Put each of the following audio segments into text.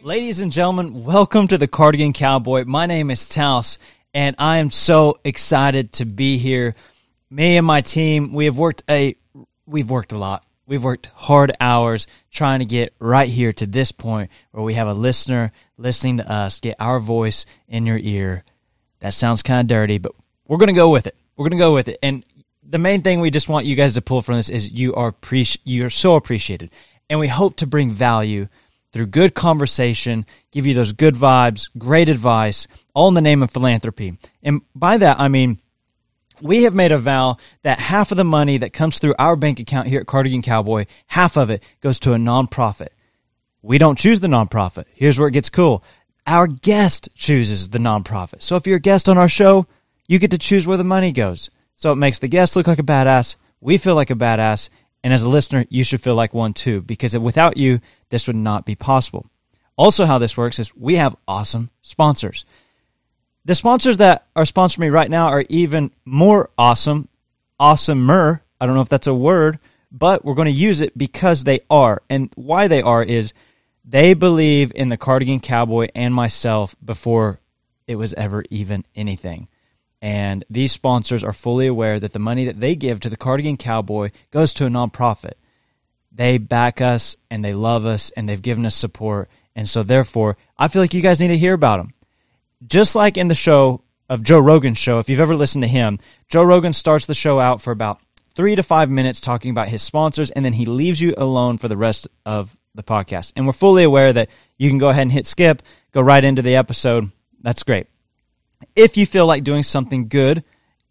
Ladies and gentlemen, welcome to the Cardigan Cowboy. My name is Taos, and I am so excited to be here. Me and my team, we've worked a lot. We've worked hard hours trying to get right here to this point where we have a listener listening to us, get our voice in your ear. That sounds kind of dirty, but we're going to go with it. We're going to go with it. And the main thing we just want you guys to pull from this is you are so appreciated. And we hope to bring value through good conversation, give you those good vibes, great advice, all in the name of philanthropy. And by that, I mean, we have made a vow that half of the money that comes through our bank account here at Cardigan Cowboy, half of it goes to a nonprofit. We don't choose the nonprofit. Here's where it gets cool. Our guest chooses the nonprofit. So if you're a guest on our show, you get to choose where the money goes. So it makes the guest look like a badass. We feel like a badass. And as a listener, you should feel like one too, because without you, this would not be possible. Also, how this works is we have awesome sponsors. The sponsors that are sponsoring me right now are even more awesome, awesomer. I don't know if that's a word, but we're going to use it because they are. And why they are is they believe in the Cardigan Cowboy and myself before it was ever even anything. And these sponsors are fully aware that the money that they give to the Cardigan Cowboy goes to a nonprofit. They back us, and they love us, and they've given us support. And so, therefore, I feel like you guys need to hear about them. Just like in the show of Joe Rogan's show, if you've ever listened to him, Joe Rogan starts the show out for about 3 to 5 minutes talking about his sponsors, and then he leaves you alone for the rest of the podcast. And we're fully aware that you can go ahead and hit skip, go right into the episode. That's great. If you feel like doing something good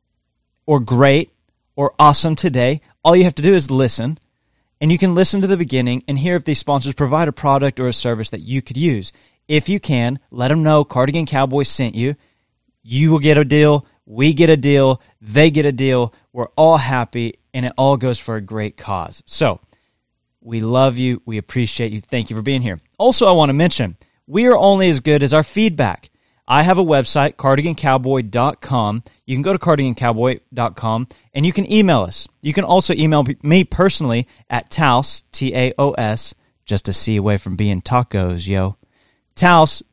or great or awesome today, all you have to do is listen. And you can listen to the beginning and hear if these sponsors provide a product or a service that you could use. If you can, let them know Cardigan Cowboy sent you. You will get a deal. We get a deal. They get a deal. We're all happy, and it all goes for a great cause. So we love you. We appreciate you. Thank you for being here. Also, I want to mention, we are only as good as our feedback. I have a website, cardigancowboy.com. You can go to cardigancowboy.com, and you can email us. You can also email me personally at Taos, T-A-O-S, just a C away from being tacos, yo. Taos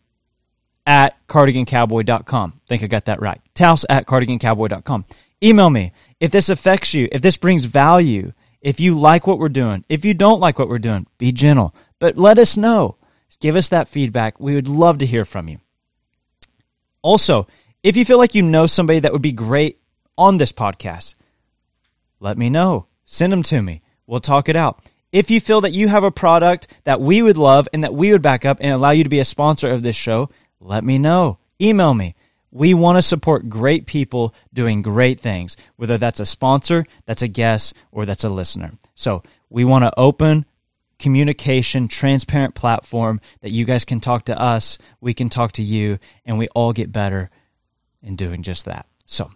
at cardigancowboy.com. I think I got that right. Taos at cardigancowboy.com. Email me. If this affects you, if this brings value, if you like what we're doing, if you don't like what we're doing, be gentle. But let us know. Give us that feedback. We would love to hear from you. Also, if you feel like you know somebody that would be great on this podcast, let me know. Send them to me. We'll talk it out. If you feel that you have a product that we would love and that we would back up and allow you to be a sponsor of this show, let me know. Email me. We want to support great people doing great things, whether that's a sponsor, that's a guest, or that's a listener. So we want to open communication, transparent platform that you guys can talk to us, we can talk to you, and we all get better in doing just that. So,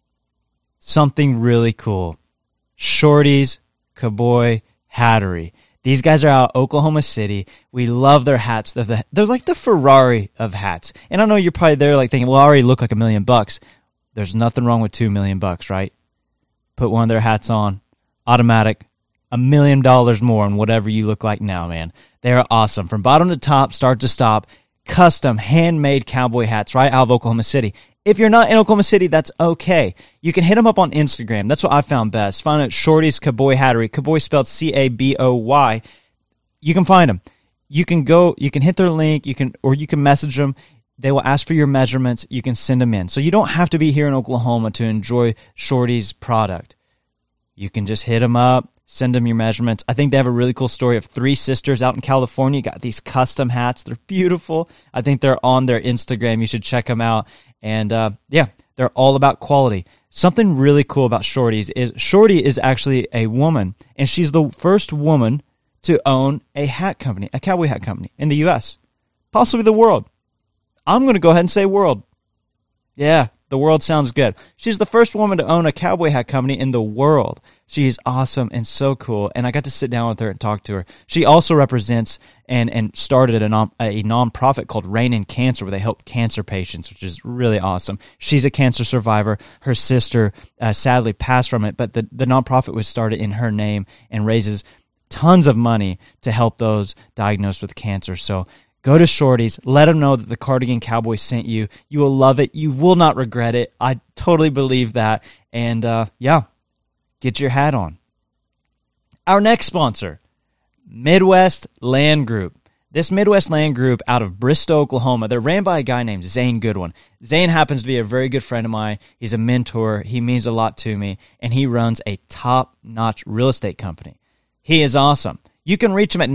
something really cool. Shorty's Cowboy Hattery. These guys are out of Oklahoma City. We love their hats. They're like the Ferrari of hats. And I know you're probably there like thinking, well, I already look like $1 million. There's nothing wrong with $2 million, right? Put one of their hats on, automatic, $1 million more on whatever you look like now, man. They are awesome. From bottom to top, start to stop, custom, handmade cowboy hats right out of Oklahoma City. If you're not in Oklahoma City, that's okay. You can hit them up on Instagram. That's what I found best. Find it Shorty's Cowboy Hattery. Cowboy spelled C-A-B-O-Y. You can find them. You can hit their link, you can message them. They will ask for your measurements. You can send them in. So you don't have to be here in Oklahoma to enjoy Shorty's product. You can just hit them up. Send them your measurements. I think they have a really cool story of 3 sisters out in California. Got these custom hats. They're beautiful. I think they're on their Instagram. You should check them out. And they're all about quality. Something really cool about Shorty's is Shorty is actually a woman, and she's the first woman to own a hat company, a cowboy hat company in the U.S., possibly the world. I'm going to go ahead and say world. Yeah, the world sounds good. She's the first woman to own a cowboy hat company in the world. She's awesome and so cool, and I got to sit down with her and talk to her. She also represents and started a nonprofit called Reign in Cancer, where they help cancer patients, which is really awesome. She's a cancer survivor. Her sister sadly passed from it, but the nonprofit was started in her name and raises tons of money to help those diagnosed with cancer. So Go to Shorty's. Let them know that the Cardigan Cowboy sent you. You will love it. You will not regret it. I totally believe that. And get your hat on. Our next sponsor, Midwest Land Group. This Midwest Land Group out of Bristow, Oklahoma, they're ran by a guy named Zane Goodwin. Zane happens to be a very good friend of mine. He's a mentor. He means a lot to me, and he runs a top-notch real estate company. He is awesome. You can reach him at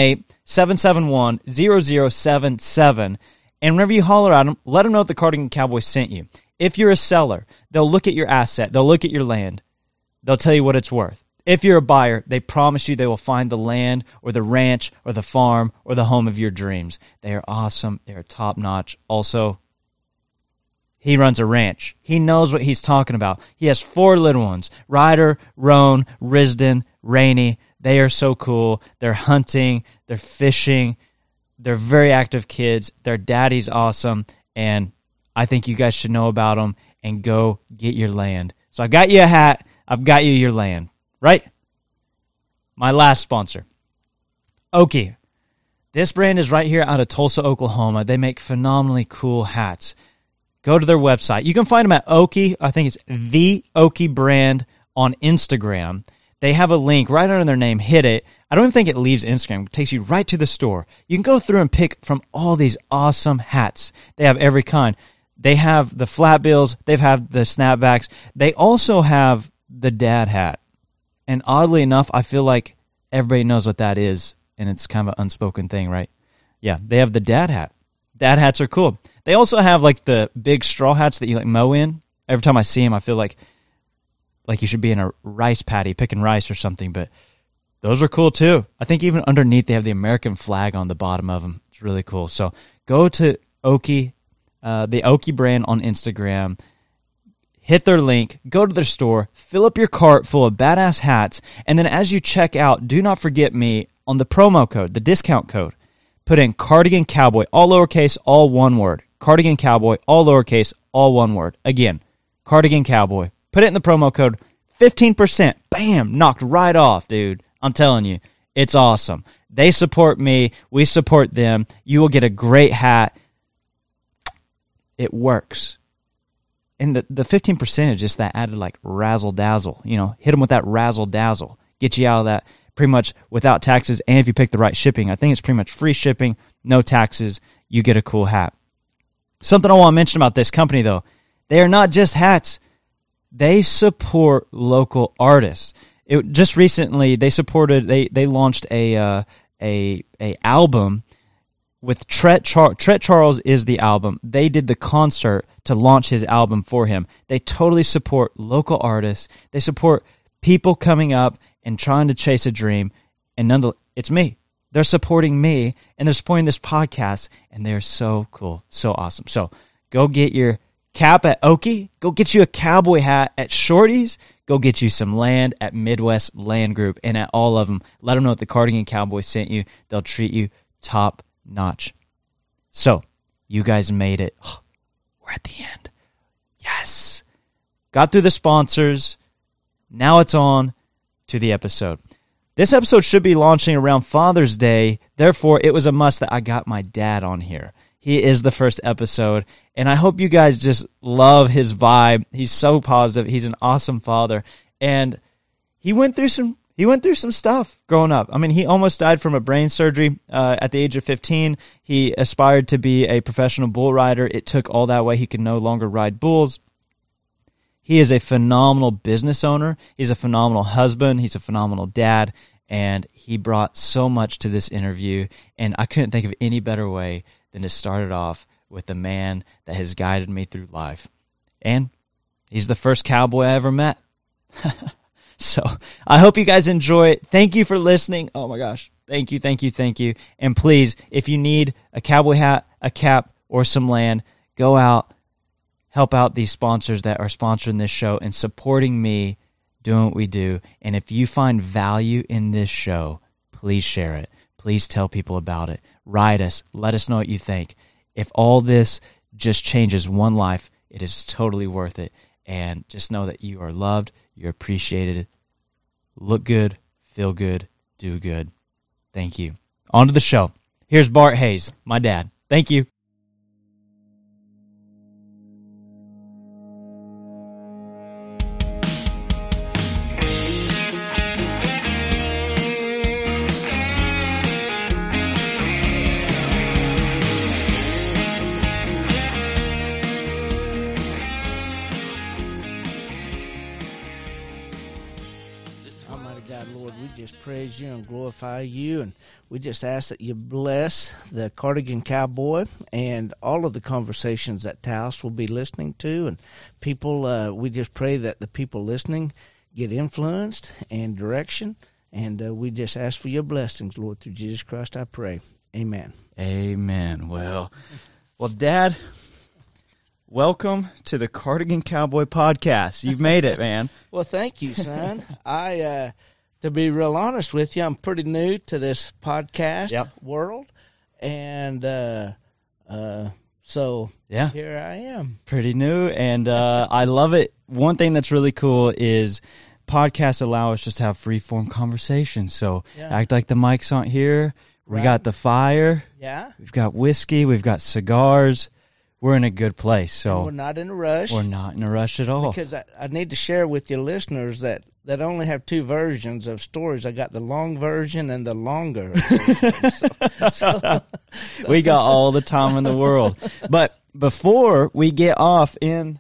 918-771-0077, and whenever you holler at him, let him know that the Cardigan Cowboy sent you. If you're a seller, they'll look at your asset. They'll look at your land. They'll tell you what it's worth. If you're a buyer, they promise you they will find the land or the ranch or the farm or the home of your dreams. They are awesome. They are top-notch. Also, he runs a ranch. He knows what he's talking about. He has 4 little ones, Ryder, Roan, Risden, Rainey. They are so cool. They're hunting. They're fishing. They're very active kids. Their daddy's awesome, and I think you guys should know about them and go get your land. So I've got you a hat. I've got you your land. Right? My last sponsor, Oki. This brand is right here out of Tulsa, Oklahoma. They make phenomenally cool hats. Go to their website. You can find them at Oki. I think it's the Oki brand on Instagram. They have a link right under their name. Hit it. I don't even think it leaves Instagram. It takes you right to the store. You can go through and pick from all these awesome hats. They have every kind. They have the flat bills. They have the snapbacks. They also have the dad hat. And oddly enough, I feel like everybody knows what that is, and it's kind of an unspoken thing, right? Yeah, they have the dad hat. Dad hats are cool. They also have like the big straw hats that you like mow in. Every time I see them, I feel like you should be in a rice paddy picking rice or something, but those are cool too. I think even underneath they have the American flag on the bottom of them. It's really cool. So go to Oki, the Oki brand on Instagram. Hit their link, go to their store, fill up your cart full of badass hats, and then as you check out, do not forget me on the promo code, the discount code. Put in Cardigan Cowboy, all lowercase, all one word. Cardigan Cowboy, all lowercase, all one word. Again, Cardigan Cowboy. Put it in the promo code, 15%. Bam, knocked right off, dude. I'm telling you, it's awesome. They support me. We support them. You will get a great hat. It works. And the 15% is just that added like razzle dazzle. You know, hit them with that razzle dazzle. Get you out of that pretty much without taxes. And if you pick the right shipping, I think it's pretty much free shipping, no taxes. You get a cool hat. Something I want to mention about this company though, they are not just hats. They support local artists. Just recently they launched a album with Tret Charles is the album. They did the concert to launch his album for him. They totally support local artists. They support people coming up and trying to chase a dream. And it's me. They're supporting me, and they're supporting this podcast, and they're so cool, so awesome. So go get your cap at Oki. Go get you a cowboy hat at Shorty's. Go get you some land at Midwest Land Group, and at all of them, let them know that the Cardigan Cowboy sent you. They'll treat you top notch. So, you guys made it. Oh, we're at the end. Yes. Got through the sponsors. Now it's on to the episode. This episode should be launching around Father's Day. Therefore, it was a must that I got my dad on here. He is the first episode, and I hope you guys just love his vibe. He's so positive. He's an awesome father, and he went through some stuff growing up. I mean, he almost died from a brain surgery at the age of 15. He aspired to be a professional bull rider. It took all that way. He could no longer ride bulls. He is a phenomenal business owner. He's a phenomenal husband. He's a phenomenal dad, and he brought so much to this interview, and I couldn't think of any better way than to start it off with the man that has guided me through life. And he's the first cowboy I ever met. So I hope you guys enjoy it. Thank you for listening. Oh my gosh. Thank you, thank you, thank you. And please, if you need a cowboy hat, a cap, or some land, go out, help out these sponsors that are sponsoring this show and supporting me doing what we do. And if you find value in this show, please share it. Please tell people about it. Write us. Let us know what you think. If all this just changes one life, it is totally worth it. And just know that you are loved. You're appreciated. Look good, feel good, do good. Thank you. On to the show. Here's Bart Hayes, my dad. Thank you. God, Lord, we just praise you and glorify you, and we just ask that you bless the Cardigan Cowboy and all of the conversations that Taos will be listening to, and people, we just pray that the people listening get influenced and direction, and we just ask for your blessings, Lord, through Jesus Christ I pray. Amen. Amen. Well, Dad, welcome to the Cardigan Cowboy Podcast. You've made it, man. Well, thank you, son. To be real honest with you, I'm pretty new to this podcast world, and so here I am. Pretty new, and I love it. One thing that's really cool is podcasts allow us just to have free-form conversations, so act like the mics aren't here. We got the fire. Yeah. We've got whiskey. We've got cigars. We're in a good place. So and we're not in a rush. We're not in a rush at all. Because I need to share with your listeners that only have two versions of stories. I got the long version and the longer version. So. We got all the time in the world. But before we get off into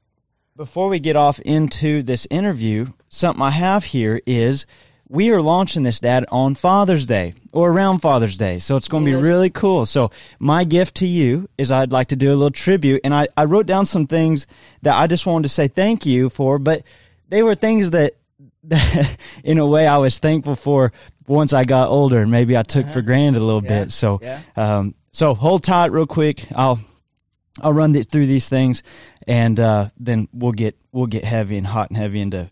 this interview, something I have here is we are launching this, Dad, on Father's Day or around Father's Day. So it's going to be really cool. So my gift to you is I'd like to do a little tribute. And I wrote down some things that I just wanted to say thank you for, but they were things that in a way I was thankful for once I got older, and maybe I took for granted a little bit. So, so hold tight real quick. I'll run through these things, and then we'll get heavy and hot and heavy into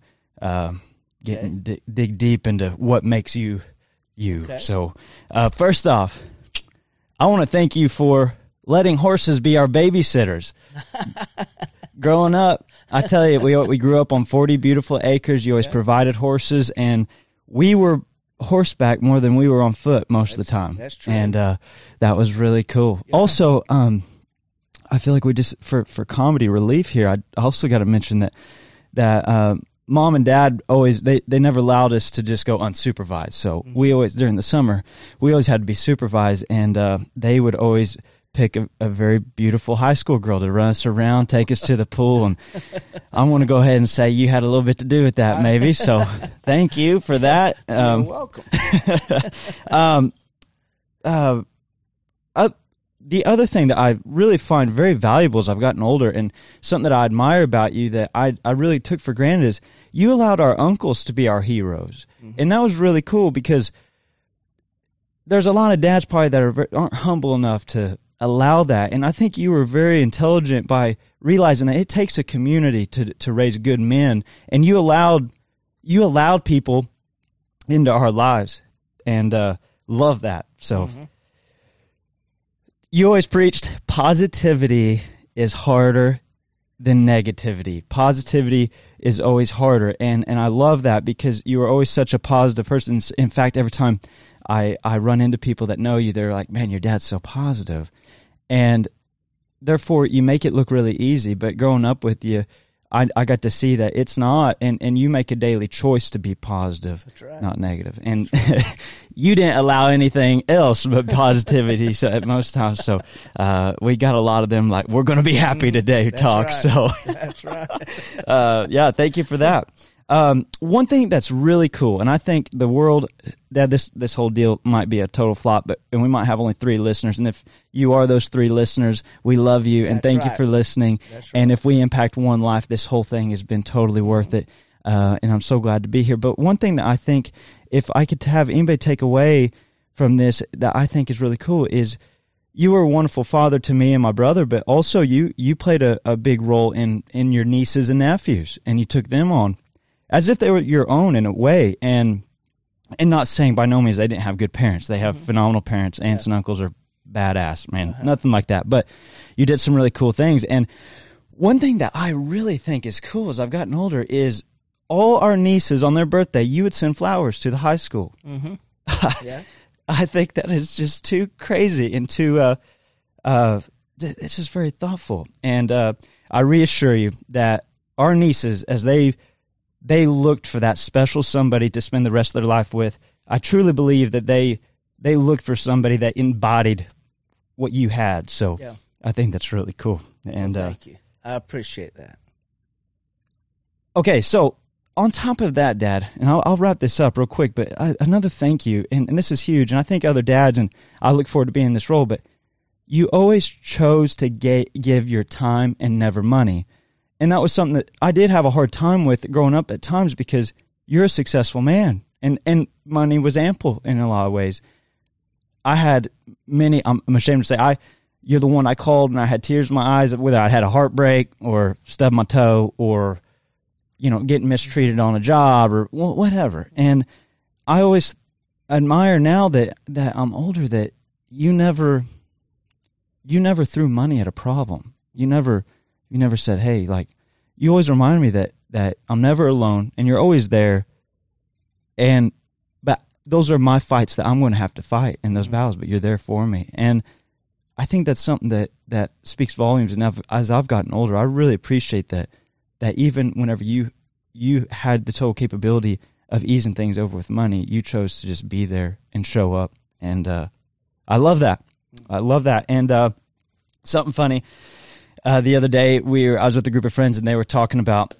dig deep into what makes you. Okay. So, first off, I want to thank you for letting horses be our babysitters. Growing up, I tell you, we grew up on 40 beautiful acres. You always provided horses, and we were horseback more than we were on foot most of the time. That's true. And that was really cool. Yeah. Also, I feel like we just, for comedy relief here, I also got to mention that Mom and Dad always, they never allowed us to just go unsupervised. So we always, during the summer, we always had to be supervised, and they would always pick a very beautiful high school girl to run us around, take us to the pool, and I want to go ahead and say you had a little bit to do with that, maybe. So thank you for that. You're welcome. The other thing that I really find very valuable as I've gotten older, and something that I admire about you that I really took for granted, is you allowed our uncles to be our heroes. Mm-hmm. And that was really cool, because there's a lot of dads probably that aren't humble enough to allow that. And I think you were very intelligent by realizing that it takes a community to raise good men, and you allowed people into our lives, and love that. So you always preached positivity is harder than negativity. Positivity is always harder, and I love that, because you were always such a positive person. In fact, every time I run into people that know you, they're like, man, your dad's so positive. And therefore, you make it look really easy. But growing up with you, I got to see that it's not, and you make a daily choice to be positive, not negative. And you didn't allow anything else but positivity at most times. So we got a lot of them like, we're going to be happy today talk. Right. So that's right. Thank you for that. One thing that's really cool, and I think the world, that this whole deal might be a total flop, and we might have only 3 listeners, and if you are those 3 listeners, we love you, and thank you for listening. That's right. And if we impact one life, this whole thing has been totally worth it, and I'm so glad to be here. But one thing that I think, if I could have anybody take away from this that I think is really cool, is you were a wonderful father to me and my brother, but also you played a big role in your nieces and nephews, and you took them on as if they were your own in a way, and not saying by no means they didn't have good parents. They have phenomenal parents. Aunts and uncles are badass, man. Nothing like that. But you did some really cool things. And one thing that I really think is cool as I've gotten older is all our nieces on their birthday, you would send flowers to the high school. I think that is just too crazy and too, it's just very thoughtful. And I reassure you that our nieces, as they looked for that special somebody to spend the rest of their life with, I truly believe that they looked for somebody that embodied what you had. So yeah. I think that's really cool. And thank you. I appreciate that. Okay, so on top of that, Dad, and I'll wrap this up real quick, but another thank you, and this is huge, and I think other dads, and I look forward to being in this role, but you always chose to give your time and never money. And that was something that I did have a hard time with growing up at times because you're a successful man, and money was ample in a lot of ways. I had many, I'm ashamed to say, you're the one I called and I had tears in my eyes, whether I had a heartbreak or stubbed my toe or, getting mistreated on a job or whatever. And I always admire now that I'm older that you never threw money at a problem. You never said, hey, like, you always remind me that I'm never alone and you're always there. But those are my fights that I'm going to have to fight in those battles, but you're there for me. And I think that's something that speaks volumes. And as I've gotten older, I really appreciate that even whenever you had the total capability of easing things over with money, you chose to just be there and show up. And I love that. I love that. And something funny, the other day I was with a group of friends and they were talking about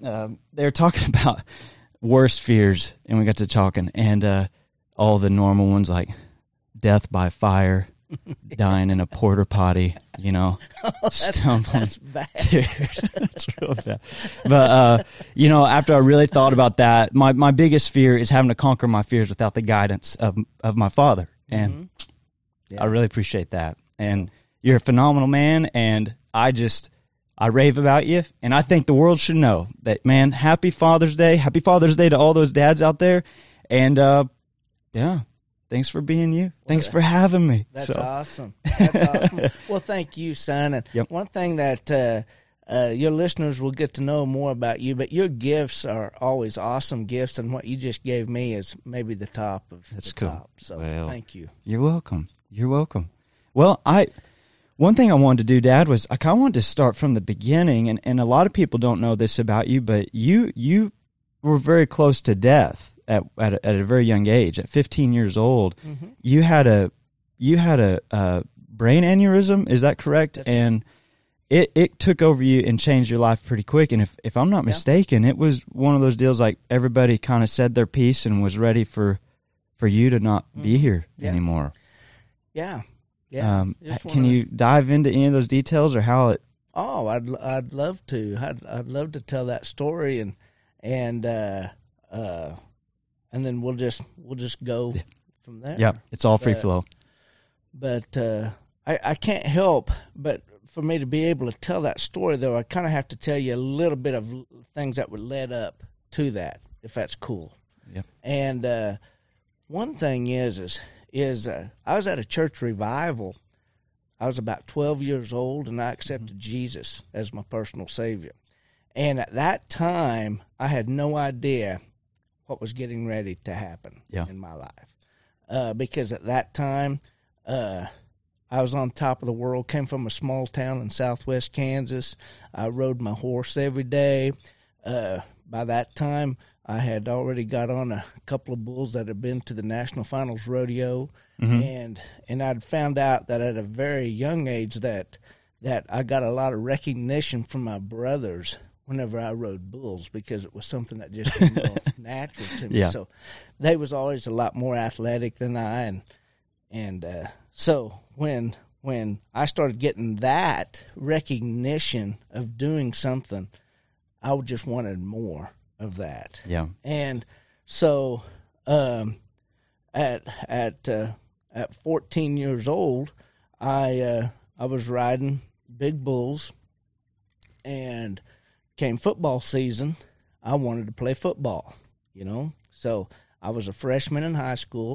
worst fears, and we got to talking, and all the normal ones like death by fire, dying in a porta potty, stumbling. That's bad. Dude, that's real bad. But after I really thought about that, my biggest fear is having to conquer my fears without the guidance of my father, and I really appreciate that. And you're a phenomenal man, and I rave about you, and I think the world should know that, man. Happy Father's Day to all those dads out there, and thanks for being you. Thanks for having me. That's awesome. That's awesome. Well, thank you, son. And one thing that your listeners will get to know more about you, but your gifts are always awesome gifts, and what you just gave me is maybe the top of the top. So thank you. You're welcome. You're welcome. Well, one thing I wanted to do, Dad, was I kind of wanted to start from the beginning, and a lot of people don't know this about you, but you were very close to death at a very young age. At 15 years old, you had a brain aneurysm. Is that correct? And it took over you and changed your life pretty quick. And if I'm not mistaken, it was one of those deals like everybody kind of said their piece and was ready for you to not be here anymore. Yeah. Can you dive into any of those details or how it? Oh, I'd love to. I'd love to tell that story and then we'll just go from there. Yeah, it's all free flow. But I can't help but for me to be able to tell that story, though, I kind of have to tell you a little bit of things that would led up to that, if that's cool. Yep. And one thing is I was at a church revival. I was about 12 years old, and I accepted Jesus as my personal Savior. And at that time, I had no idea what was getting ready to happen in my life. Because at that time, I was on top of the world, came from a small town in southwest Kansas. I rode my horse every day. By that time, I had already got on a couple of bulls that had been to the National Finals Rodeo, and I'd found out that at a very young age that I got a lot of recognition from my brothers whenever I rode bulls, because it was something that just came natural to me. So they was always a lot more athletic than I, and so when I started getting that recognition of doing something, I just wanted more of that. Yeah. And so at 14 years old, I was riding big bulls, and came football season, I wanted to play football, So I was a freshman in high school.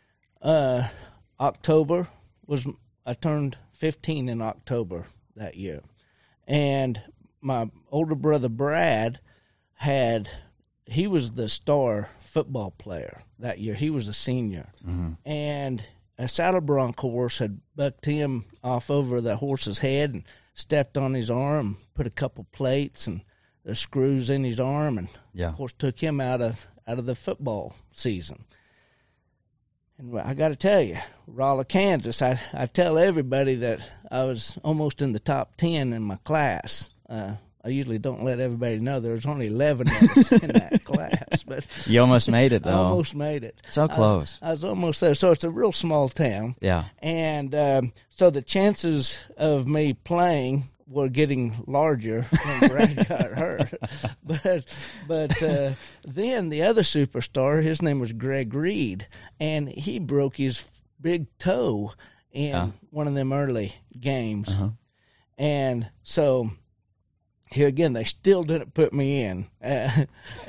October I turned 15 in October that year. And my older brother Brad he was the star football player that year. He was a senior. And a saddle bronc horse had bucked him off over the horse's head and stepped on his arm, put a couple plates and the screws in his arm, and of course took him out of the football season. And I got to tell you, Rolla, Kansas, I tell everybody that I was almost in the top 10 in my class. I usually don't let everybody know there's only 11 of us in that class. But you almost made it, though. I almost made it. So close. I was almost there. So it's a real small town. Yeah. And so the chances of me playing were getting larger when Brad got hurt. But then the other superstar, his name was Greg Reed, and he broke his big toe in one of them early games. Uh-huh. And so here again, they still didn't put me in. And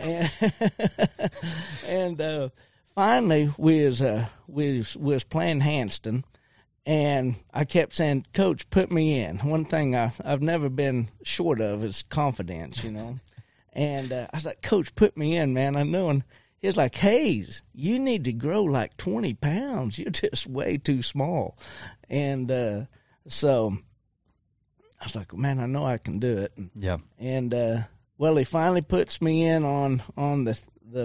finally, we was playing Hanston, and I kept saying, "Coach, put me in." One thing I've never been short of is confidence, you know. And I was like, "Coach, put me in, man. I know." And he was like, "Hayes, you need to grow like 20 pounds. You're just way too small." And so I was like, "Man, I know I can do it." Yeah. And well, he finally puts me in on the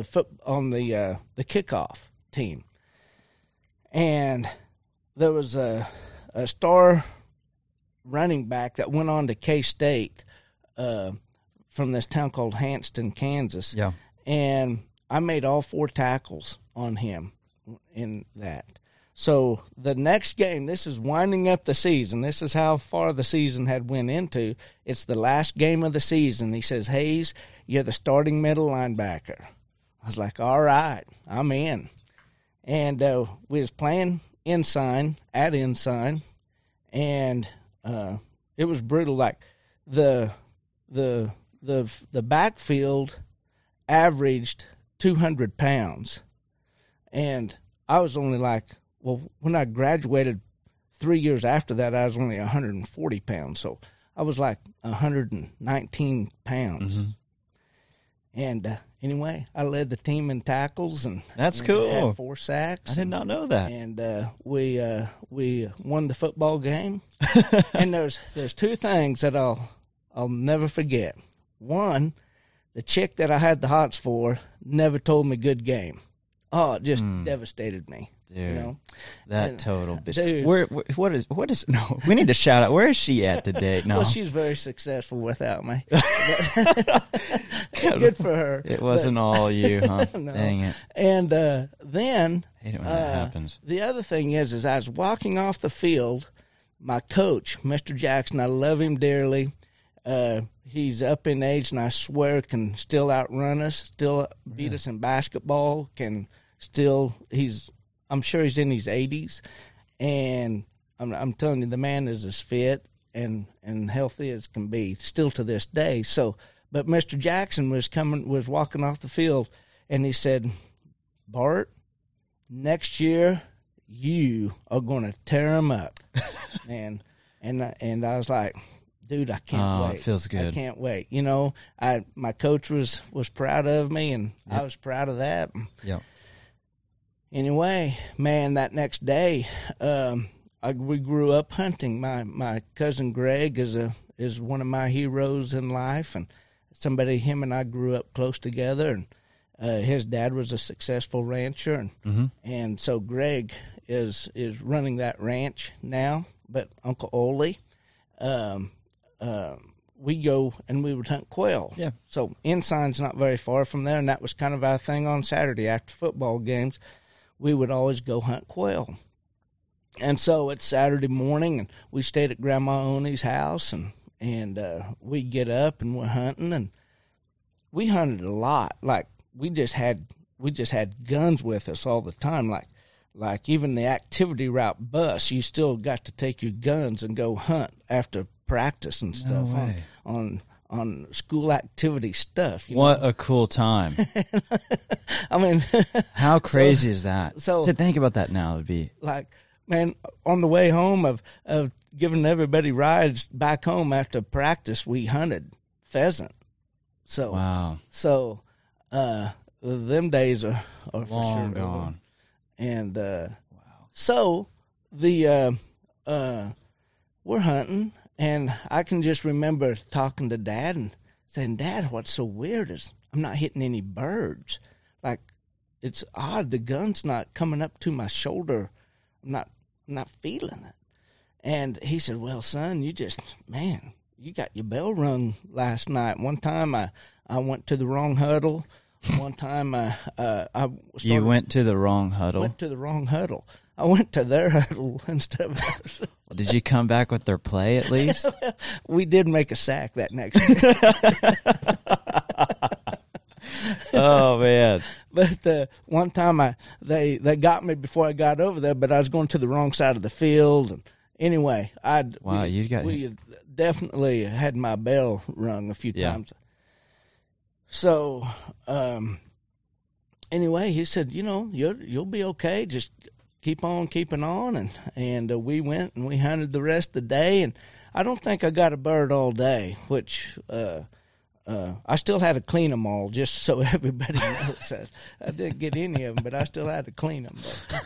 kickoff team, and there was a star running back that went on to K-State from this town called Hanston, Kansas. Yeah. And I made all 4 tackles on him in that. So the next game, this is winding up the season. This is how far the season had went into. It's the last game of the season. He says, "Hayes, you're the starting middle linebacker." I was like, "All right, I'm in." And we was playing Ensign, and it was brutal. Like the backfield averaged 200 pounds, and I was only like, well, when I graduated 3 years after that, I was only 140 pounds. So I was like 119 pounds. Mm-hmm. And anyway, I led the team in tackles, and that's cool. Had 4 sacks. I did not know that. And we won the football game. And there's 2 things that I'll never forget. One, the chick that I had the hots for never told me good game. Oh, it just devastated me. Dude, you know? That total bitch. Dude. What is, no, we need to shout out. Where is she at today? No. Well, she's very successful without me. Good for her. It wasn't all you, huh? No. Dang it. And then I hate it when that happens. The other thing is I was walking off the field, my coach, Mr. Jackson, I love him dearly. He's up in age, and I swear can still outrun us, still beat us in basketball, I'm sure he's in his 80s, and I'm telling you, the man is as fit and healthy as can be, still to this day. So, but Mr. Jackson was walking off the field, and he said, "Bart, next year you are going to tear him up," man. And I was like, "Dude, I can't wait. It feels good. I can't wait." You know, my coach was proud of me, and I was proud of that. Yeah. Anyway, man, that next day, we grew up hunting. My cousin Greg is one of my heroes in life, and him and I grew up close together. And his dad was a successful rancher, and so Greg is running that ranch now. But Uncle Ole, we go and we would hunt quail. Yeah. So Ensign's not very far from there, and that was kind of our thing on Saturday after football games. We would always go hunt quail. And so it's Saturday morning, and we stayed at GrandmaOni's house, and we get up and we're hunting, and we hunted a lot. Like we just had guns with us all the time. Like even the activity route bus, you still got to take your guns and go hunt after practice and stuff on school activity stuff. What a cool time. I mean, how crazy is that? So to think about that now would be like, man, on the way home of giving everybody rides back home after practice, we hunted pheasant. So wow. So them days are long for sure gone. And so we're hunting, and I can just remember talking to Dad and saying, Dad, what's so weird is I'm not hitting any birds. Like, it's odd. The gun's not coming up to my shoulder. I'm not feeling it. And he said, well, son, you got your bell rung last night. One time I went to the wrong huddle. One time You went to the wrong huddle? Went to the wrong huddle. I went to their huddle instead of ours. Well, did you come back with their play at least? We did make a sack that next day. Oh, man. But one time they got me before I got over there, but I was going to the wrong side of the field. And anyway, we definitely had my bell rung a few times. So anyway, he said, you'll be okay. Just keep on keeping on. And we went and we hunted the rest of the day. And I don't think I got a bird all day, which I still had to clean them all just so everybody knows. I didn't get any of them, but I still had to clean them.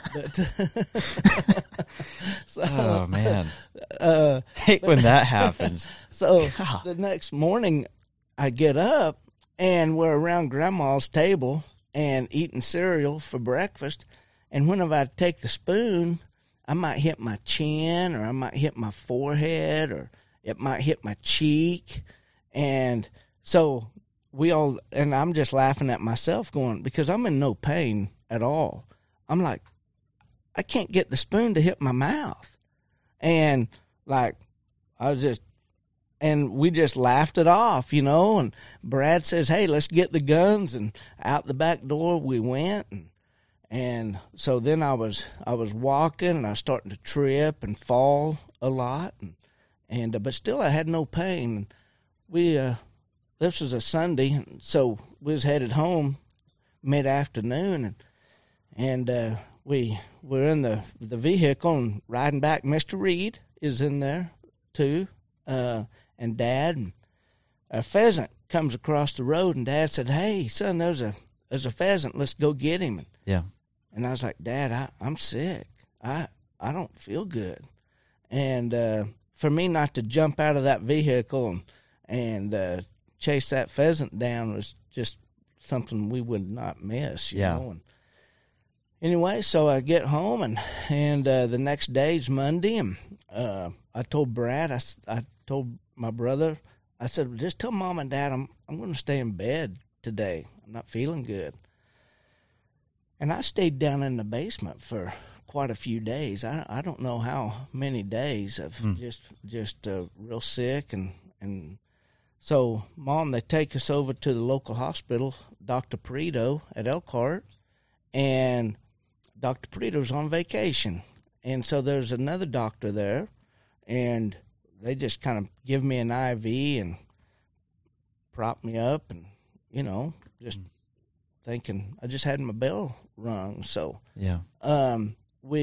So, oh, man. Hate when that happens. So the next morning I get up, and we're around Grandma's table and eating cereal for breakfast. And whenever I take the spoon, I might hit my chin, or I might hit my forehead, or it might hit my cheek. And so and I'm just laughing at myself going, because I'm in no pain at all. I'm like, I can't get the spoon to hit my mouth. And like, and we just laughed it off, and Brad says, hey, let's get the guns, and out the back door we went. And so then I was walking, and I was starting to trip and fall a lot. But still I had no pain. This was a Sunday, so we was headed home mid-afternoon, and we were in the vehicle and riding back. Mr. Reed is in there too, and Dad. And a pheasant comes across the road, and Dad said, hey, son, there's a pheasant. Let's go get him. And I was like, Dad, I'm sick. I don't feel good. And for me not to jump out of that vehicle and chase that pheasant down was just something we would not miss, you know. And anyway, so I get home, and the next day's Monday, and I told Brad, I told my brother, I said, just tell Mom and Dad I'm going to stay in bed today. I'm not feeling good. And I stayed down in the basement for quite a few days. I don't know how many days of just real sick. And so, Mom, they take us over to the local hospital, Dr. Perito at Elkhart, and Dr. Perito's on vacation. And so there's another doctor there, and they just kind of give me an IV and prop me up, and, just thinking I just had my bell rung. So I'm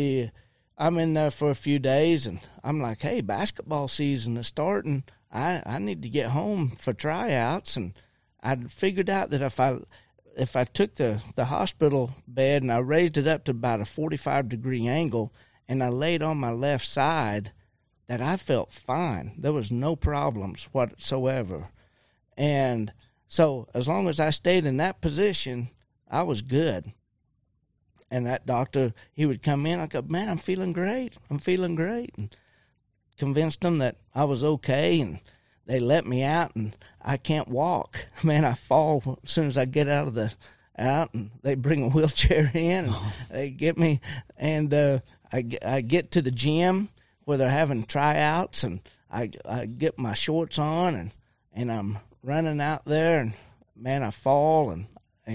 in there for a few days, and I'm like, hey, basketball season is starting. I need to get home for tryouts. And I figured out that if I took the hospital bed and I raised it up to about a 45-degree angle and I laid on my left side, that I felt fine. There was no problems whatsoever. And so as long as I stayed in that position, I was good. And that doctor, he would come in. I go, man, I'm feeling great. And convinced them that I was okay, and they let me out, and I can't walk. Man, I fall as soon as I get out, and they bring a wheelchair in, and they get me, and I get to the gym where they're having tryouts, and I get my shorts on, and I'm running out there, and man, I fall, and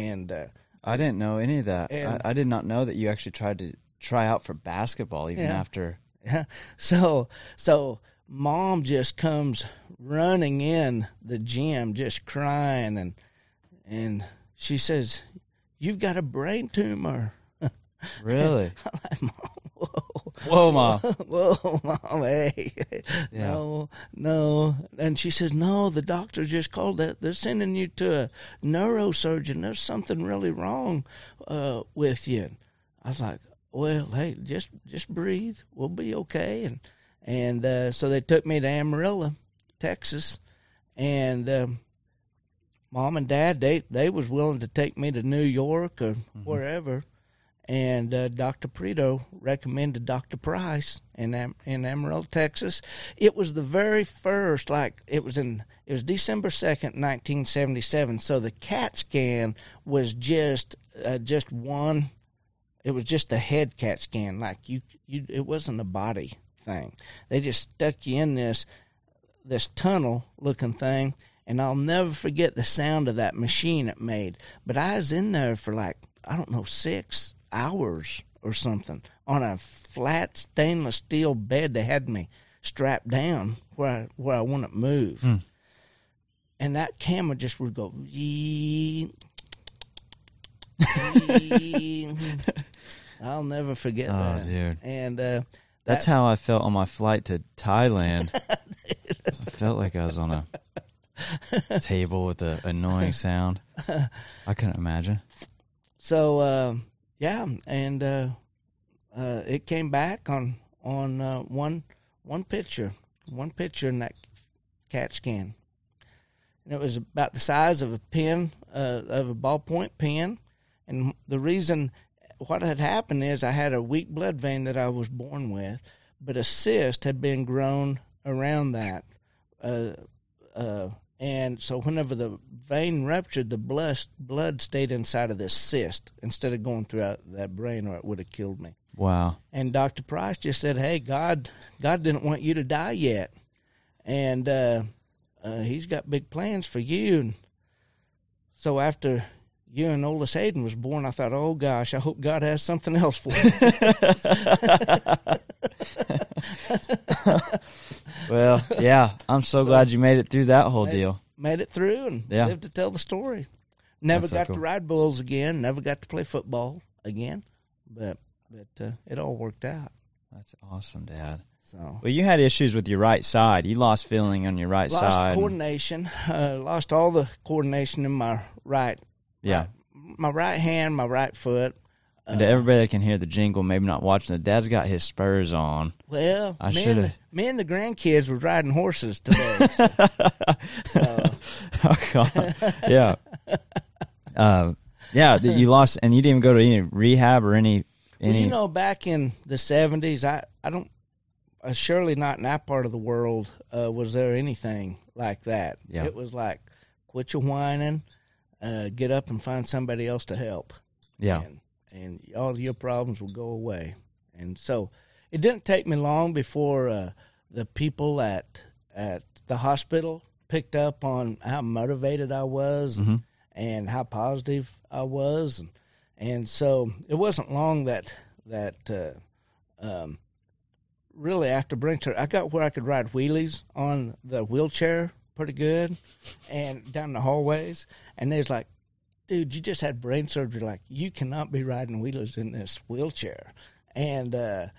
I didn't know any of that. I did not know that you actually tried to try out for basketball even after. Yeah. So Mom just comes running in the gym, just crying, and she says, "You've got a brain tumor." Really? I'm like, Mom, whoa, Mom. Whoa, Mom, hey. Yeah. No. And she says, no, the doctor just called that. They're sending you to a neurosurgeon. There's something really wrong with you. I was like, well, hey, just breathe. We'll be okay. And so they took me to Amarillo, Texas, and Mom and Dad, they was willing to take me to New York or wherever. And Dr. Preto recommended Dr. Price in Amarillo, Texas. It was the very first, it was December 2nd, 1977. So the CAT scan was just one. It was just a head CAT scan. It wasn't a body thing. They just stuck you in this tunnel looking thing. And I'll never forget the sound of that machine it made. But I was in there for 6 hours or something on a flat stainless steel bed. They had me strapped down where I wouldn't move. And that camera just would go, I'll never forget that. Oh, dude. And that's how I felt on my flight to Thailand. I felt like I was on a table with an annoying sound. I couldn't imagine. So, yeah, and it came back on one picture in that CAT scan. And it was about the size of a pen, of a ballpoint pen. And the reason, what had happened is I had a weak blood vein that I was born with, but a cyst had been grown around that. And so whenever the vein ruptured, the blood stayed inside of this cyst instead of going throughout that brain, or it would have killed me. Wow. And Dr. Price just said, hey, God didn't want you to die yet. And he's got big plans for you. And so after you and oldest Hayden was born, I thought, oh, gosh, I hope God has something else for me. Well, yeah, I'm so glad you made it through that whole deal. Made it through and lived to tell the story. Never got to ride bulls again. Never got to play football again. But it all worked out. That's awesome, Dad. So, well, you had issues with your right side. You lost feeling on your right side. Lost coordination. Lost all the coordination in my right. Yeah. My right hand, my right foot. And to everybody that can hear the jingle, maybe not watching, the Dad's got his spurs on. Well, I should have. Me and the grandkids were riding horses today. So. Oh, God. Yeah. Yeah, you lost, and you didn't even go to any rehab or any. Well, back in the 70s, I don't. Surely not in that part of the world was there anything like that. Yeah. It was like, quit your whining, get up and find somebody else to help. Yeah. And all your problems will go away. And so it didn't take me long before the people at the hospital picked up on how motivated I was and how positive I was. And so it wasn't long that really after brain surgery, I got where I could ride wheelies on the wheelchair pretty good and down the hallways. And they was like, dude, you just had brain surgery. Like, you cannot be riding wheelies in this wheelchair. And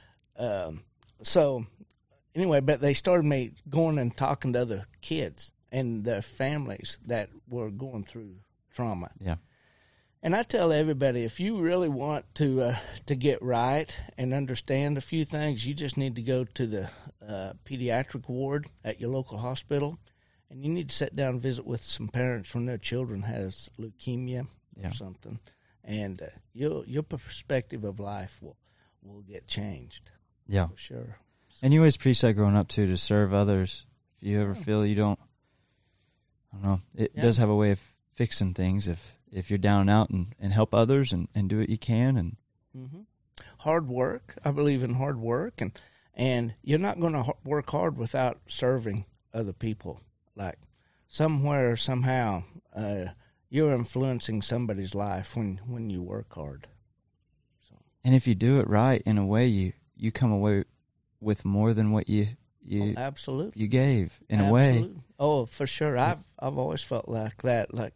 so anyway, but they started me going and talking to other kids and their families that were going through trauma. Yeah. And I tell everybody, if you really want to get right and understand a few things, you just need to go to the pediatric ward at your local hospital. And you need to sit down and visit with some parents when their children has leukemia or something, and your perspective of life will get changed. Yeah, for sure. And you always preach that growing up too, to serve others. If you ever feel you don't, I don't know, it does have a way of fixing things. If you're down and out and help others and do what you can and hard work. I believe in hard work, and you're not going to work hard without serving other people. Like somewhere, somehow, you're influencing somebody's life when you work hard. So. And if you do it right, in a way, you come away with more than what you absolutely you gave in a way. Oh, for sure. I've always felt like that. Like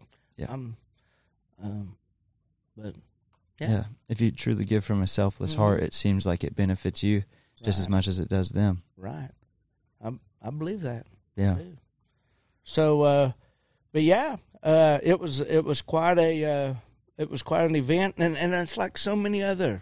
but yeah. If you truly give from a selfless heart, it seems like it benefits you just as much as it does them. Right. I believe that. Yeah. So, but yeah, it was quite an event, and it's like so many other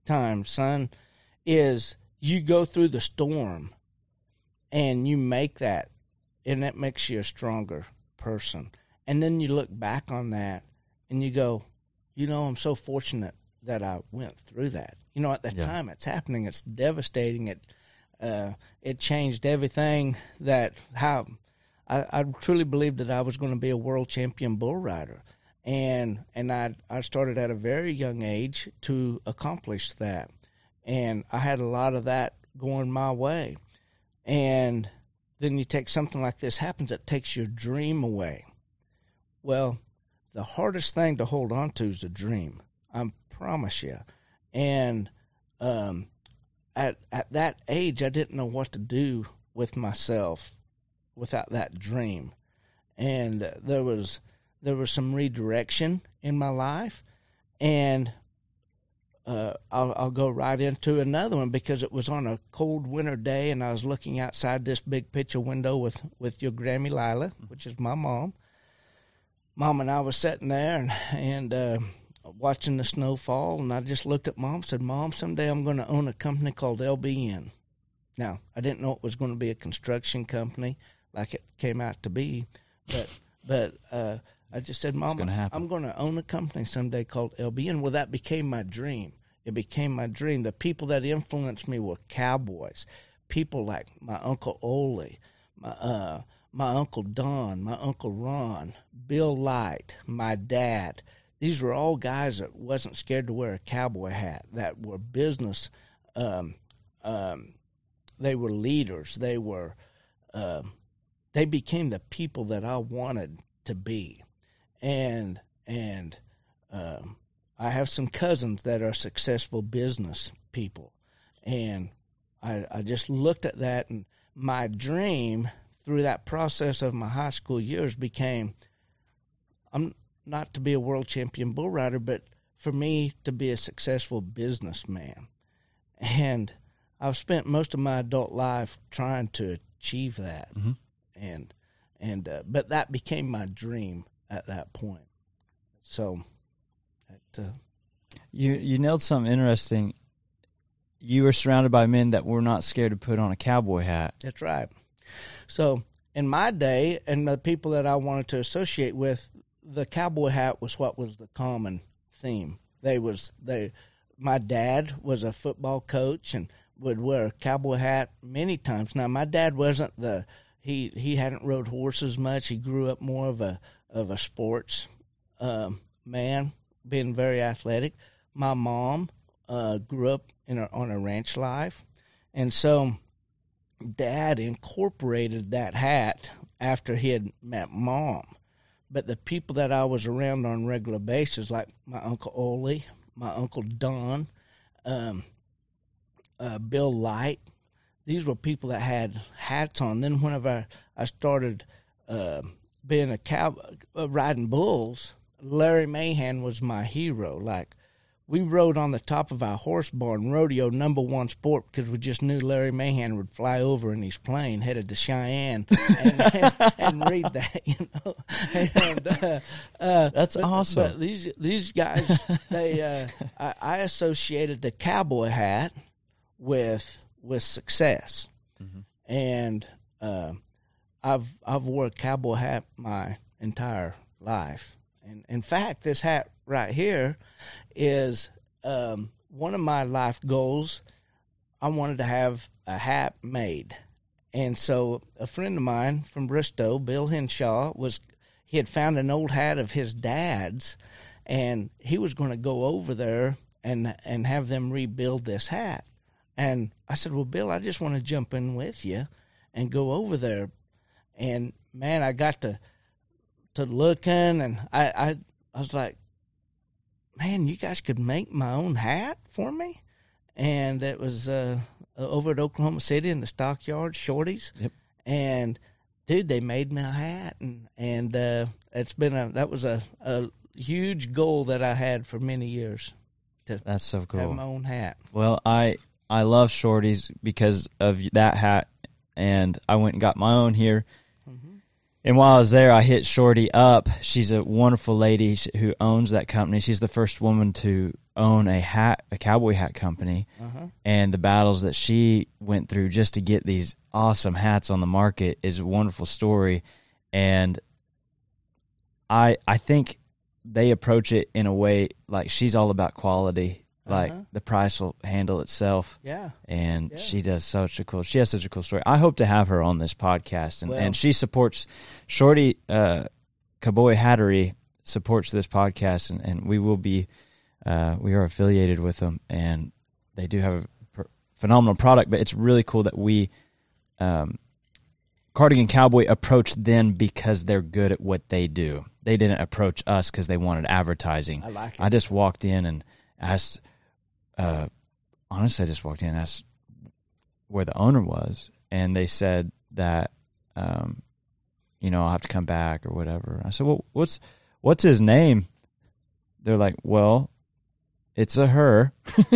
time, son, is you go through the storm and you make that, and that makes you a stronger person. And then you look back on that and you go, I'm so fortunate that I went through that. At the time it's happening, it's devastating. It changed everything. How I truly believed that I was going to be a world champion bull rider. And I started at a very young age to accomplish that. And I had a lot of that going my way. And then you take something like this happens, it takes your dream away. Well, the hardest thing to hold on to is a dream. I promise you. And at that age, I didn't know what to do with myself without that dream. And there was some redirection in my life, and I'll go right into another one because it was on a cold winter day, and I was looking outside this big picture window with your Grammy Lila, which is my mom. Mom and I was sitting there and watching the snow fall, and I just looked at Mom and said, Mom, someday I'm going to own a company called LBN. Now, I didn't know it was going to be a construction company like it came out to be, but I just said, Mom, I'm going to own a company someday called LBN. Well, that became my dream. It became my dream. The people that influenced me were cowboys, people like my Uncle Ole, my Uncle Don, my Uncle Ron, Bill Light, my dad. These were all guys that wasn't scared to wear a cowboy hat, that were business. They were leaders. They became the people that I wanted to be. And I have some cousins that are successful business people. And I just looked at that, and my dream through that process of my high school years became, I'm not to be a world champion bull rider, but for me to be a successful businessman. And I've spent most of my adult life trying to achieve that. Mm-hmm. But that became my dream at that point. So you nailed something interesting. You were surrounded by men that were not scared to put on a cowboy hat. That's right. So in my day, and the people that I wanted to associate with, the cowboy hat was what was the common theme. My dad was a football coach and would wear a cowboy hat many times. Now, my dad wasn't he hadn't rode horses much. He grew up more of a sports man, being very athletic. My mom grew up on a ranch life, and so Dad incorporated that hat after he had met Mom. But the people that I was around on a regular basis, like my Uncle Ole, my Uncle Don, Bill Light, these were people that had hats on. Then whenever I started being a cowboy, riding bulls, Larry Mahan was my hero. Like, we rode on the top of our horse barn, rodeo #1 sport, because we just knew Larry Mahan would fly over in his plane headed to Cheyenne and read that, That's awesome. But these guys, I associated the cowboy hat with success, mm-hmm. And I've wore a cowboy hat my entire life. And in fact, this hat right here is one of my life goals. I wanted to have a hat made. And so a friend of mine from Bristow, Bill Henshaw, he had found an old hat of his dad's, and he was going to go over there and have them rebuild this hat. And I said, well, Bill, I just want to jump in with you and go over there. And, man, I got to looking, and I was like, man, you guys could make my own hat for me? And it was over at Oklahoma City in the stockyard, Shorty's. Yep. And, dude, they made me a hat, and it's been that was a huge goal that I had for many years. That's so cool. Have my own hat. Well, I love Shorty's because of that hat, and I went and got my own here. Mm-hmm. And while I was there, I hit Shorty up. She's a wonderful lady who owns that company. She's the first woman to own a cowboy hat company, and the battles that she went through just to get these awesome hats on the market is a wonderful story. And I think they approach it in a way like she's all about quality. Like the price will handle itself. Yeah. And she has such a cool story. I hope to have her on this podcast. And she supports Shorty, Cowboy Hattery supports this podcast, and we will be, we are affiliated with them, and they do have a phenomenal product, but it's really cool that we, Cardigan Cowboy approached them because they're good at what they do. They didn't approach us because they wanted advertising. I like it. I just walked in and asked, honestly, I just walked in and asked where the owner was, and they said that, I'll have to come back or whatever. I said, well, what's his name? They're like, well, it's a her.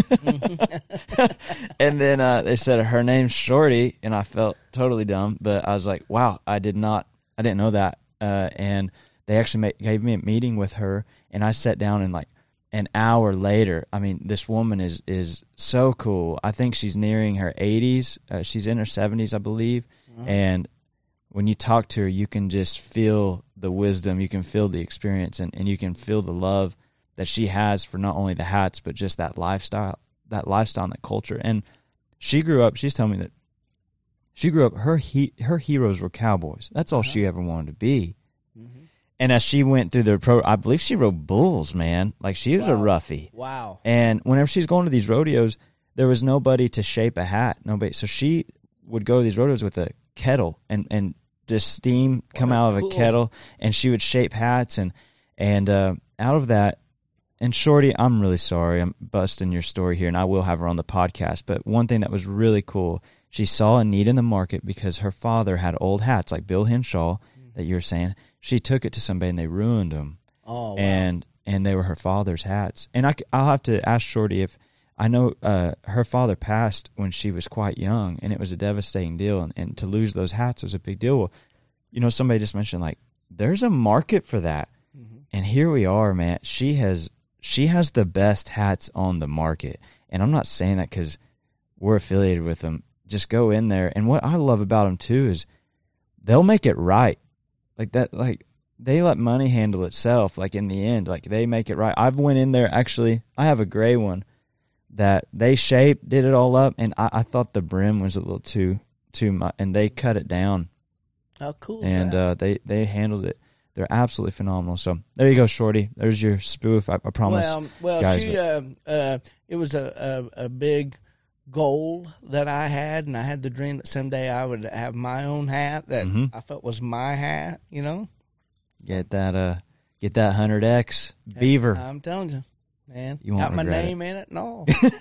And then they said her name's Shorty, and I felt totally dumb, but I was like, wow, I didn't know that. And they actually gave me a meeting with her, and I sat down and like an hour later, I mean, this woman is so cool. I think she's nearing her 80s. She's in her 70s, I believe. And when you talk to her, you can just feel the wisdom, you can feel the experience, and you can feel the love that she has for not only the hats, but just that lifestyle and that culture. And she grew up, she's telling me that she grew up, her heroes were cowboys. That's all she ever wanted to be. And as she went through I believe she rode bulls, man. Like, she was a roughie. Wow. And whenever she's going to these rodeos, there was nobody to shape a hat. Nobody. So she would go to these rodeos with a kettle and just steam come out of a kettle, and she would shape hats. And out of that, and Shorty, I'm really sorry I'm busting your story here, and I will have her on the podcast. But one thing that was really cool, she saw a need in the market because her father had old hats, like Bill Henshaw that you were saying. She took it to somebody, and they ruined them. Oh, wow. And they were her father's hats. And I'll have to ask Shorty if I know her father passed when she was quite young, and it was a devastating deal. And to lose those hats was a big deal. Well, somebody just mentioned, like, there's a market for that. And here we are, man. She has the best hats on the market. And I'm not saying that because we're affiliated with them. Just go in there. And what I love about them, too, is they'll make it right. Like that, like they let money handle itself. Like in the end, like they make it right. I've went in there, actually, I have a gray one that they shaped, did it all up, and I thought the brim was a little too much, and they cut it down. How cool! And they handled it. They're absolutely phenomenal. So there you go, Shorty. There's your spoof. I promise. Well, guys, it was a big goal that I had, and I had the dream that someday I would have my own hat that I felt was my hat. Get that 100X Beaver. I'm telling you, man. You won't got my regret name in it and all.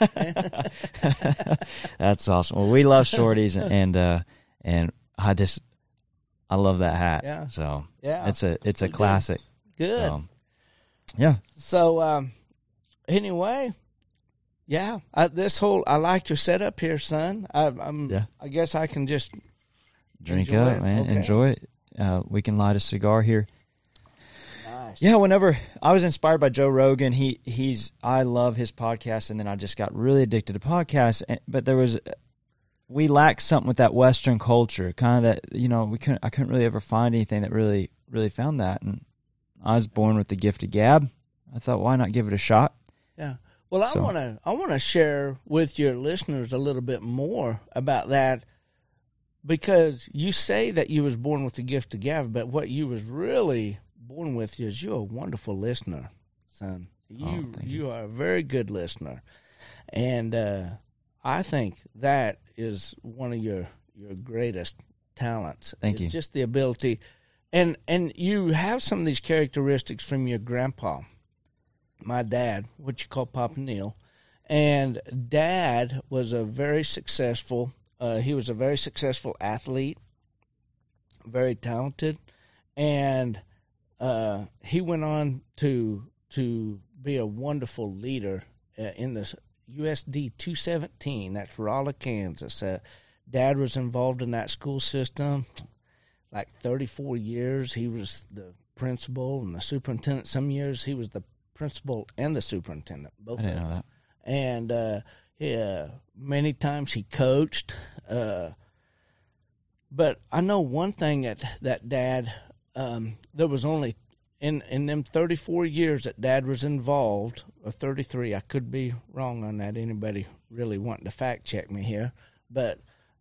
That's awesome. Well, we love Shorties, and I love that hat. Yeah. So yeah, it's a classic. Good. Yeah. So anyway. Yeah, I like your setup here, son. I guess I can just drink up, man. Okay. Enjoy it. We can light a cigar here. Nice. Yeah, whenever I was inspired by Joe Rogan, I love his podcast, and then I just got really addicted to podcasts. But we lacked something with that Western culture, kind of that I couldn't really ever find anything that really really found that. And I was born with the gift of gab. I thought, why not give it a shot? Yeah. Well, I want to share with your listeners a little bit more about that, because you say that you was born with the gift of gab, but what you was really born with is you're a wonderful listener, son. You are a very good listener, and I think that is one of your greatest talents. Thank you. Just the ability, and you have some of these characteristics from your grandpa. My dad, what you call Papa Neil, and Dad was a very successful. He was a very successful athlete, very talented, and he went on to be a wonderful leader in the USD 217. That's Rolla, Kansas. Dad was involved in that school system like 34 years. He was the principal and the superintendent. Some years he was the principal and the superintendent. Both. I didn't know that. And many times he coached. But I know one thing that Dad, there was only, in them 34 years that Dad was involved, or 33, I could be wrong on that. Anybody really wanting to fact check me here. But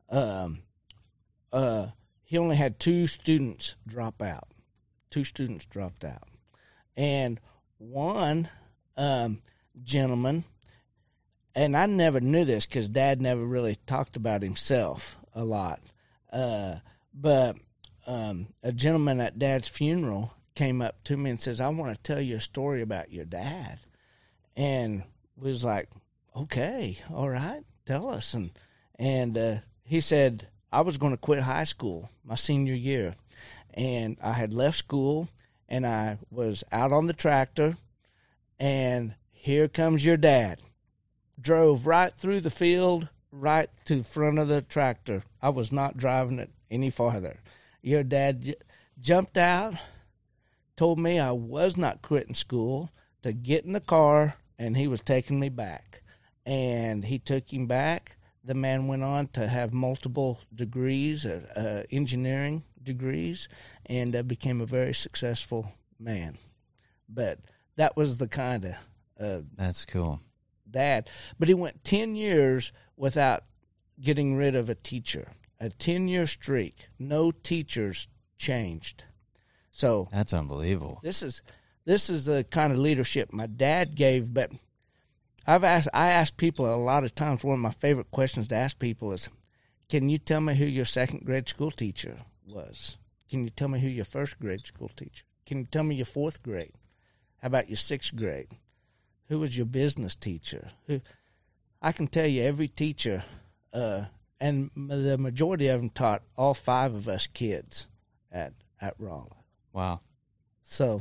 he only had 2 students drop out. 2 students dropped out. And one gentleman, and I never knew this because Dad never really talked about himself a lot, but a gentleman at Dad's funeral came up to me and says, I want to tell you a story about your dad. And we was like, okay, all right, tell us. And he said, I was going to quit high school my senior year, and I had left school, and I was out on the tractor, and here comes your dad. Drove right through the field, right to the front of the tractor. I was not driving it any farther. Your dad jumped out, told me I was not quitting school, to get in the car, and he was taking me back. And he took him back. The man went on to have multiple degrees, engineering degrees, and became a very successful man. But that was the kind of that's cool. Dad. But he went 10 years without getting rid of a teacher. A 10-year streak. No teachers changed. So that's unbelievable. This is the kind of leadership my dad gave. But I asked people a lot of times. One of my favorite questions to ask people is, "Can you tell me who your second grade school teacher was? Can you tell me who your first grade school teacher? Can you tell me your fourth grade? How about your sixth grade? Who was your business teacher?" I can tell you every teacher, and the majority of them taught all 5 of us kids at Rolla. Wow. So,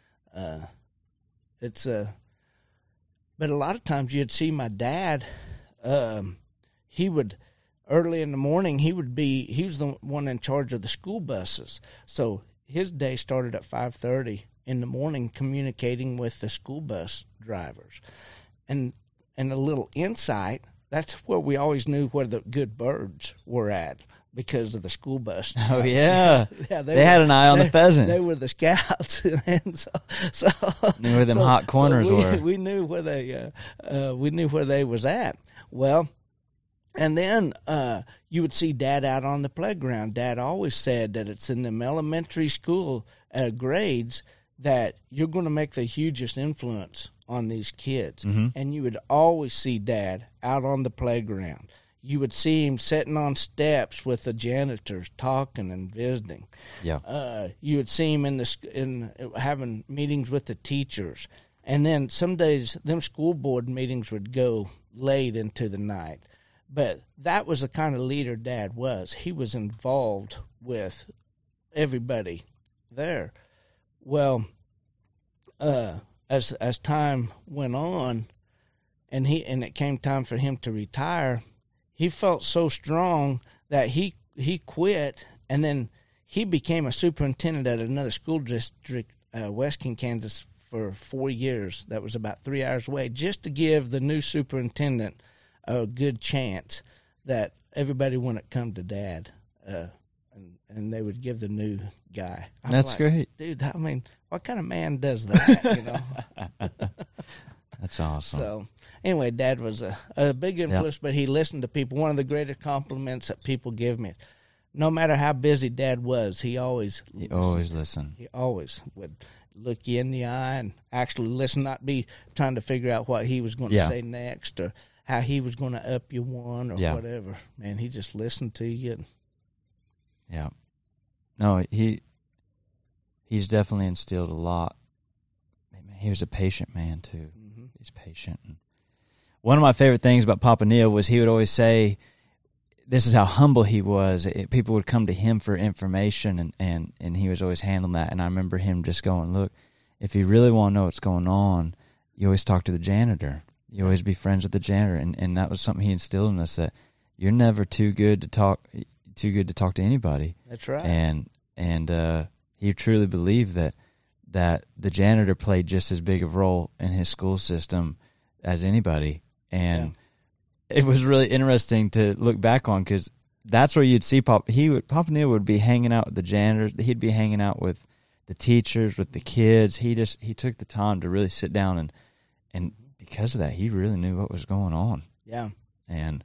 it's but a lot of times you'd see my dad. He would early in the morning. He was the one in charge of the school buses. So his day started at 5:30 in the morning, communicating with the school bus drivers, and a little insight. That's where we always knew where the good birds were at, because of the school bus. Oh, yeah. Yeah, they had an eye on the pheasant. They were the scouts. And so knew where them hot corners were. We knew where they was at. Well, and then you would see Dad out on the playground. Dad always said that it's in them elementary school grades that you're going to make the hugest influence on these kids. Mm-hmm. And you would always see Dad out on the playground. You would see him sitting on steps with the janitors talking and visiting. Yeah. You would see him in having meetings with the teachers. And then some days them school board meetings would go late into the night. But that was the kind of leader Dad was. He was involved with everybody there. Well, as time went on, and it came time for him to retire, he felt so strong that he quit, and then he became a superintendent at another school district, Western Kansas, for 4 years. That was about 3 hours away, just to give the new superintendent a good chance that everybody wouldn't come to Dad, and they would give the new guy. That's great. Dude, I mean, what kind of man does that, you know? That's awesome. So, anyway, Dad was a big influence, but he listened to people. One of the greatest compliments that people give me, no matter how busy Dad was, he always listened. He always would look you in the eye and actually listen, not be trying to figure out what he was going to say next or how he was going to up you one or whatever. Man, he just listened to you. Yeah. No, he's definitely instilled a lot. He was a patient man, too. Mm-hmm. He's patient. And one of my favorite things about Papa Neil was he would always say, this is how humble he was. People would come to him for information, and he was always handling that. And I remember him just going, look, if you really want to know what's going on, you always talk to the janitor. You always be friends with the janitor. And that was something he instilled in us, that you're never too good to talk to anybody. That's right. And he truly believed that that the janitor played just as big of a role in his school system as anybody. And it was really interesting to look back on, because that's where you'd see Papa Neil would be hanging out with the janitors. He'd be hanging out with the teachers, with the kids. He took the time to really sit down, and because of that, he really knew what was going on. Yeah. And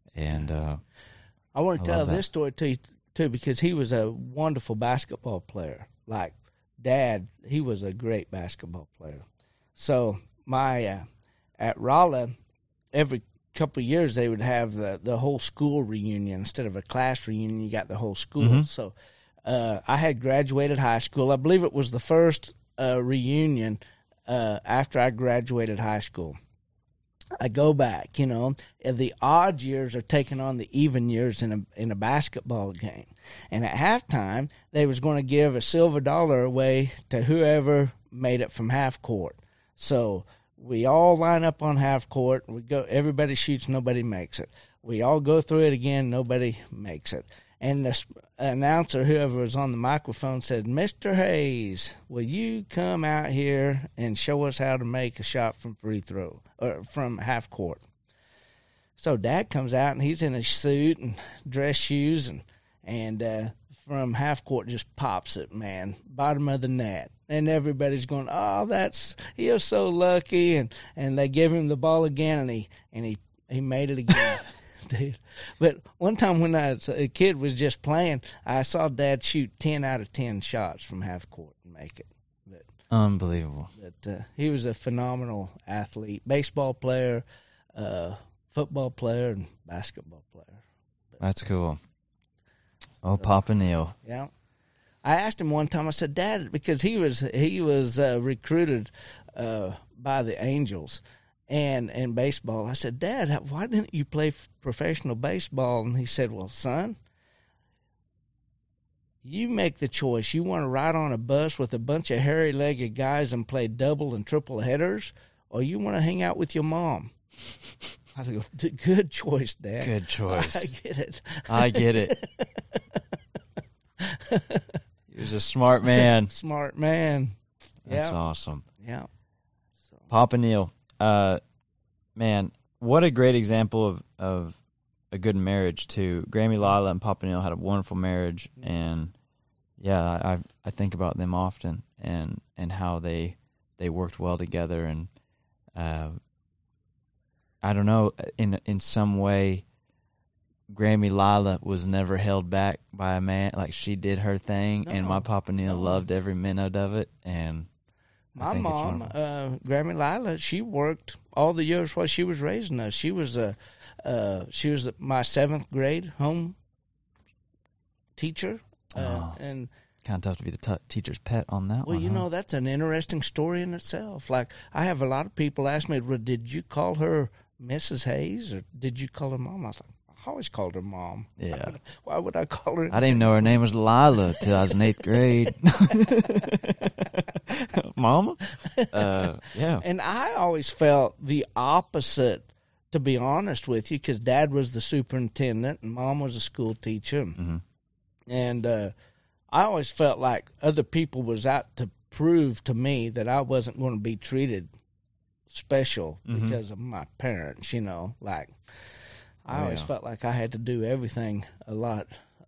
I want to tell this story to you too, because he was a wonderful basketball player. Like Dad, he was a great basketball player. So my at Rolla, every couple of years they would have the whole school reunion. Instead of a class reunion, you got the whole school. Mm-hmm. So I had graduated high school. I believe it was the first reunion after I graduated high school. I go back, the odd years are taking on the even years in a basketball game. And at halftime, they was going to give a silver dollar away to whoever made it from half court. So we all line up on half court. We go. Everybody shoots, nobody makes it. We all go through it again, nobody makes it. And the announcer, whoever was on the microphone, said, "Mr. Hayes, will you come out here and show us how to make a shot from free throw or from half court?" So Dad comes out, and he's in a suit and dress shoes, and from half court just pops it, man, bottom of the net. And everybody's going, "Oh, he was so lucky." And they give him the ball again, and he made it again. Dude. But one time when a kid was just playing, I saw Dad shoot 10 out of 10 shots from half court and make it. But, unbelievable. But he was a phenomenal athlete, baseball player, football player, and basketball player. But, that's cool. Papa Neil. Yeah. I asked him one time, I said, "Dad," because he was recruited by the Angels. And in baseball, I said, "Dad, why didn't you play professional baseball?" And he said, "Well, son, you make the choice. You want to ride on a bus with a bunch of hairy-legged guys and play double and triple headers, or you want to hang out with your mom?" I go, "Good choice, Dad. Good choice. I get it." He was a smart man. Smart man. That's awesome. Yeah. So. Papa Neil. Man, what a great example of a good marriage too. Grammy Lila and Papa Neil had a wonderful marriage, and I think about them often and how they worked well together, and I don't know, in some way Grammy Lila was never held back by a man. Like, she did her thing, and my Papa Neil loved every minute of it. And my mom, Grammy Lila, she worked all the years while she was raising us. She was my 7th grade home teacher, and kind of tough to be the teacher's pet on that one. Well, that's an interesting story in itself. Like, I have a lot of people ask me, "Well, did you call her Mrs. Hayes, or did you call her Mom?" I was like, I always called her Mom. Yeah. Why would I call her? I didn't even know her name was Lila till I was in 8th grade. Mama? Yeah. And I always felt the opposite, to be honest with you, because Dad was the superintendent and Mom was a school teacher. Mm-hmm. And I always felt like other people was out to prove to me that I wasn't going to be treated special because of my parents, like... I always felt like I had to do everything a lot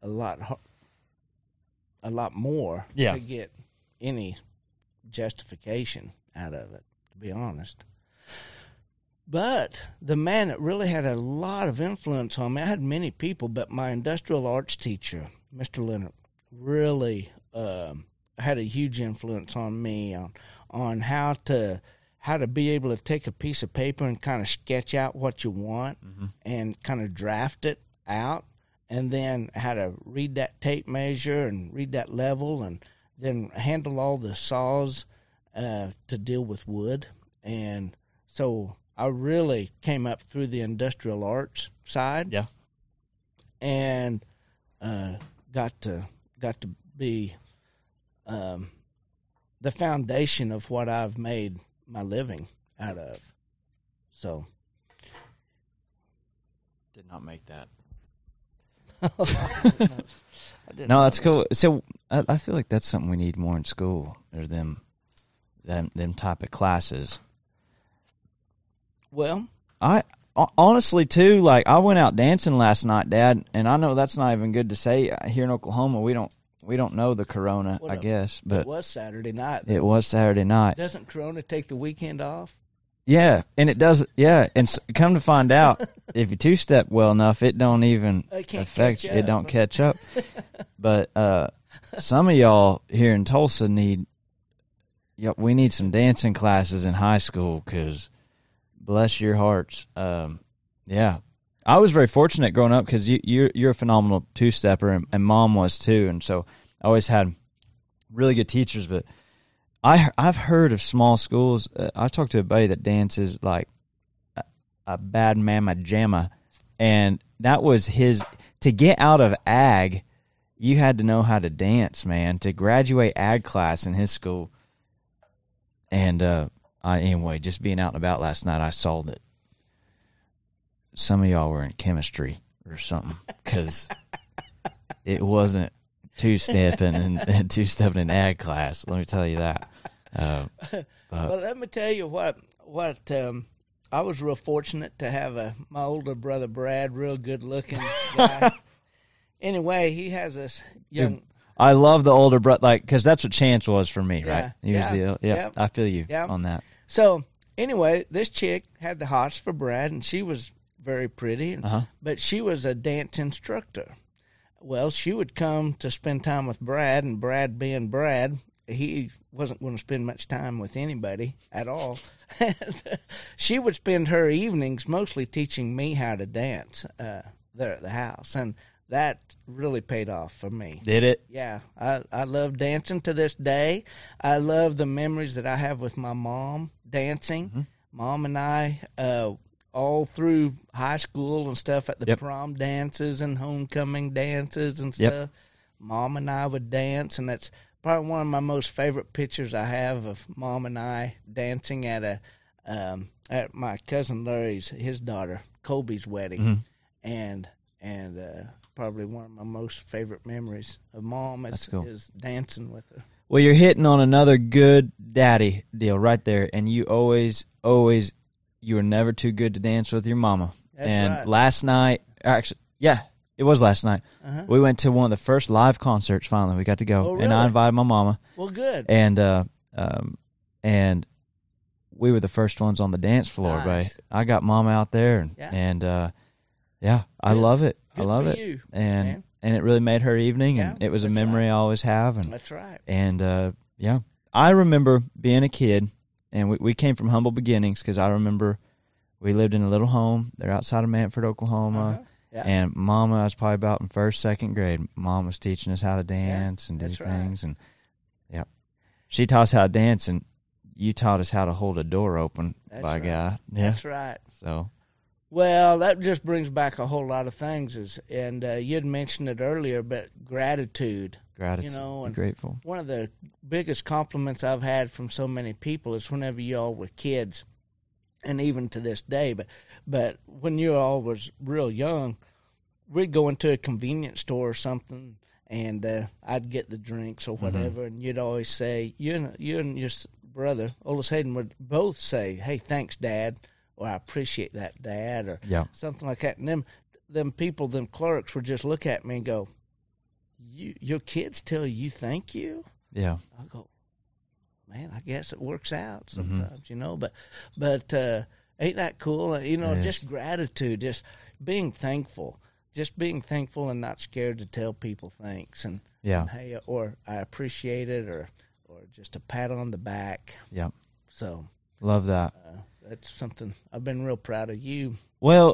more to get any justification out of it, to be honest. But the man that really had a lot of influence on me, I had many people, but my industrial arts teacher, Mr. Leonard, really had a huge influence on me on how to be able to take a piece of paper and kind of sketch out what you want and kind of draft it out, and then how to read that tape measure and read that level, and then handle all the saws to deal with wood. And so I really came up through the industrial arts side. Yeah. And got to be the foundation of what I've made my living out of. So did not make that. I didn't No, that's cool. So I feel like that's something we need more in school, or them them type of classes. Well, I honestly too, like I went out dancing last night, Dad, and I know that's not even good to say here in Oklahoma. We don't know the corona, I guess, but it was Saturday night. It was Saturday night. Doesn't corona take the weekend off? Yeah, and it does. Yeah, and come to find out, if you two-step well enough, it don't even affect you. It don't catch up. But some of y'all here in Tulsa we need some dancing classes in high school because, bless your hearts. Yeah, I was very fortunate growing up because you're a phenomenal two-stepper, and Mom was too, and so I always had really good teachers, but I've heard of small schools. I talked to a buddy that dances like a bad mamma jamma, and that was to get out of ag, you had to know how to dance, man, to graduate ag class in his school. And anyway, just being out and about last night, I saw that some of y'all were in chemistry or something because it wasn't two-stepping and two-stepping in ag class. Let me tell you that. Well, let me tell you what I was real fortunate to have my older brother Brad, real good-looking guy. Anyway, he has this young. Dude, I love the older brother, like because that's what Chance was for me, right? He was yeah. I feel you on that. So anyway, this chick had the hots for Brad, and she was very pretty, but she was a dance instructor. Well, she would come to spend time with Brad, and Brad being Brad, he wasn't going to spend much time with anybody at all. She would spend her evenings mostly teaching me how to dance there at the house, and that really paid off for me. Did it? Yeah, I love dancing to this day. I love the memories that I have with my mom dancing. Mm-hmm. Mom and I, all through high school and stuff at the prom dances and homecoming dances and stuff. Mom and I would dance, and that's probably one of my most favorite pictures I have of Mom and I dancing at at my cousin Larry's, his daughter Colby's wedding, and probably one of my most favorite memories of Mom is dancing with her. Well, you're hitting on another good daddy deal right there, and you always, you were never too good to dance with your mama. That's and right. Last night, actually, it was last night. We went to one of the first live concerts. Finally, we got to go, really? And I invited my mama. Well, good. And we were the first ones on the dance floor. Nice. Right? I got Mama out there, and I love it. Good I love for it, you, and man. And it really made her evening, and it was a memory I always have. And that's right. And I remember being a kid, and we came from humble beginnings because I remember we lived in a little home. They're outside of Manford, Oklahoma. Yeah. And Mama, I was probably about in first, second grade. Mom was teaching us how to dance and do things, and she taught us how to dance, and you taught us how to hold a door open. That's by right. God, That's right. So, well, that just brings back a whole lot of things, and you'd mentioned it earlier, but gratitude. Gratitude, and grateful. One of the biggest compliments I've had from so many people is whenever you all were kids, and even to this day, but when you all was real young, we'd go into a convenience store or something, and I'd get the drinks or whatever, and you'd always say, you and your brother, Otis Hayden, would both say, "Hey, thanks, Dad," or "I appreciate that, Dad," or something like that. And them people, them clerks would just look at me and go, your kids tell you thank you? Yeah. I go, man, I guess it works out sometimes, but ain't that cool? Just gratitude, just being thankful and not scared to tell people thanks and hey, or I appreciate it, or just a pat on the back. Yeah. So love that. That's something I've been real proud of you. Well,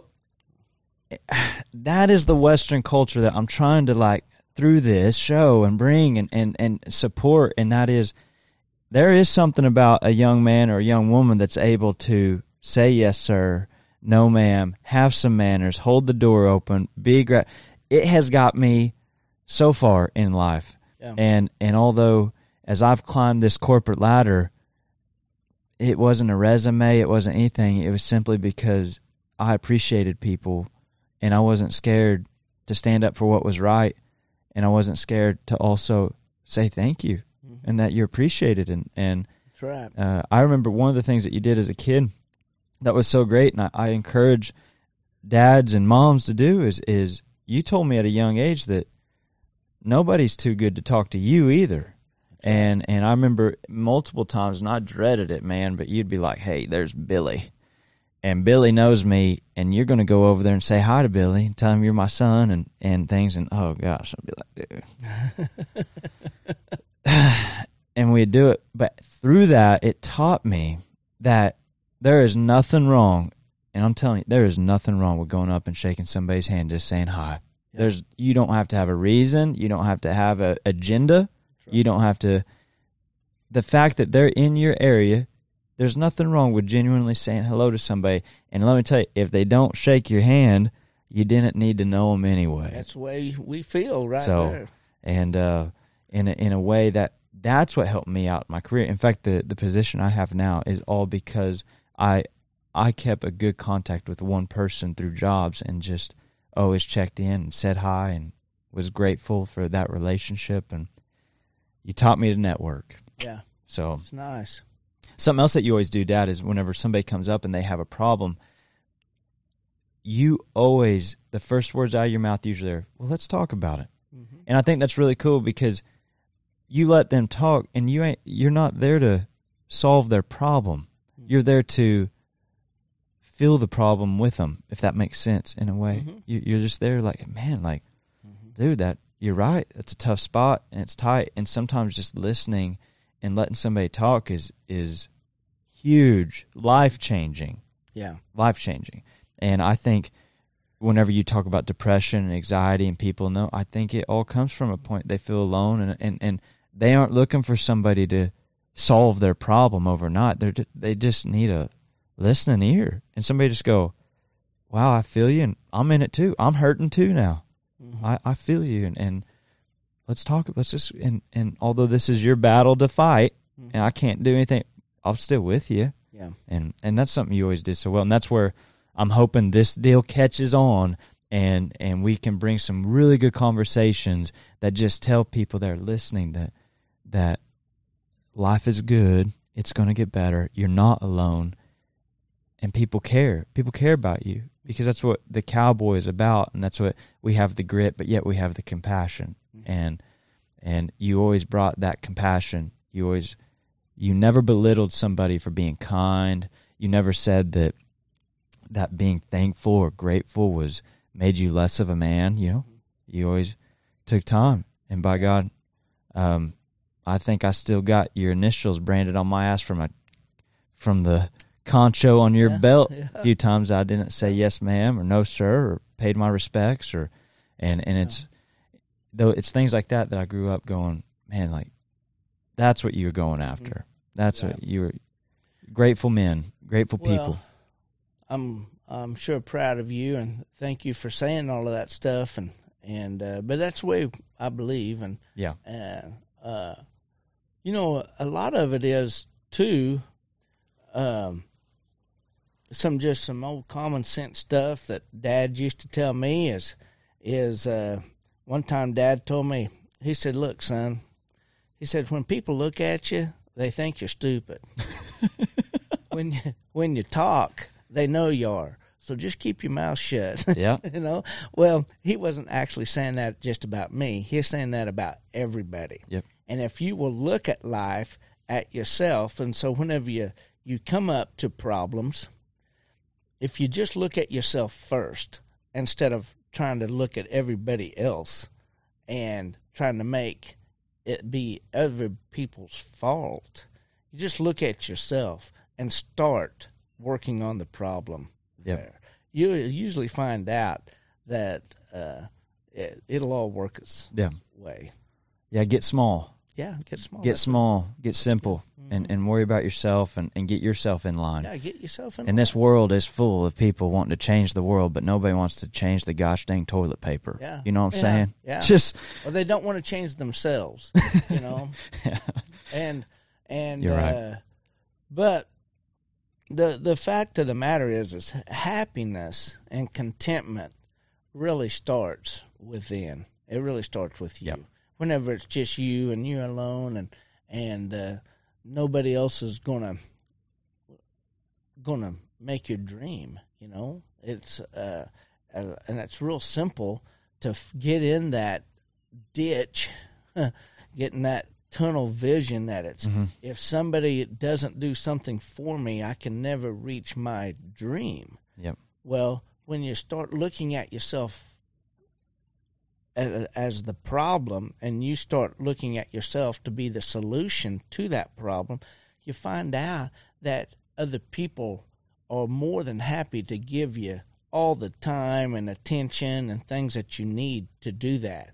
that is the Western culture that I'm trying to through this show and bring and support, and that is, there is something about a young man or a young woman that's able to say yes, sir, no, ma'am, have some manners, hold the door open, it has got me so far in life. Yeah. And although as I've climbed this corporate ladder, it wasn't a resume, it wasn't anything, it was simply because I appreciated people, and I wasn't scared to stand up for what was right, and I wasn't scared to also say thank you and that you're appreciated. And That's right. I remember one of the things that you did as a kid that was so great, and I encourage dads and moms to do is you told me at a young age that nobody's too good to talk to you either. And I remember multiple times, and I dreaded it, man, but you'd be like, hey, there's Billy. And Billy knows me, and you're going to go over there and say hi to Billy, tell him you're my son and things, and oh, gosh, I'd be like, dude. And we'd do it. But through that, it taught me that there is nothing wrong, and I'm telling you, there is nothing wrong with going up and shaking somebody's hand, just saying hi. Yeah. You don't have to have a reason. You don't have to have an agenda. Right. You don't have to. The fact that they're in your area, there's nothing wrong with genuinely saying hello to somebody. And let me tell you, if they don't shake your hand, you didn't need to know them anyway. That's the way we feel right there. And in a way that's what helped me out in my career. In fact, the position I have now is all because I kept a good contact with one person through jobs and just always checked in and said hi and was grateful for that relationship. And you taught me to network. Yeah. So it's nice. Something else that you always do, Dad, is whenever somebody comes up and they have a problem, you always, the first words out of your mouth usually are, well, let's talk about it. Mm-hmm. And I think that's really cool because you let them talk, and you're not there to solve their problem. Mm-hmm. You're there to feel the problem with them, if that makes sense in a way. Mm-hmm. You're just there like, man, like, dude, you're right. That's a tough spot, and it's tight. And sometimes just listening and letting somebody talk is huge, life-changing. Yeah. Life-changing. And I think whenever you talk about depression and anxiety and people know, I think it all comes from a point they feel alone, and they aren't looking for somebody to solve their problem overnight. They just need a listening ear. And somebody just go, wow, I feel you, and I'm in it too. I'm hurting too now. Mm-hmm. I feel you, and let's talk. Let's just and although this is your battle to fight, mm-hmm. and I can't do anything, I'm still with you. Yeah, and that's something you always did so well, and that's where I'm hoping this deal catches on, and we can bring some really good conversations that just tell people that are listening that life is good. It's going to get better. You're not alone, and people care. People care about you. Because that's what the cowboy is about, and that's what we have the grit, but yet we have the compassion. Mm-hmm. And you always brought that compassion. You never belittled somebody for being kind. You never said that being thankful or grateful made you less of a man. You know, you always took time. And by God, I think I still got your initials branded on my ass from the concho on your belt. Yeah. A few times I didn't say yes ma'am or no sir or paid my respects and it's things like that I grew up going, man, like that's what you were going after. That's what you were. Grateful men, grateful people. I'm sure proud of you, and thank you for saying all of that stuff and but that's the way I believe, and you know, a lot of it is too some old common sense stuff that Dad used to tell me is one time Dad told me, he said, look, son, he said, when people look at you, they think you're stupid. when you talk, they know you are. So just keep your mouth shut. Yeah. You know? Well, he wasn't actually saying that just about me. He's saying that about everybody. Yep. And if you will look at life at yourself, and so whenever you come up to problems, if you just look at yourself first instead of trying to look at everybody else and trying to make it be other people's fault, you just look at yourself and start working on the problem. Yep. There. You usually find out that it'll all work its way. Yeah, get small. Yeah, get small. Get small, get simple, and worry about yourself and get yourself in line. Yeah, get yourself in line. And this world is full of people wanting to change the world, but nobody wants to change the gosh dang toilet paper. Yeah. You know what I'm saying? Yeah. Just or they don't want to change themselves, you know? Yeah. And you're right. But the fact of the matter is happiness and contentment really starts within. It really starts with you. Yep. Whenever it's just you and you alone, and nobody else is gonna make your dream. You know, it's and it's real simple to get in that ditch, getting that tunnel vision that it's if somebody doesn't do something for me, I can never reach my dream. Yep. Well, when you start looking at yourself as the problem, and you start looking at yourself to be the solution to that problem, you find out that other people are more than happy to give you all the time and attention and things that you need to do that.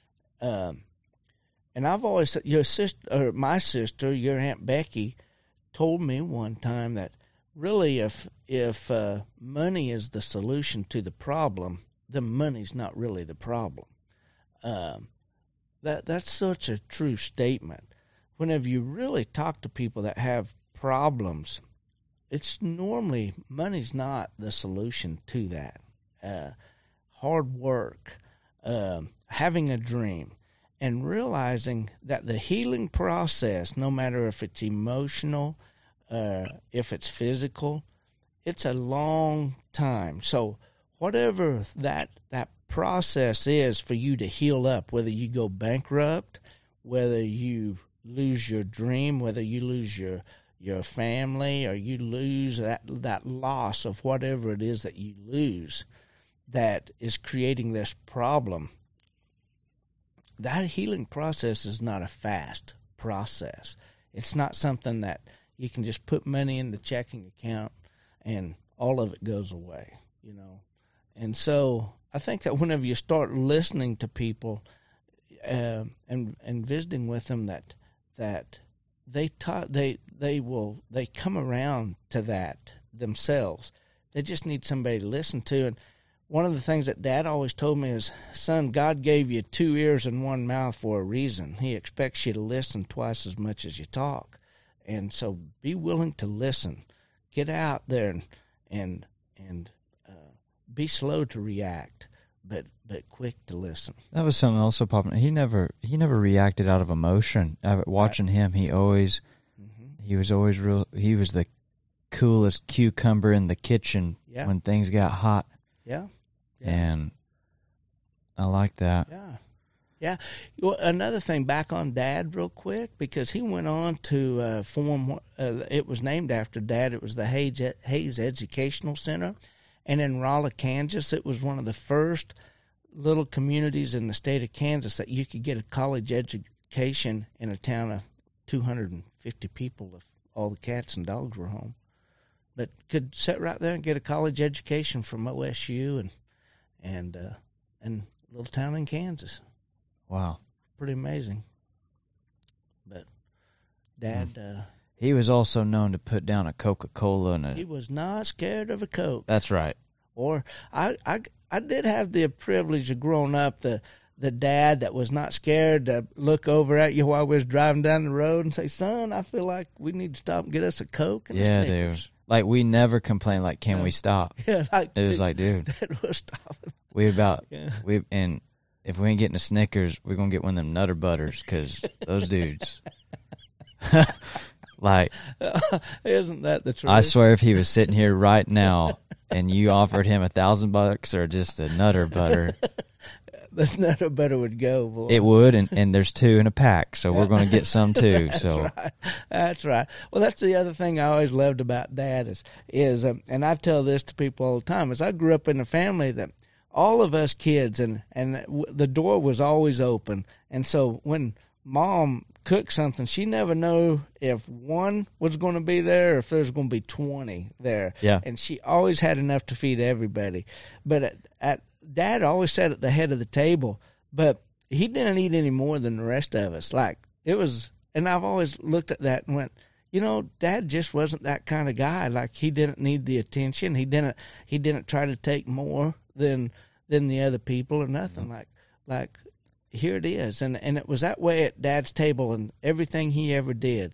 And I've always said, my sister, your Aunt Becky, told me one time that really if money is the solution to the problem, then money's not really the problem. That's such a true statement. Whenever you really talk to people that have problems, it's normally money's not the solution to that. Hard work, having a dream, and realizing that the healing process, no matter if it's emotional, if it's physical, it's a long time. So whatever that process is for you to heal up, whether you go bankrupt, whether you lose your dream, whether you lose your family, or you lose that loss of whatever it is that you lose that is creating this problem, that healing process is not a fast process. It's not something that you can just put money in the checking account and all of it goes away, you know. And so I think that whenever you start listening to people and visiting with them, that they come around to that themselves. They just need somebody to listen to. And one of the things that Dad always told me is, son, God gave you 2 ears and 1 mouth for a reason. He expects you to listen twice as much as you talk. And so be willing to listen. Get out there and be slow to react, but quick to listen. That was something also popping. He never reacted out of emotion. Watching him, he was always real. He was the coolest cucumber in the kitchen when things got hot. Yeah. And I like that. Yeah. Well, another thing, back on Dad real quick, because he went on to form, it was named after Dad. It was the Hayes Educational Center. And in Rolla, Kansas, it was one of the first little communities in the state of Kansas that you could get a college education in a town of 250 people if all the cats and dogs were home. But could sit right there and get a college education from OSU and little town in Kansas. Wow. Pretty amazing. But Dad... he was also known to put down a Coca-Cola and he was not scared of a Coke. That's right. Or I did have the privilege of growing up the dad that was not scared to look over at you while we was driving down the road and say, son, I feel like we need to stop and get us a Coke and a Snickers. Dude. Like, we never complained, like, can we stop? Yeah, it was like, dude, Dad was stopping. And if we ain't getting a Snickers, we're going to get one of them Nutter Butters, because those dudes... Like, isn't that the truth? I swear, if he was sitting here right now and you offered him $1,000 or just a Nutter Butter, the Nutter Butter would go, boy. It would, and there's 2 in a pack, so we're going to get some too. So That's right. Well, that's the other thing I always loved about Dad is and I tell this to people all the time, is I grew up in a family that all of us kids and the door was always open, and so when Mom cook something, she never knew if one was going to be there or if there's going to be 20 there. Yeah. And she always had enough to feed everybody. But Dad always sat at the head of the table, but he didn't eat any more than the rest of us. Like, it was, and I've always looked at that and went, you know, Dad just wasn't that kind of guy. Like, he didn't need the attention. He didn't try to take more than the other people or nothing. Like here it is, and it was that way at Dad's table, and everything he ever did,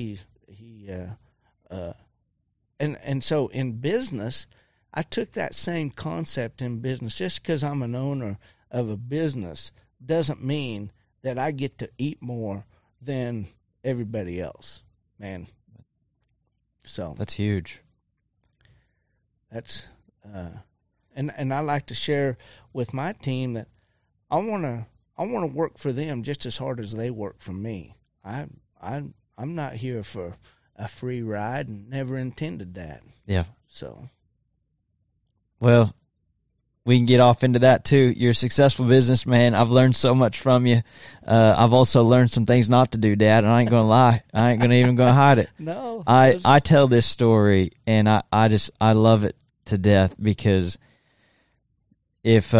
and so in business, I took that same concept in business. Just because I'm an owner of a business doesn't mean that I get to eat more than everybody else. man. So that's huge. That's and I like to share with my team that I want to work for them just as hard as they work for me. I'm not here for a free ride and never intended that. Yeah. So, well, we can get off into that too. You're a successful businessman. I've learned so much from you. I've also learned some things not to do, Dad, and I ain't gonna lie. I ain't gonna hide it. No. I tell this story and I love it to death because if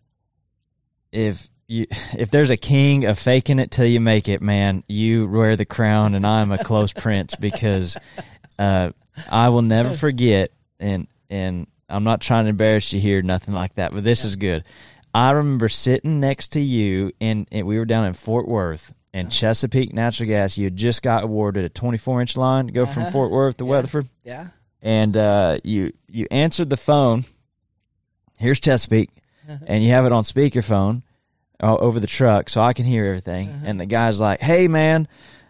there's a king of faking it till you make it, man, you wear the crown, and I'm a close prince because I will never forget, and I'm not trying to embarrass you here, nothing like that, but this is good. I remember sitting next to you, and we were down in Fort Worth, and Chesapeake Natural Gas, you had just got awarded a 24-inch line to go from Fort Worth to Weatherford. Yeah. And you answered the phone. Here's Chesapeake, and you have it on speakerphone over the truck so I can hear everything. And the guy's like, hey, man,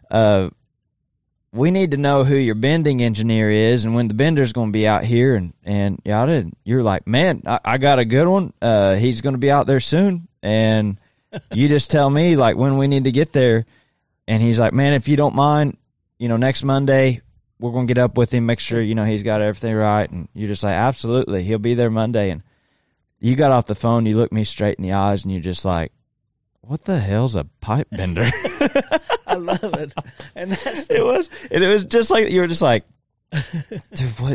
we need to know who your bending engineer is and when the bender's going to be out here. And you're like, man, I got a good one. He's going to be out there soon. And you just tell me, like, when we need to get there. And he's like, man, if you don't mind, next Monday we're going to get up with him, make sure, he's got everything right. And you're just like, absolutely, he'll be there Monday. And you got off the phone, you looked me straight in the eyes, and you're just like, what the hell's a pipe bender? I love it. And it was just like, you were just like, dude,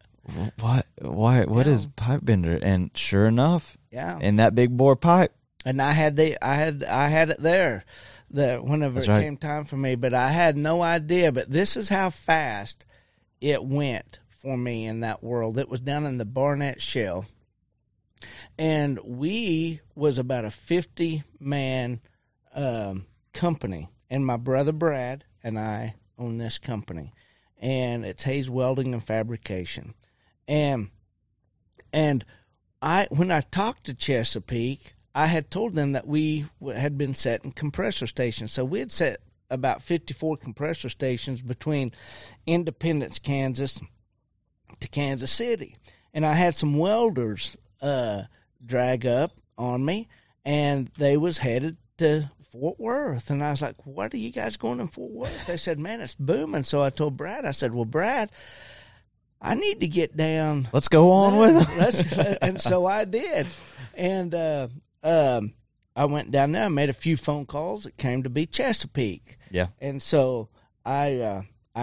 what is pipe bender? And sure enough, in that big bore pipe. And I had it there whenever it came time for me, but I had no idea. But this is how fast it went for me in that world. It was down in the Barnett Shale. And we was about a 50-man company, and my brother Brad and I own this company, and it's Hayes Welding and Fabrication. And when I talked to Chesapeake, I had told them that we had been setting compressor stations. So we had set about 54 compressor stations between Independence, Kansas, to Kansas City, and I had some welders drag up on me, and they was headed to Fort Worth. And I was like, what are you guys going in Fort Worth? They said, man, it's booming. So I told Brad, I said, well, Brad, I need to get down. Let's go on with it. And so I did. And I went down there, made a few phone calls. It came to be Chesapeake. Yeah. And so I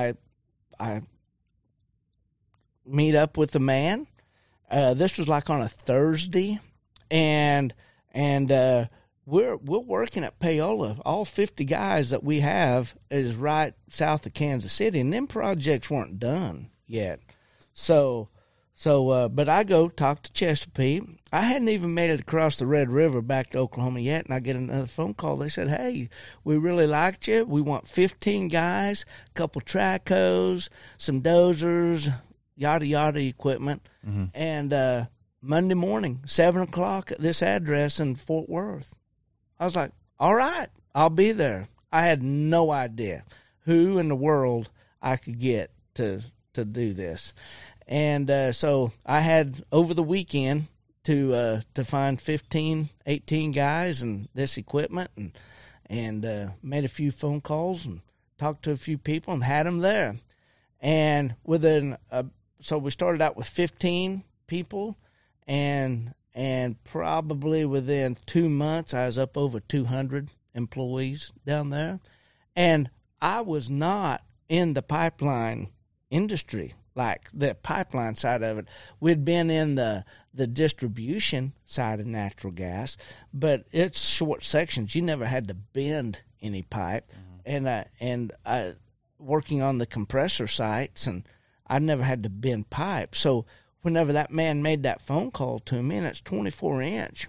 meet up with the man. This was like on a Thursday, and we're working at Paola. All 50 guys that we have is right south of Kansas City, and them projects weren't done yet. So, but I go talk to Chesapeake. I hadn't even made it across the Red River back to Oklahoma yet, and I get another phone call. They said, hey, we really liked you. We want 15 guys, a couple Tracos, some dozers, yada, yada equipment. Mm-hmm. And Monday morning, 7 o'clock at this address in Fort Worth. I was like, all right, I'll be there. I had no idea who in the world I could get to do this. And so I had over the weekend to find 15, 18 guys and this equipment, and made a few phone calls and talked to a few people and had them there. And so we started out with 15 people, and probably within 2 months, I was up over 200 employees down there. And I was not in the pipeline industry, like the pipeline side of it. We'd been in the distribution side of natural gas, but it's short sections. You never had to bend any pipe. Mm-hmm. And I working on the compressor sites, and I never had to bend pipe. So whenever that man made that phone call to me, and it's 24-inch,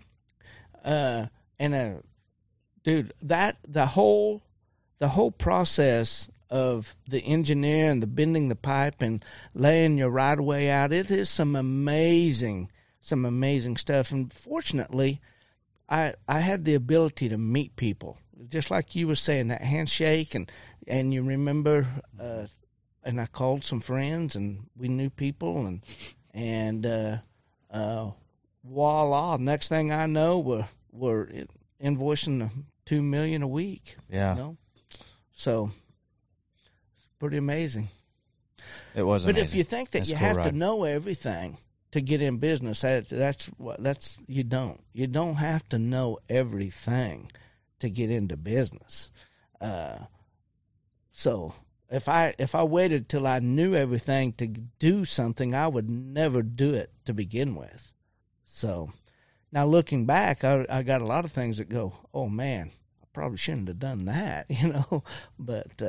dude, that the whole process of the engineer and the bending the pipe and laying your right of way out, it is some amazing stuff. And fortunately, I had the ability to meet people, just like you were saying, that handshake, and you remember I called some friends, and we knew people, and voila! Next thing I know, we're invoicing $2 million a week. Yeah. You know? So it's pretty amazing. It was But amazing. if you think that you have to know everything to get in business, that's you don't. You don't have to know everything to get into business. So if I waited till I knew everything to do something, I would never do it to begin with. So now looking back, I got a lot of things that go, oh man, I probably shouldn't have done that, But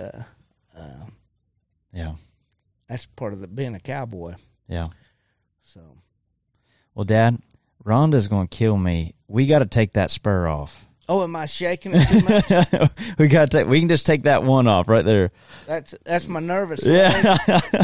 yeah, that's part of being a cowboy. yeah. So, Well, Dad, Rhonda's going to kill me. We got to take that spur off. oh, am I shaking it too much? We can just take that one off right there. That's my nervous. Yeah.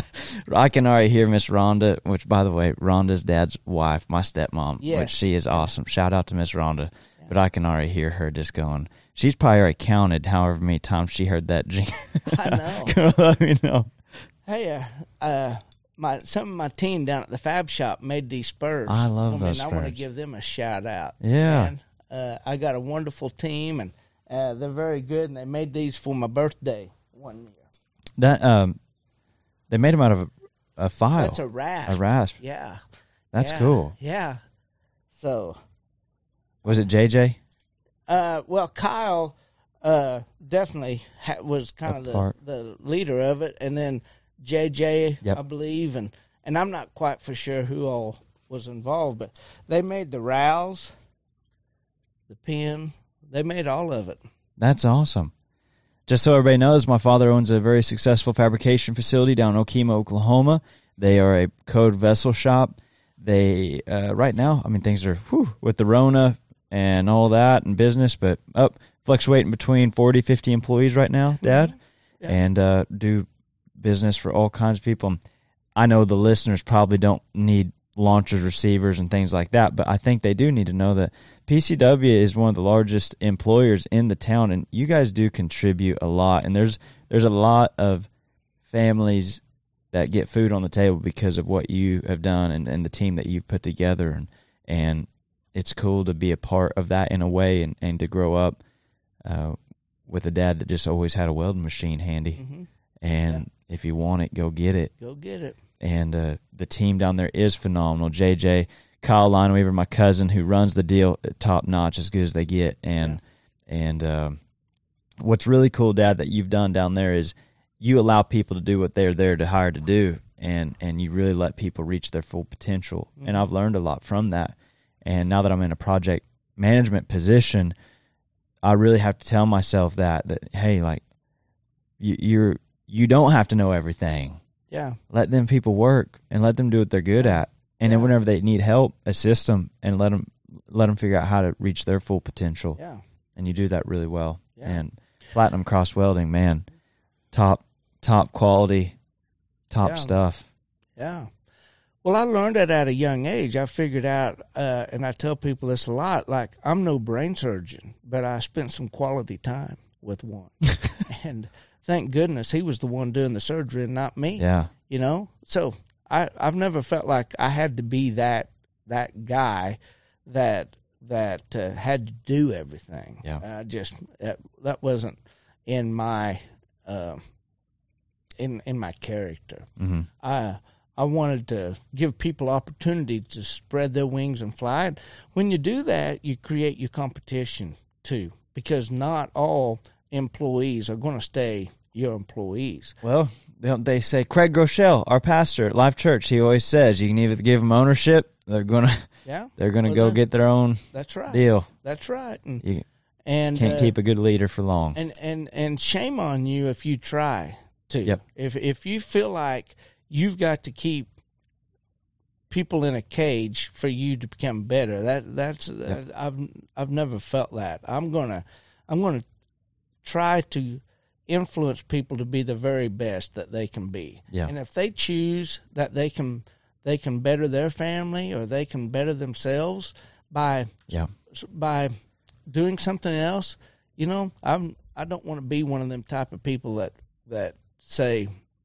I can already hear Miss Rhonda, which, by the way, Rhonda's dad's wife, my stepmom, Yes. which she is awesome. Shout out to Miss Rhonda. Yeah. But I can already hear her just going. She's probably already counted however many times she heard that jingle. I know. Let me know. Hey, some of my team down at the Fab Shop made these spurs. I love those I want to spurs. give them a shout out. Yeah. Man, I got a wonderful team, and they're very good, and they made these for my birthday one year. That they made them out of a file. That's a rasp. A rasp. Yeah. That's cool. Yeah. So. Was it JJ? Well, Kyle definitely was kind of the leader of it, and then JJ, yep. I believe, and I'm not quite for sure who all was involved, but they made the rowels, the pin, they made all of it. That's awesome. Just so everybody knows, my father owns a very successful fabrication facility down in Okemo, Oklahoma. They are a code vessel shop. They right now, I mean, things are with the Rona and all that and business, but fluctuating between 40, 50 employees right now, Dad, yeah. and do business for all kinds of people. I know the listeners probably don't need launchers, receivers, and things like that, but I think they do need to know that PCW is one of the largest employers in the town, and you guys do contribute a lot, and there's a lot of families that get food on the table because of what you have done and the team that you've put together, and it's cool to be a part of that in a way, and to grow up with a dad that just always had a welding machine handy. Mm-hmm. And if you want it, go get it. Go get it. And the team down there is phenomenal. JJ, Kyle Lineweaver, my cousin, who runs the deal, top notch, as good as they get. And what's really cool, Dad, that you've done down there is you allow people to do what they're there to hire to do, and you really let people reach their full potential. Mm-hmm. And I've learned a lot from that. And now that I'm in a project management position, I really have to tell myself that hey, like you don't have to know everything. Yeah. Let them people work and let them do what they're good at. And then whenever they need help, assist them and let them figure out how to reach their full potential. Yeah. And you do that really well. Yeah. And Platinum Cross Welding, man, top quality, top stuff. Yeah. Well, I learned that at a young age. I figured out, and I tell people this a lot, like, I'm no brain surgeon, but I spent some quality time with one. And thank goodness he was the one doing the surgery and not me. Yeah. So I've never felt like I had to be that guy that had to do everything. Yeah. That wasn't in my in my character. Mm-hmm. I wanted to give people opportunity to spread their wings and fly. And when you do that, you create your competition too, because not all employees are going to stay your employees. Well, they say Craig Groeschel, our pastor at Life Church, he always says you can either give them ownership, they're gonna go get their own. That's right. Deal. That's right. And you can't keep a good leader for long. And shame on you if you try to. Yep. If you feel like you've got to keep people in a cage for you to become better, that's I've never felt that. I'm gonna try to influence people to be the very best that they can be. Yeah. And if they choose that they can better their family or they can better themselves by doing something else, I don't want to be one of them type of people that say,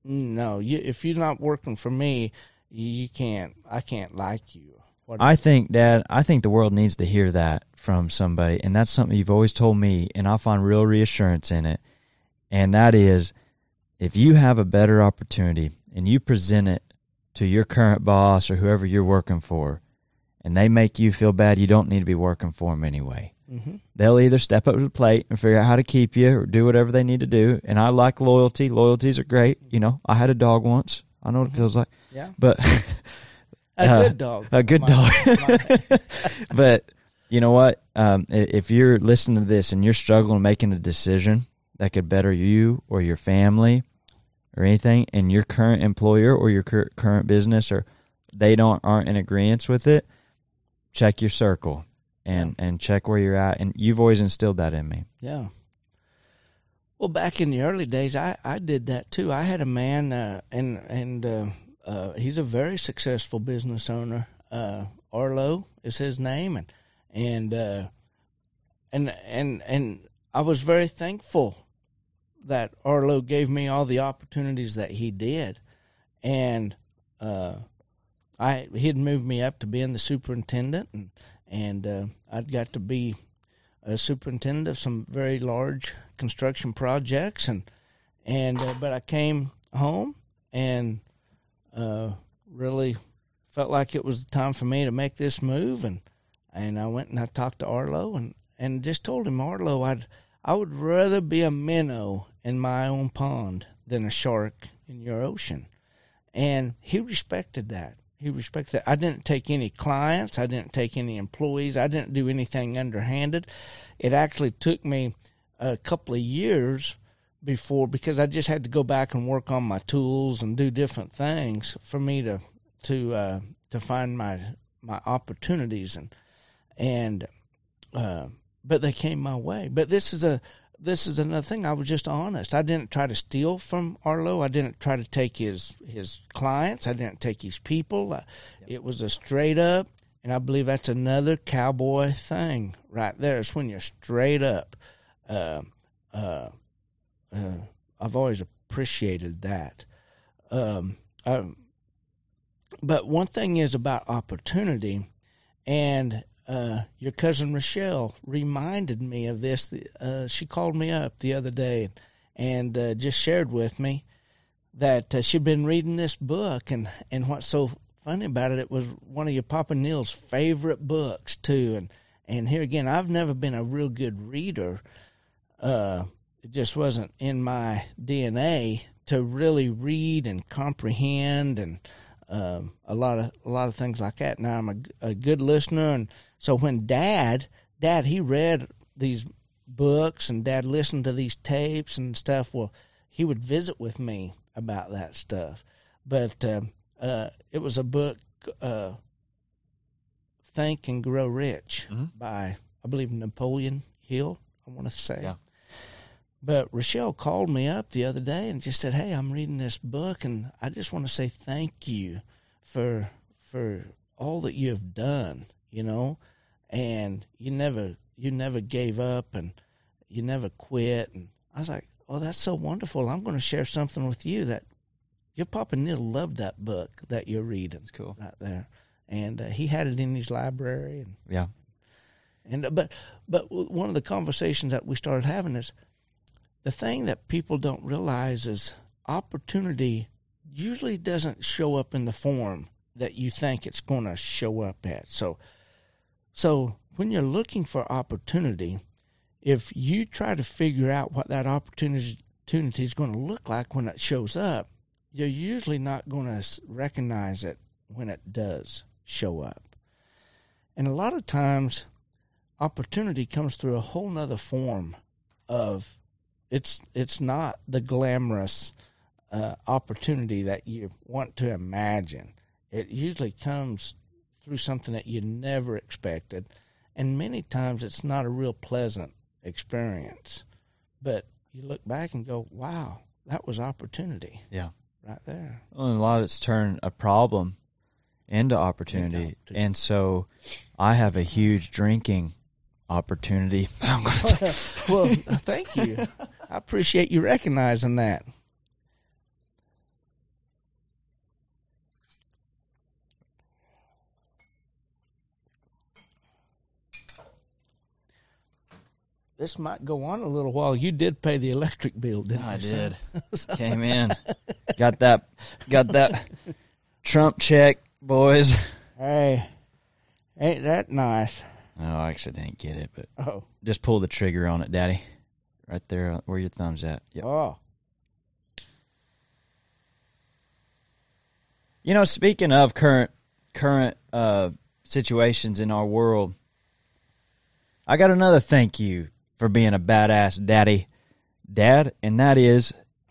No, if you're not working for me, I can't like you. I think, Dad, the world needs to hear that from somebody, and that's something you've always told me, and I find real reassurance in it, and that is, if you have a better opportunity and you present it to your current boss or whoever you're working for, and they make you feel bad, you don't need to be working for them anyway. Mm-hmm. They'll either step up to the plate and figure out how to keep you or do whatever they need to do, and I like loyalty. Loyalties are great. You know, I had a dog once. I know what it feels like. Yeah. But good dog. A good dog. But you know what? If you're listening to this and you're struggling making a decision that could better you or your family or anything, and your current employer or your current business or they aren't in agreement with it, check your circle and check where you're at. And you've always instilled that in me. Yeah. Well, back in the early days, I did that too. I had a man, and he's a very successful business owner. Arlo is his name, and I was very thankful that Arlo gave me all the opportunities that he did, and he'd moved me up to being the superintendent, and I'd got to be a superintendent of some very large construction projects, but I came home and really felt like it was time for me to make this move, and I went and I talked to Arlo and just told him, Arlo, I would rather be a minnow in my own pond than a shark in your ocean. And he respected that. He respected that. I didn't take any clients. I didn't take any employees. I didn't do anything underhanded. It actually took me a couple of years because I just had to go back and work on my tools and do different things for me to find my opportunities but they came my way. But this is another thing. I was just honest. I didn't try to steal from Arlo. I didn't try to take his clients. I didn't take his people. It was a straight up, and I believe that's another cowboy thing right there. It's when you're straight up. I've always appreciated that. But one thing is about opportunity, and your cousin Rochelle reminded me of this. She called me up the other day and just shared with me that she'd been reading this book, and what's so funny about it, it was one of your Papa Neil's favorite books too. And here again, I've never been a real good reader. It just wasn't in my DNA to really read and comprehend and a lot of things like that. Now I'm a good listener, and so when Dad, he read these books, and Dad listened to these tapes and stuff. Well, he would visit with me about that stuff. But it was a book, Think and Grow Rich, by, I believe, Napoleon Hill, I want to say. Yeah. But Rochelle called me up the other day and just said, "Hey, I'm reading this book, and I just want to say thank you for all that you have done, and you never gave up, and you never quit." And I was like, "Oh, that's so wonderful. I'm going to share something with you that your Papa Neil loved that book that you're reading." That's cool. Right there. And he had it in his library. And, yeah. And but one of the conversations that we started having is, the thing that people don't realize is opportunity usually doesn't show up in the form that you think it's going to show up at. So when you're looking for opportunity, if you try to figure out what that opportunity is going to look like when it shows up, you're usually not going to recognize it when it does show up. And a lot of times, opportunity comes through a whole nother form of, it's not the glamorous opportunity that you want to imagine. It usually comes through something that you never expected, and many times it's not a real pleasant experience. But you look back and go, wow, that was opportunity. Yeah. Right there. Well, and a lot of it's turned a problem into opportunity. And so I have a huge drinking opportunity. Well, thank you. I appreciate you recognizing that. this might go on a little while. You did pay the electric bill, didn't you? I did. Came in. Got that Trump check, boys. Hey, ain't that nice? No, I actually didn't get it, but Oh. just pull the trigger on it, Daddy. Right there where your thumb's at. Yep. Oh. You know, speaking of current situations in our world, I got another thank you for being a badass dad, and that is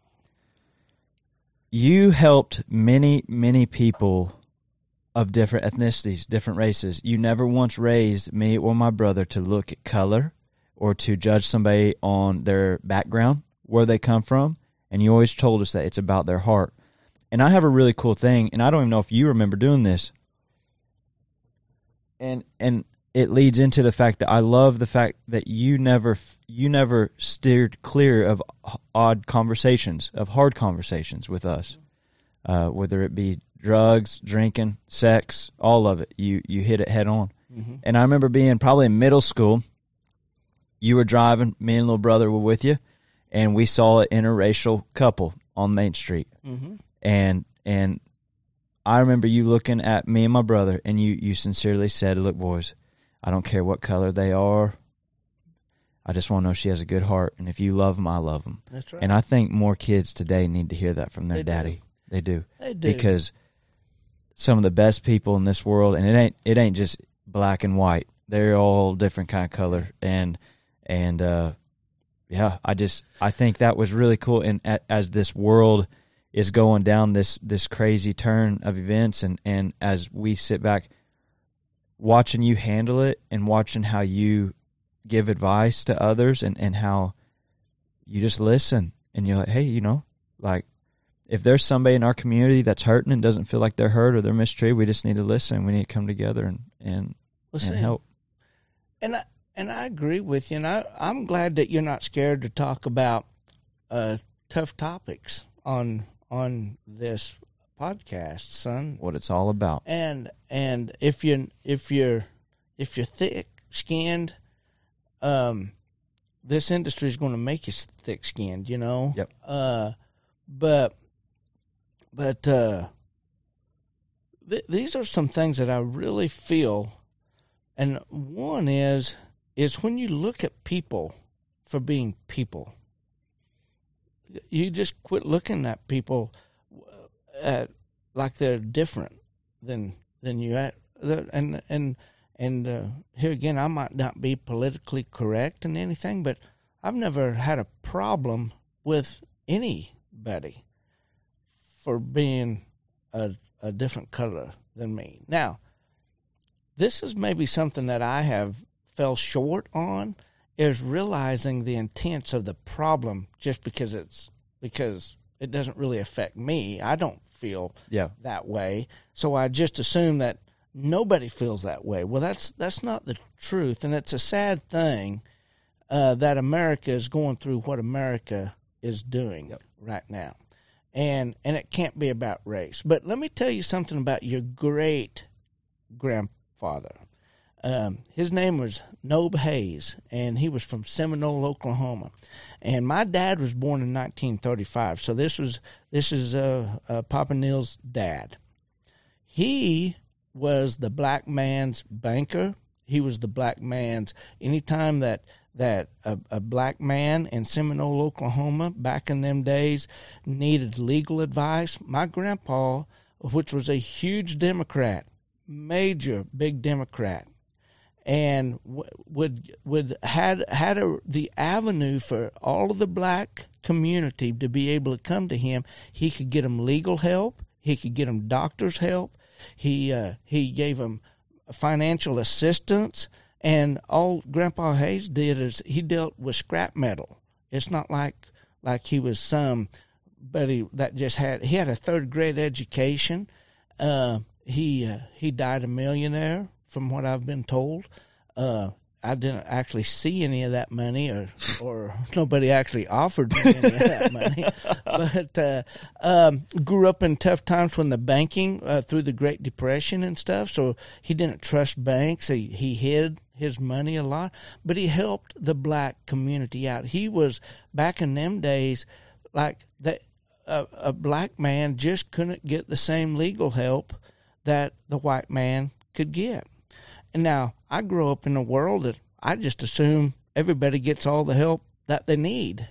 you helped many, many people of different ethnicities, different races. You never once raised me or my brother to look at color or to judge somebody on their background, where they come from, and you always told us that it's about their heart. And I have a really cool thing, and I don't even know if you remember doing this. And it leads into the fact that I love the fact that you never steered clear of odd conversations, of hard conversations with us, whether it be drugs, drinking, sex, all of it. You hit it head on. Mm-hmm. And I remember being probably in middle school. You were driving, me and little brother were with you, and we saw an interracial couple on Main Street. Mm-hmm. And I remember you looking at me and my brother, and you sincerely said, "Look, boys, I don't care what color they are. I just want to know she has a good heart, and if you love them, I love them." That's right. And I think more kids today need to hear that from their daddy. They do. They do. Because some of the best people in this world, and it ain't just black and white. They're all different kind of color, and yeah, I think that was really cool. And as this world is going down this crazy turn of events, and as we sit back watching you handle it and watching how you give advice to others and how you just listen, and you're like, hey, you know, like if there's somebody in our community that's hurting and doesn't feel like they're hurt or they're mistreated, we just need to listen. We need to come together and help. And I agree with you, and I'm glad that you're not scared to talk about tough topics on this podcast, son. What it's all about. And if you're thick skinned, this industry is going to make you thick skinned, you know. Yep. But these are some things that I really feel, and one is when you look at people for being people. You just quit looking at people like they're different than you are. And here again, I might not be politically correct in anything, but I've never had a problem with anybody for being a different color than me. Now, this is maybe something that I have fell short on, is realizing the intents of the problem just because it doesn't really affect me. I don't feel that way. So I just assume that nobody feels that way. Well, that's not the truth, and it's a sad thing that America is going through what America is doing right now. And it can't be about race. But let me tell you something about your great grandfather. His name was Nob Hayes, and he was from Seminole, Oklahoma. And my dad was born in 1935, so this is Papa Neil's dad. He was the black man's banker. He was the black man's. Anytime that a black man in Seminole, Oklahoma, back in them days, needed legal advice, my grandpa, which was a huge Democrat, major big Democrat, and had the avenue for all of the black community to be able to come to him. He could get them legal help. He could get them doctor's help. He gave them financial assistance. And all Grandpa Hayes did is he dealt with scrap metal. It's not like he was somebody that just he had a third grade education. He died a millionaire, from what I've been told. I didn't actually see any of that money, or nobody actually offered me any of that money. But grew up in tough times when the banking through the Great Depression and stuff. So he didn't trust banks. He hid his money a lot, but he helped the black community out. He was, back in them days, like a black man just couldn't get the same legal help that the white man could get. And now I grew up in a world that I just assume everybody gets all the help that they need.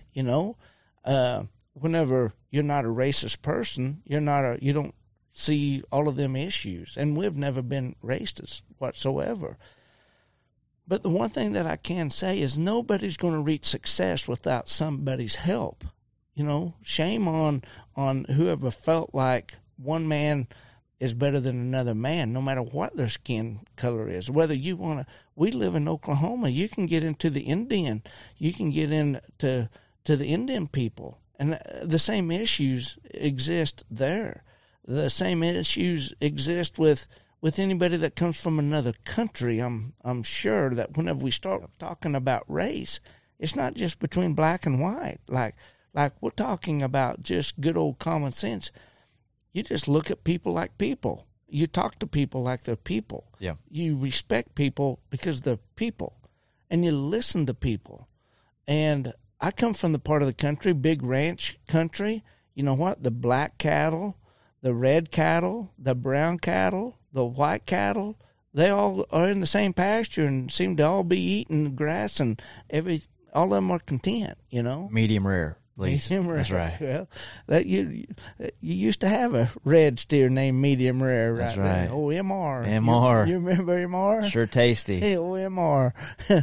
Whenever you're not a racist person, you don't see all of them issues. And we've never been racist whatsoever. But the one thing that I can say is nobody's going to reach success without somebody's help. Shame on whoever felt like one man is better than another man, no matter what their skin color is. Whether you want to, we live in Oklahoma, you can get into the Indian, you can get into the Indian people, and the same issues exist there. The same issues exist with anybody that comes from another country. I'm sure that whenever we start talking about race, it's not just between black and white. Like we're talking about just good old common sense. You just look at people like people. You talk to people like they're people. Yeah. You respect people because they're people, and you listen to people. And I come from the part of the country, big ranch country. You know what? The black cattle, the red cattle, the brown cattle, the white cattle, they all are in the same pasture and seem to all be eating grass, and all of them are content, Medium rare. Medium rare. That's right. Well, that you used to have a red steer named medium rare, right? That's right. There. Oh, MR. MR. You remember MR? Sure tasty. Hey, oh, MR.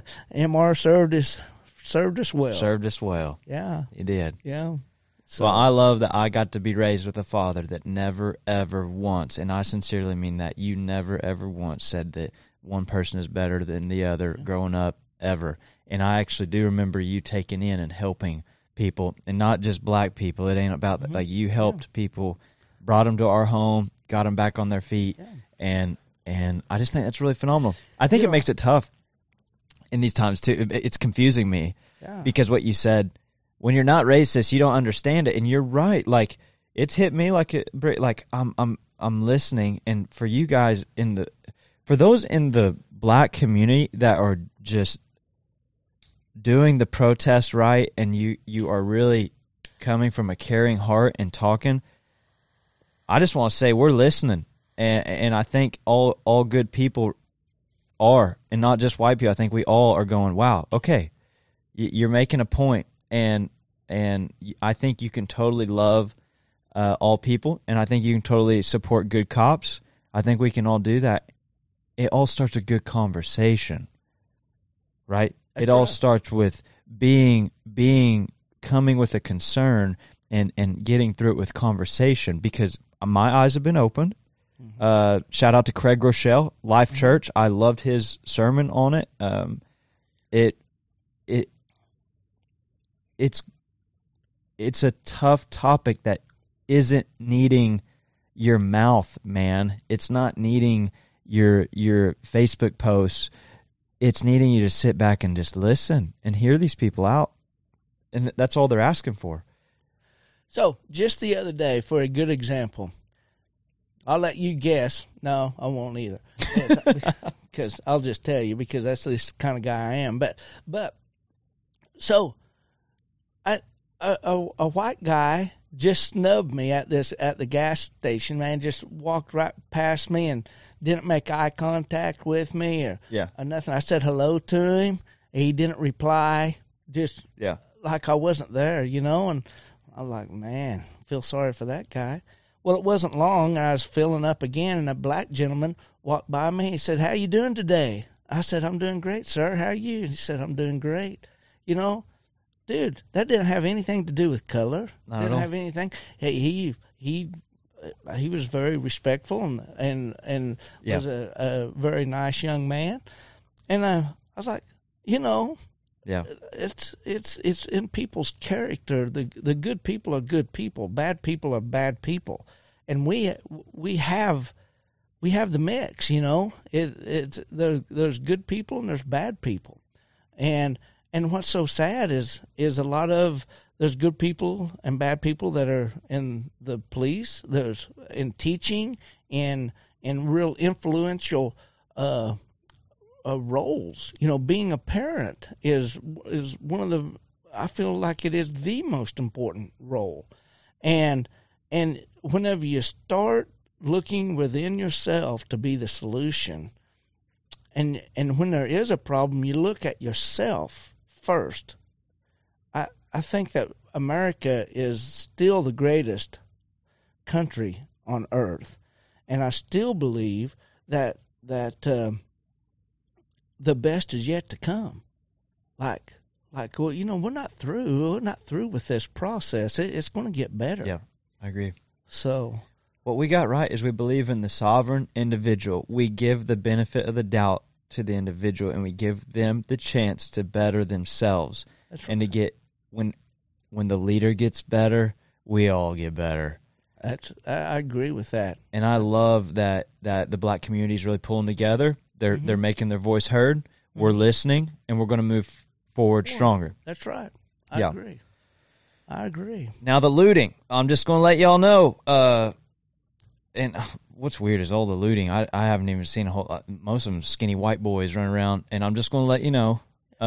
MR served us well. Served us well. Yeah. He did. Yeah. So, Well, I love that I got to be raised with a father that never, ever once, and I sincerely mean that, you never, ever once said that one person is better than the other growing up, ever. And I actually do remember you taking in and helping people, and not just black people. It ain't about that. Like, you helped people, brought them to our home, got them back on their feet, and I just think that's really phenomenal. I think it makes it tough in these times too. It's confusing me because what you said, when you're not racist, you don't understand it, and you're right. Like, it's hit me like I'm listening, and for you guys for those in the black community that are just doing the protest right, and you are really coming from a caring heart and talking, I just want to say we're listening, and I think all good people are, and not just white people. I think we all are going, wow, okay, you're making a point, and I think you can totally love all people, and I think you can totally support good cops. I think we can all do that. It all starts with good conversation, right? It all starts with coming with a concern and getting through it with conversation, because my eyes have been opened. Shout out to Craig Rochelle, Life Church. I loved his sermon on it. It's a tough topic that isn't needing your mouth, man. It's not needing your Facebook posts. It's needing you to sit back and just listen and hear these people out. And that's all they're asking for. So, just the other day, for a good example, I'll let you guess. No, I won't either. Because I'll just tell you, because that's the kind of guy I am. But so, a white guy just snubbed me at the gas station, man, just walked right past me and didn't make eye contact with me or nothing. I said hello to him. He didn't reply, just like I wasn't there, and I was like, man, I feel sorry for that guy. Well, it wasn't long. I was filling up again, and a black gentleman walked by me. He said, how you doing today? I said, I'm doing great, sir. How are you? He said, I'm doing great. Dude, that didn't have anything to do with color. Didn't have anything. He was very respectful and was a very nice young man. And I was like, it's in people's character. The good people are good people. Bad people are bad people. And we have the mix, there's good people and there's bad people. And what's so sad is a lot of there's good people and bad people that are in the police. There's in teaching, in real influential roles. You know, being a parent is one of the, I feel like it is the most important role. And whenever you start looking within yourself to be the solution, and when there is a problem, you look at yourself first. I think that America is still the greatest country on earth, and I still believe that the best is yet to come. Like, well, you know, we're not through. We're not through with this process. It's going to get better. Yeah, I agree. So what we got right is we believe in the sovereign individual. We give the benefit of the doubt to the individual, and we give them the chance to better themselves. That's right. And to get when the leader gets better, we all get better. I agree with that. And I love that the black community is really pulling together. They're making their voice heard. We're listening, and we're going to move forward stronger. That's right. I agree. Now the looting. I'm just going to let y'all know. And what's weird is all the looting. I haven't even seen a whole lot. Most of them skinny white boys running around. And I'm just going to let you know,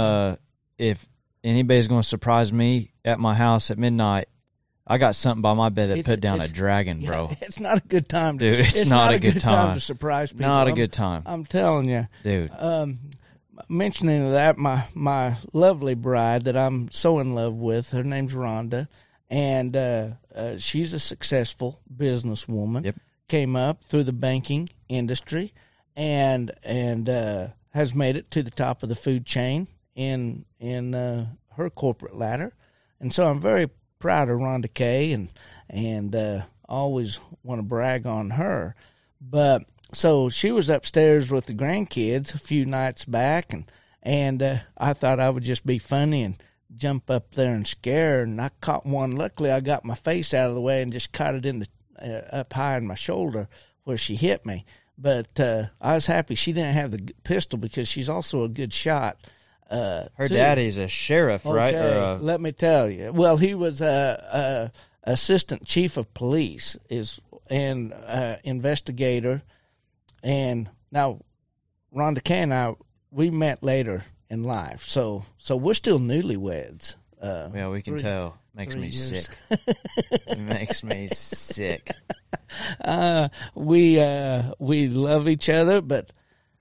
if anybody's going to surprise me at my house at midnight, I got something by my bed that put down a dragon, bro. It's not a good time. Dude, it's not a good time to surprise people. Not a good time. I'm telling you. Dude. Mentioning that, my lovely bride that I'm so in love with, her name's Rhonda, and she's a successful businesswoman. Yep. Came up through the banking industry and has made it to the top of the food chain in her corporate ladder. And so I'm very proud of Rhonda Kay and always want to brag on her. But so she was upstairs with the grandkids a few nights back, and I thought I would just be funny and jump up there and scare her, and I caught one. Luckily, I got my face out of the way and just caught it in the up high in my shoulder where she hit me. But I was happy she didn't have the pistol because she's also a good shot. Her daddy's a sheriff, right? Or let me tell you. Well, he was assistant chief of police and investigator. And now, Rhonda Kay and I, we met later in life, so we're still newlyweds. Yeah, we can tell. Makes me sick. It makes me sick. We love each other, but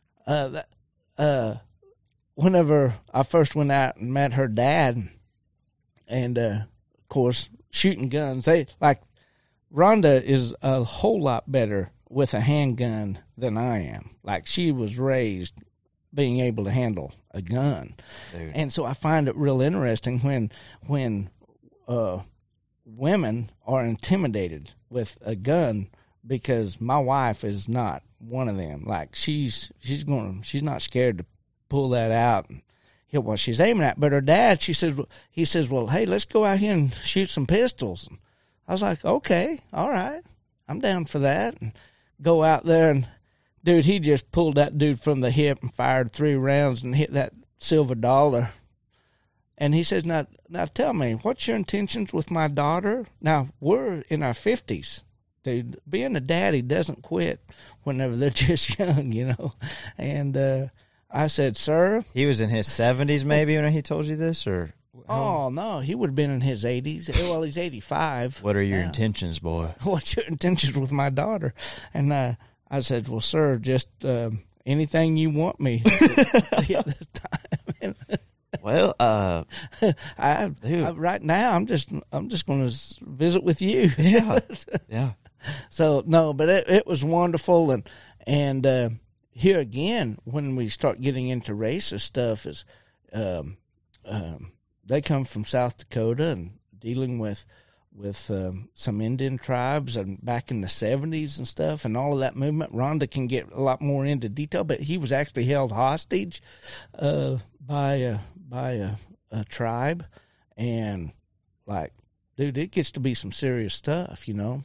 whenever I first went out and met her dad, and of course shooting guns, Rhonda is a whole lot better with a handgun than I am. Like, she was raised being able to handle a gun. Dude. And so I find it real interesting when women are intimidated with a gun, because my wife is not one of them. Like, she's not scared to pull that out and hit what she's aiming at. But her dad, he says, well, hey, let's go out here and shoot some pistols. And I was like, okay, all right, I'm down for that. And go out there, and dude, he just pulled that dude from the hip and fired 3 rounds and hit that silver dollar. And he says, now tell me, what's your intentions with my daughter? Now, we're in our 50s. Dude, being a daddy doesn't quit whenever they're just young, you know. And I said, sir. He was in his 70s maybe when he told you this, or? Oh, no, he would have been in his 80s. Well, he's 85. What are your intentions, boy? What's your intentions with my daughter? And I said, well, sir, just anything you want me at this time. Well, right now I'm just going to visit with you. Yeah, yeah. So no, but it was wonderful, and here again, when we start getting into racist stuff, is they come from South Dakota and dealing with some Indian tribes and back in the 70s and stuff, and all of that movement. Rhonda can get a lot more into detail, but he was actually held hostage by a tribe, and like, dude, it gets to be some serious stuff, you know.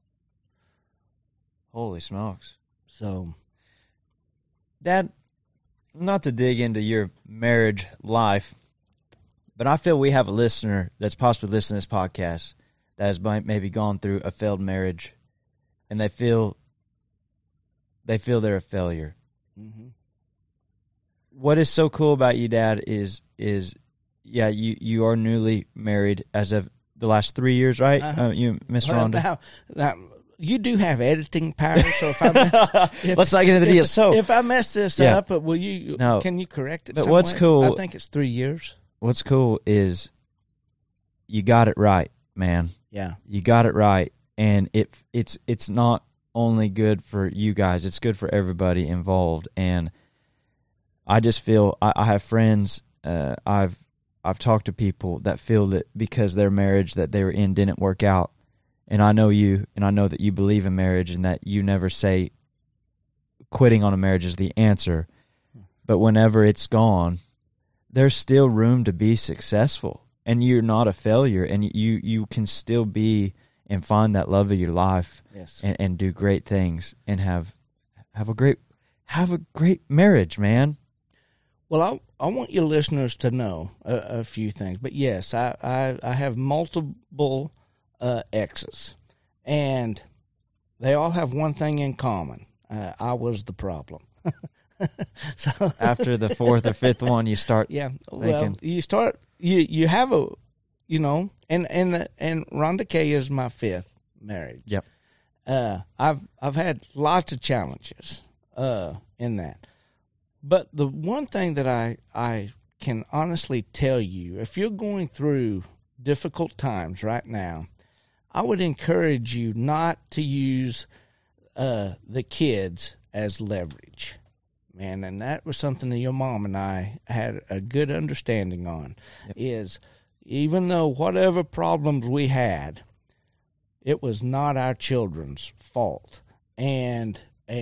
Holy smokes! So, Dad, not to dig into your marriage life, but I feel we have a listener that's possibly listening to this podcast that has maybe gone through a failed marriage, and they feel they're a failure. mm-hmm. what is so cool about you, Dad, is yeah, you are newly married as of the last 3 years, right? You, Miss Rhonda. Now, you do have editing power, so if I let's not get into the deal. So if I mess this up, will you? No, can you correct it? But what's cool? I think it's 3 years. What's cool is you got it right, man. Yeah, you got it right, and it's not only good for you guys; it's good for everybody involved. And I just feel I have friends. I've talked to people that feel that because their marriage that they were in didn't work out. And I know you, and I know that you believe in marriage and that you never say quitting on a marriage is the answer. But whenever it's gone, there's still room to be successful. And you're not a failure. And you can still be and find that love of your life. Yes. and do great things and have a great marriage, man. Well, I want your listeners to know a few things. But yes, I have multiple exes, and they all have one thing in common. I was the problem. So after the fourth or fifth one, you start thinking. Well, you have a, and Rhonda Kay is my fifth marriage. Yep. I've had lots of challenges in that. But the one thing that I can honestly tell you, if you're going through difficult times right now, I would encourage you not to use the kids as leverage, man. And that was something that your mom and I had a good understanding on. Yep. Is even though whatever problems we had, it was not our children's fault, and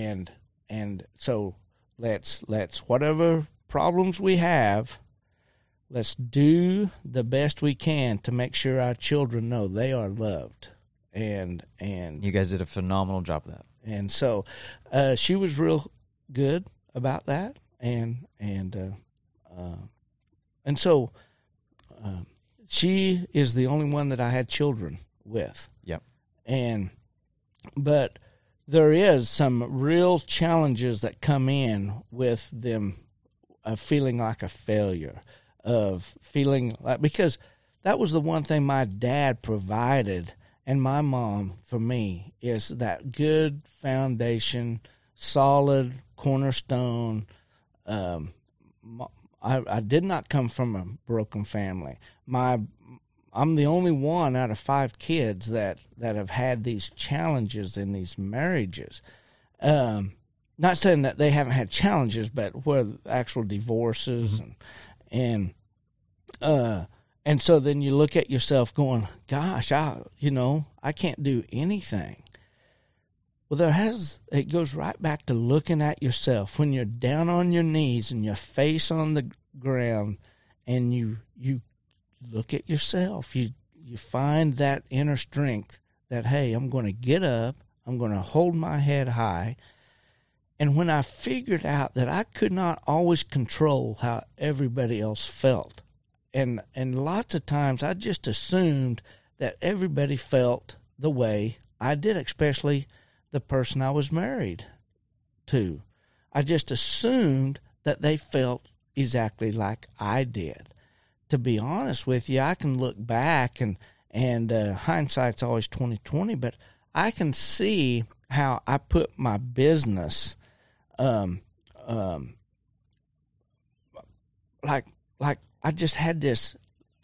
so let's whatever problems we have, let's do the best we can to make sure our children know they are loved. And you guys did a phenomenal job of that. And so she was real good about that, and so she is the only one that I had children with. Yep. But there is some real challenges that come in with them feeling like a failure, of feeling like, because that was the one thing my dad provided and my mom for me, is that good foundation, solid cornerstone. I did not come from a broken family. I'm the only one out of 5 kids that have had these challenges in these marriages. Not saying that they haven't had challenges, but where actual divorces and so then you look at yourself going, gosh, I can't do anything. Well, it goes right back to looking at yourself when you're down on your knees and your face on the ground, and you look at yourself. You find that inner strength that, hey, I'm going to get up. I'm going to hold my head high. And when I figured out that I could not always control how everybody else felt, and lots of times I just assumed that everybody felt the way I did, especially the person I was married to. I just assumed that they felt exactly like I did. To be honest with you, I can look back and hindsight's always 20/20, but I can see how I put my business, like I just had this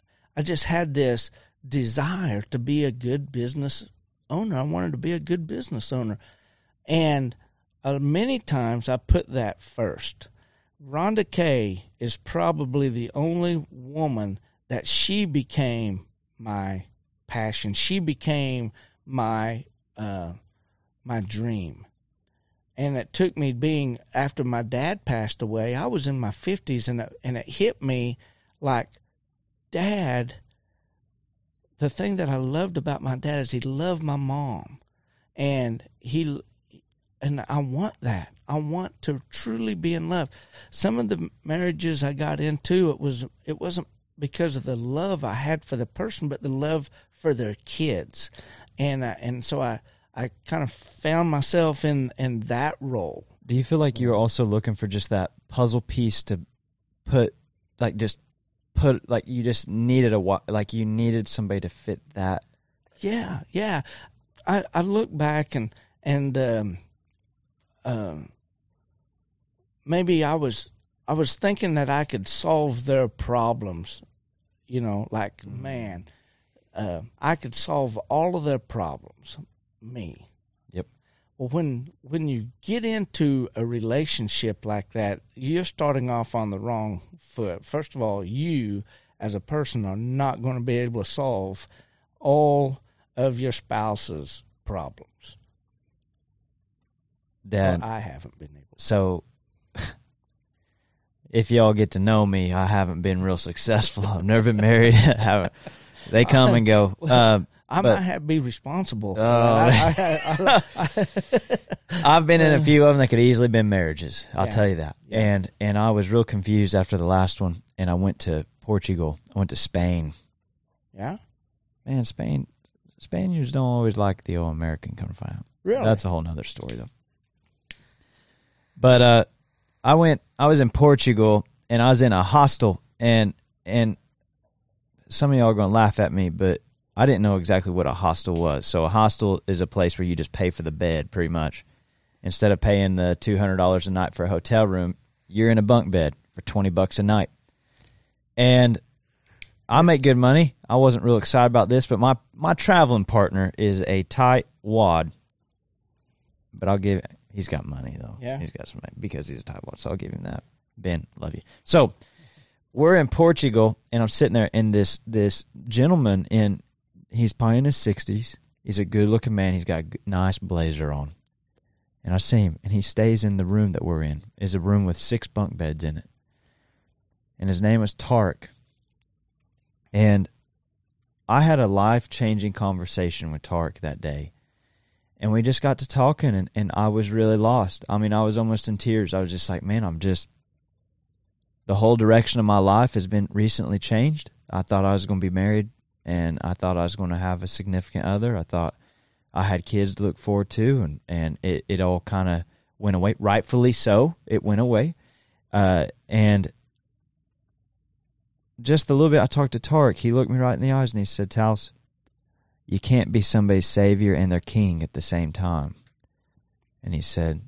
desire to be a good business owner. I wanted to be a good business owner, and many times I put that first. Rhonda Kay is probably the only woman that she became my passion. She became my dream. And it took me after my dad passed away, I was in my 50s, and it hit me like, Dad, the thing that I loved about my dad is he loved my mom. And I want that. I want to truly be in love. Some of the marriages I got into, it wasn't because of the love I had for the person, but the love for their kids. And so I kind of found myself in that role. Do you feel like you're also looking for just that puzzle piece to you just needed you needed somebody to fit that. Yeah. I look back and maybe I was thinking that I could solve their problems, man, I could solve all of their problems, me. Yep. Well, when you get into a relationship like that, you're starting off on the wrong foot. First of all, you as a person are not going to be able to solve all of your spouse's problems. Dad, I haven't been able to. So, if y'all get to know me, I haven't been real successful. I've never been married. They come and go. I might have to be responsible for that. I've been in a few of them that could easily been marriages. I'll tell you that. Yeah. And I was real confused after the last one, and I went to Portugal. I went to Spain. Yeah? Man, Spaniards don't always like the old American, come to find out. Really? That's a whole nother story, though. But I was in Portugal, and I was in a hostel, and some of y'all are going to laugh at me, but I didn't know exactly what a hostel was. So a hostel is a place where you just pay for the bed, pretty much. Instead of paying the $200 a night for a hotel room, you're in a bunk bed for $20 a night. And I make good money. I wasn't real excited about this, but my traveling partner is a tight wad. But he's got money, though. Yeah. He's got some money because he's a tight wad, so I'll give him that. Ben, love you. So we're in Portugal, and I'm sitting there, and this gentleman, he's probably in his 60s. He's a good-looking man. He's got a nice blazer on. And I see him, and he stays in the room that we're in. It's a room with 6 bunk beds in it. And his name was Tarek. And I had a life-changing conversation with Tarek that day. And we just got to talking, and I was really lost. I mean, I was almost in tears. I was just like, man, the whole direction of my life has been recently changed. I thought I was going to be married, and I thought I was going to have a significant other. I thought I had kids to look forward to, and it all kind of went away. Rightfully so, it went away. And just a little bit, I talked to Tarek. He looked me right in the eyes, and he said, Taos, you can't be somebody's savior and their king at the same time. And he said,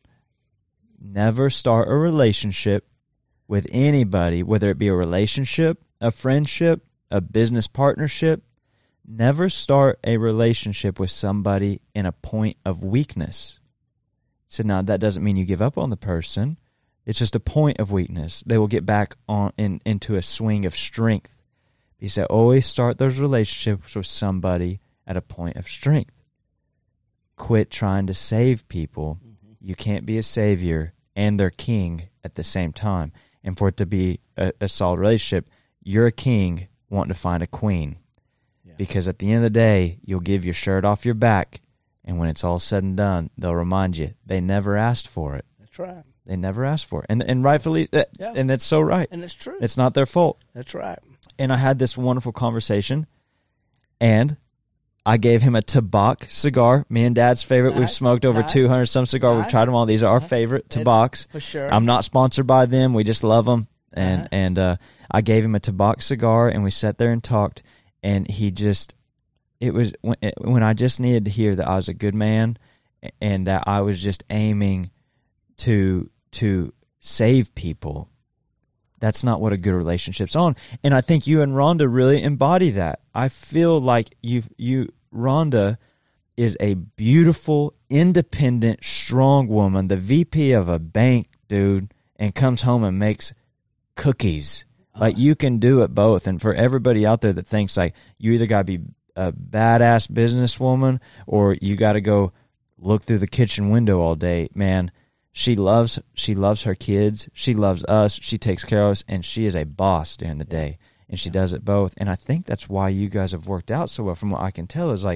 never start a relationship with anybody, whether it be a relationship, a friendship, a business partnership. Never start a relationship with somebody in a point of weakness. He said, now that doesn't mean you give up on the person. It's just a point of weakness. They will get back into a swing of strength. He said, always start those relationships with somebody at a point of strength. Quit trying to save people. Mm-hmm. You can't be a savior and their king at the same time. And for it to be a solid relationship, you're a king wanting to find a queen. Yeah. Because at the end of the day, you'll give your shirt off your back, and when it's all said and done, they'll remind you they never asked for it. That's right. They never asked for it. And rightfully, and that's so right. And it's true. It's not their fault. That's right. And I had this wonderful conversation, and I gave him a Tabak cigar, me and Dad's favorite. Nice, we've smoked over 200 some cigars. We've tried them all. These are our favorite Tabaks. For sure. I'm not sponsored by them. We just love them. And I gave him a Tabak cigar, and we sat there and talked. And it was when I just needed to hear that I was a good man, and that I was just aiming to save people. That's not what a good relationship's on. And I think you and Rhonda really embody that. I feel like Rhonda is a beautiful, independent, strong woman, the VP of a bank, dude, and comes home and makes cookies. Like, you can do it both. And for everybody out there that thinks like you either got to be a badass businesswoman or you got to go look through the kitchen window all day, man, She loves her kids. She loves us. She takes care of us, and she is a boss during the day, and she does it both. And I think that's why you guys have worked out so well. From what I can tell, is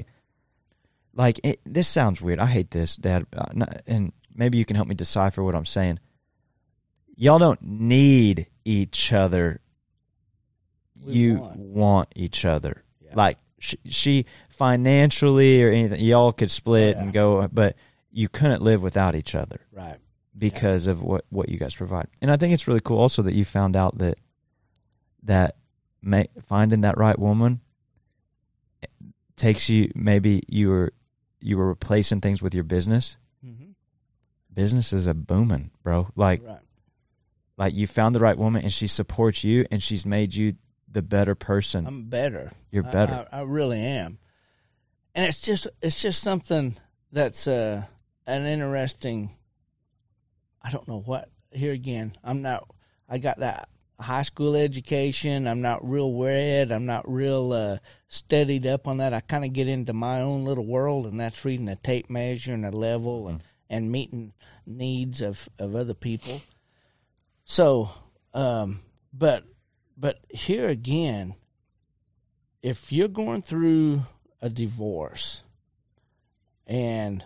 this sounds weird. I hate this, Dad, and maybe you can help me decipher what I'm saying. Y'all don't need each other. You want each other. Yeah. Like she financially or anything, y'all could split and go, but you couldn't live without each other. Right. because of what you guys provide. And I think it's really cool also that you found out that finding that right woman takes you, maybe you were replacing things with your business. Mm-hmm. Business is a booming, bro. Like you found the right woman and she supports you and she's made you the better person. I'm better. You're better. I really am. And it's just something that's an interesting, I don't know what, here again, I got that high school education. I'm not real read. I'm not real steadied up on that. I kind of get into my own little world, and that's reading a tape measure and a level and meeting needs of other people. So, but here again, if you're going through a divorce, and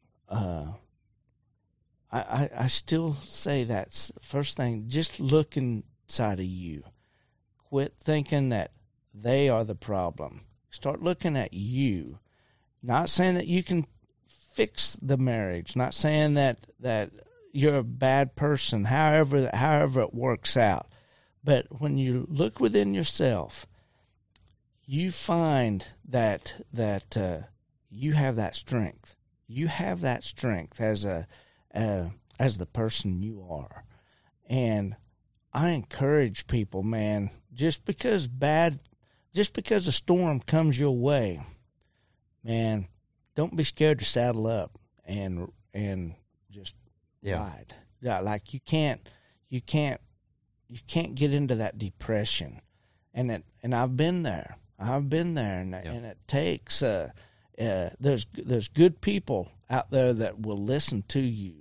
I still say that's first thing, just look inside of you. Quit thinking that they are the problem. Start looking at you. Not saying that you can fix the marriage, not saying that you're a bad person, however it works out. But when you look within yourself, you find that you have that strength. You have that strength as the person you are. And I encourage people, man, just because a storm comes your way, man, don't be scared to saddle up and just ride. Yeah, like you can't get into that depression. And I've been there. And it takes there's good people out there that will listen to you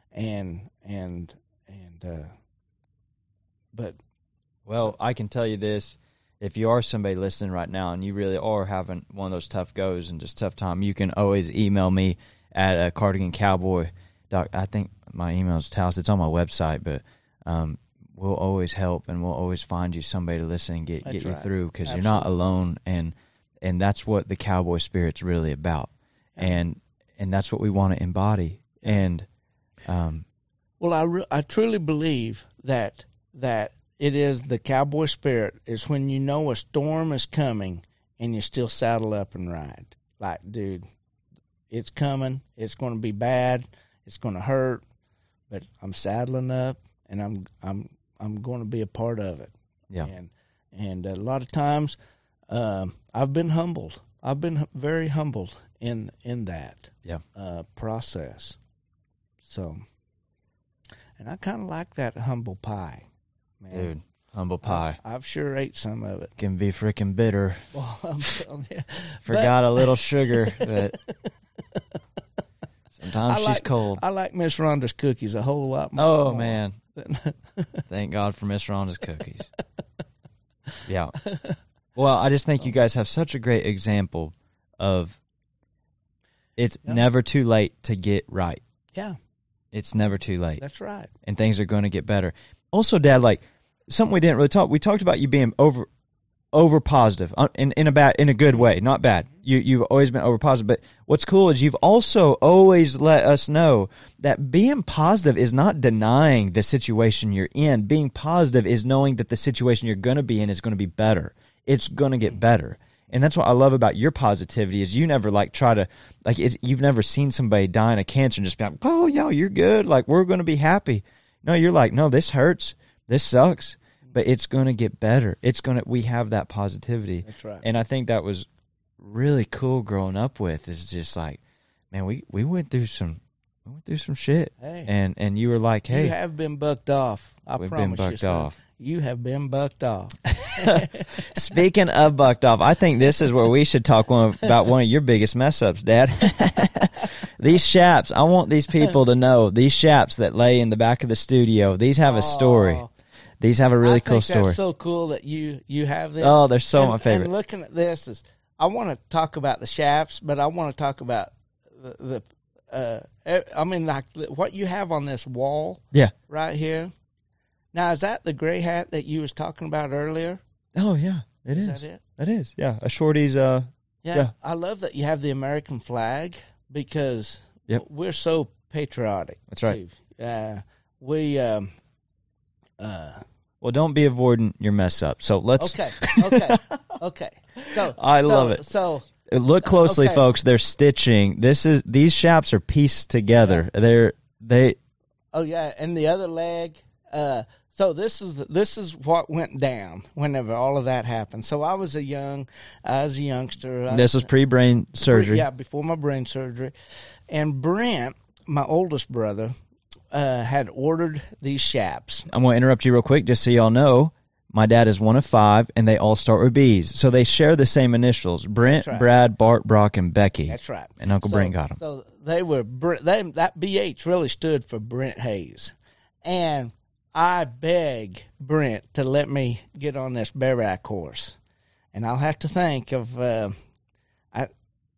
but well, I can tell you this, if you are somebody listening right now and you really are having one of those tough goes and just tough time, you can always email me at cardigancowboy. I think my email is Taos. It's on my website, but we'll always help and we'll always find you somebody to listen and get you through, because you're not alone, and that's what the cowboy spirit's really about, and that's what we want to embody. And well, I truly believe that it is the cowboy spirit is when you know a storm is coming and you still saddle up and ride. Like, dude, it's coming. It's going to be bad. It's going to hurt, but I'm saddling up and I'm going to be a part of it. Yeah. And a lot of times, I've been humbled. I've been very humbled in that process. So, and I kind of like that humble pie, man. Dude, humble pie. I've sure ate some of it. Can be freaking bitter. Well, I'm telling you. Forgot a little sugar, but sometimes she's cold. I like Miss Rhonda's cookies a whole lot more. Oh, man. Thank God for Miss Rhonda's cookies. Yeah. Well, I just think you guys have such a great example of it's never too late to get right. Yeah. It's never too late. That's right. And things are going to get better. Also, Dad, like something we didn't really talk. We talked about you being over positive in a good way, not bad. You've always been over positive. But what's cool is you've also always let us know that being positive is not denying the situation you're in. Being positive is knowing that the situation you're going to be in is going to be better. It's going to get better. And that's what I love about your positivity is you never you've never seen somebody dying of cancer and just be like, oh, yo, you're good. Like, we're going to be happy. No, you're like, no, this hurts. This sucks. But it's going to get better. We have that positivity. That's right. And I think that was really cool growing up with, is just like, man, we went through some shit. Hey. And you were like, hey. You have been bucked off. We've been bucked off. You have been bucked off. Speaking of bucked off, I think this is where we should talk about one of your biggest mess ups, Dad. These shaps, I want these people to know, these shaps that lay in the back of the studio, these have a story. These have a really cool story. That's so cool that you have them. Oh, they're my favorite. And looking at this, I want to talk about the shafts, but I want to talk about like what you have on this wall. Yeah. Right here. Now, is that the gray hat that you was talking about earlier? Oh, yeah, it is. Is that it? It is, yeah. A Shorty's, yeah. I love that you have the American flag because we're so patriotic. That's right. we. Well, don't be avoiding your mess up. So let's. Okay. So I love it. So look closely, folks. They're stitching. These shaps are pieced together. Yeah. Oh yeah, and the other leg. So this is what went down whenever all of that happened. So I was a youngster. This was pre-brain surgery. Yeah, before my brain surgery. And Brent, my oldest brother, had ordered these shaps. I'm going to interrupt you real quick just so y'all know. My dad is one of 5, and they all start with B's. So they share the same initials. Brent, right. Brad, Bart, Brock, and Becky. That's right. And Uncle Brent got them. So they were that BH really stood for Brent Hayes. And I beg Brent to let me get on this bareback horse. And I'll have to think of I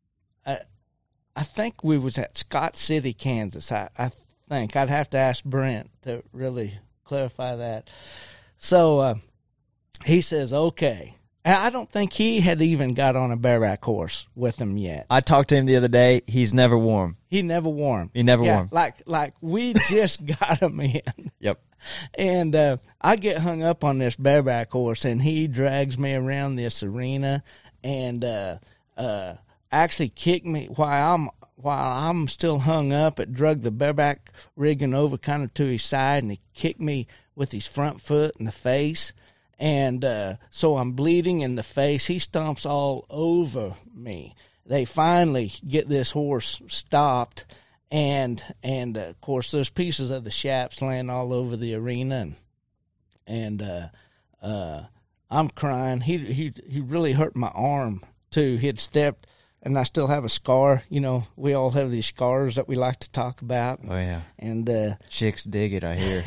think we was at Scott City, Kansas. I think I'd have to ask Brent to really clarify that. So he says, okay. And I don't think he had even got on a bareback horse with him yet. I talked to him the other day. He's never wore him. He never wore him. He never wore him. Like we just got him in. Yep. And I get hung up on this bareback horse, and he drags me around this arena and actually kicked me while I'm still hung up. It drug the bareback rigging over kind of to his side, and he kicked me with his front foot in the face. And so I'm bleeding in the face. He stomps all over me. They finally get this horse stopped, and of course there's pieces of the shaps laying all over the arena, and I'm crying. He really hurt my arm too. He had stepped, and I still have a scar. You know, we all have these scars that we like to talk about. Oh yeah, and chicks dig it, I hear.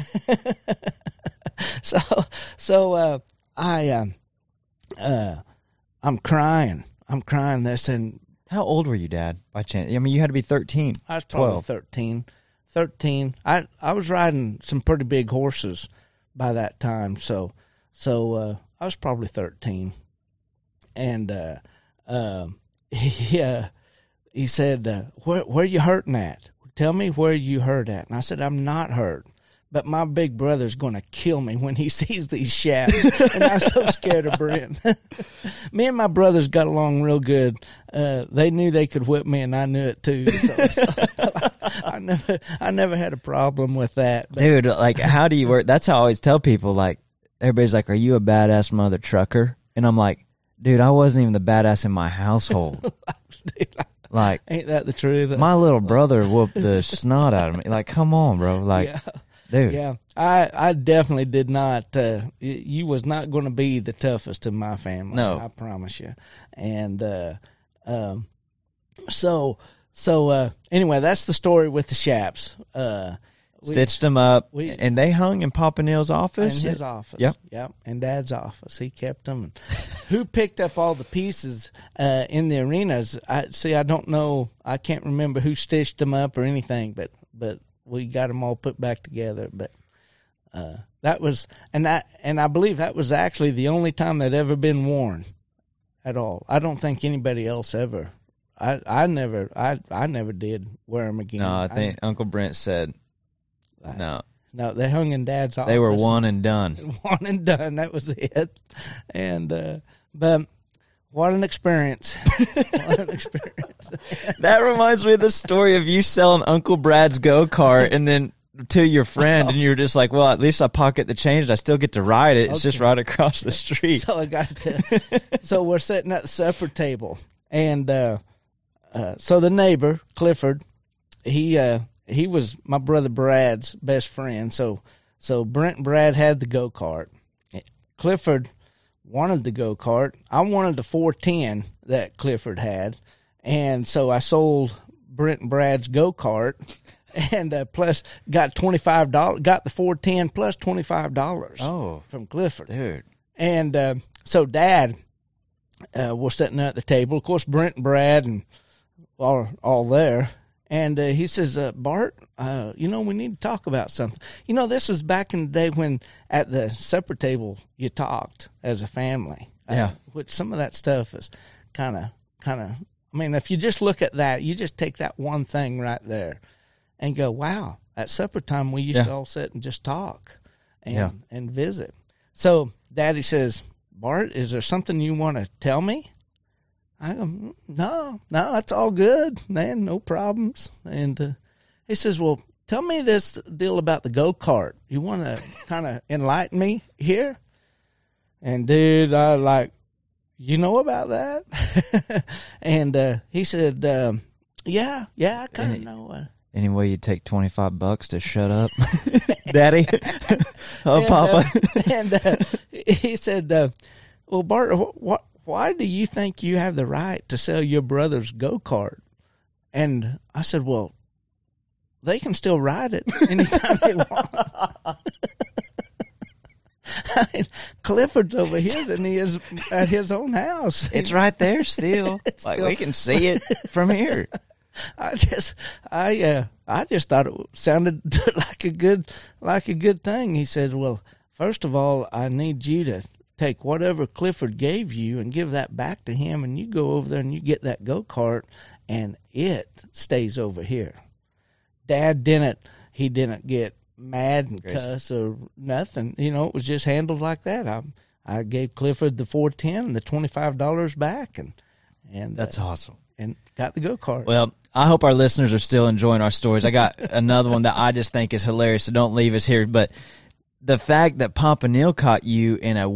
So I'm crying. This, and how old were you, Dad? By chance? I mean, you had to be 13. I was probably 12. 13. I was riding some pretty big horses by that time. So I was probably 13. And he said, "Where you hurting at? Tell me where you hurt at." And I said, "I'm not hurt, but my big brother's going to kill me when he sees these shaps." And I'm so scared of Brent. Me and my brothers got along real good. They knew they could whip me, and I knew it too. So I never had a problem with that. But, dude, like, how do you work? That's how I always tell people, like, everybody's like, "Are you a badass mother trucker?" And I'm like, dude, I wasn't even the badass in my household. Dude, like, ain't that the truth? My little brother whooped the snot out of me. Like, come on, bro. Like, yeah. Dude. Yeah, I definitely did not. You was not going to be the toughest in my family. No, I promise you. And so anyway, that's the story with the Shaps. Stitched them up, and they hung in Papa Neil's office. In his office. Yep. In Dad's office, he kept them. Who picked up all the pieces in the arenas? I don't know. I can't remember who stitched them up or anything, but we got them all put back together. But that was, and I believe that was actually the only time they'd ever been worn at all. I don't think anybody else ever. I never did wear them again. No, I think Uncle Brent said no. No, they hung in Dad's office. They were one and done. One and done. That was it. And but what an experience! What an experience! That reminds me of the story of you selling Uncle Brad's go-kart and then to your friend, and you're just like, "Well, at least I pocket the change. I still get to ride it. It's just right across the street." So I got to. So we're sitting at the supper table, and so the neighbor Clifford, he was my brother Brad's best friend. So Brent and Brad had the go-kart. Clifford wanted the go-kart. I wanted the 410 that Clifford had. And so I sold Brent and Brad's go-kart and plus got $25, got the 410 plus $25 from Clifford. Dude. And so Dad was sitting there at the table. Of course, Brent and Brad and all there. And he says, "Bart, we need to talk about something. This is back in the day when at the supper table you talked as a family. Yeah. Which some of that stuff is kind of, I mean, if you just look at that, you just take that one thing right there and go, wow, at supper time, we used to all sit and just talk and visit. So Daddy says, Bart, is there something you want to tell me? I go, no, it's all good, man, no problems. And he says, well, tell me this deal about the go-kart. You want to kind of enlighten me here? And, dude, I like, you know about that? And he said, yeah, I kind of know. Anyway, you take $25 to shut up, Daddy? Papa? And he said, well, Bart, why do you think you have the right to sell your brother's go-kart? And I said, well, they can still ride it anytime they want. I mean, Clifford's over here than he is at his own house. It's right there still. We can see it from here. I just thought it sounded like a good thing. He said, well, first of all, I need you to take whatever Clifford gave you and give that back to him, and you go over there and you get that go-kart, and it stays over here. Dad didn't get mad and cuss or nothing. It was just handled like that. I gave Clifford the 410 and the $25 back, and that's awesome. And got the go-kart. Well, I hope our listeners are still enjoying our stories. I got another one that I just think is hilarious, so don't leave us here. But the fact that Papa Neil caught you in a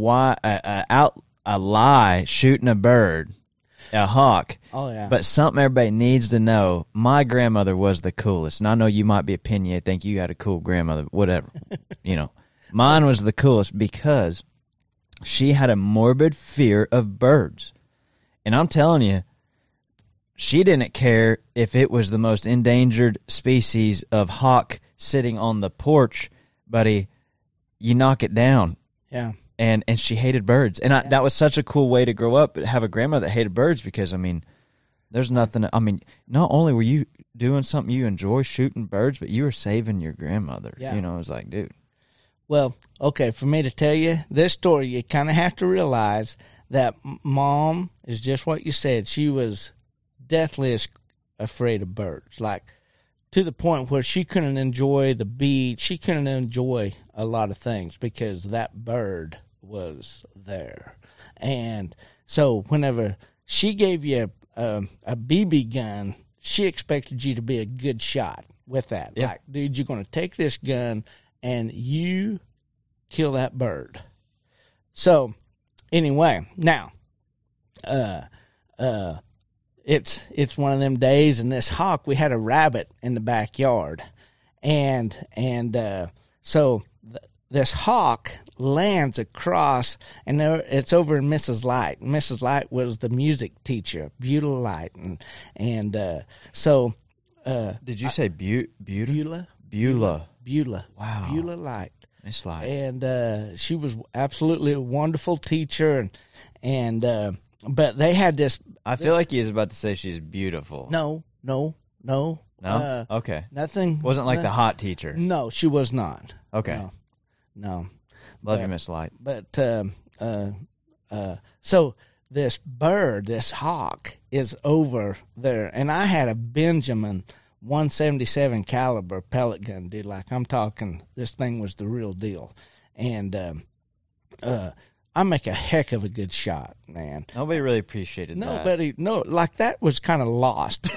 lie shooting a bird, a hawk. Oh, yeah. But something everybody needs to know, my grandmother was the coolest. And I know you might be opinionated, think you had a cool grandmother, whatever. Mine was the coolest because she had a morbid fear of birds. And I'm telling you, she didn't care if it was the most endangered species of hawk sitting on the porch, buddy. You knock it down. Yeah. And she hated birds. And that was such a cool way to grow up, have a grandmother that hated birds, because, there's nothing. Not only were you doing something you enjoy, shooting birds, but you were saving your grandmother. Yeah. I was like, dude. Well, okay, for me to tell you this story, you kind of have to realize that Mom is just what you said. She was deathly afraid of birds, like to the point where she couldn't enjoy the beach. She couldn't enjoy a lot of things because that bird was there. And so whenever she gave you a BB gun, she expected you to be a good shot with that. Yeah. Like, dude, you're going to take this gun and you kill that bird. So anyway, now, it's one of them days, and this hawk, we had a rabbit in the backyard, and so this hawk lands across, and it's over in Mrs. Light. Mrs. Light was the music teacher, Beulah Light, and so. Did you say Beulah? Beulah. Wow. Beulah Light. Miss Light. And she was absolutely a wonderful teacher, and but they had this. I feel like he was about to say she's beautiful. No. No? Okay. Nothing. Wasn't like the hot teacher. No, she was not. Okay. No. Love you, Miss Light. But so this bird, this hawk, is over there, and I had a Benjamin 177 caliber pellet gun, dude. Like, I'm talking, this thing was the real deal, and I make a heck of a good shot, man. Nobody really appreciated that. No, like that was kind of lost.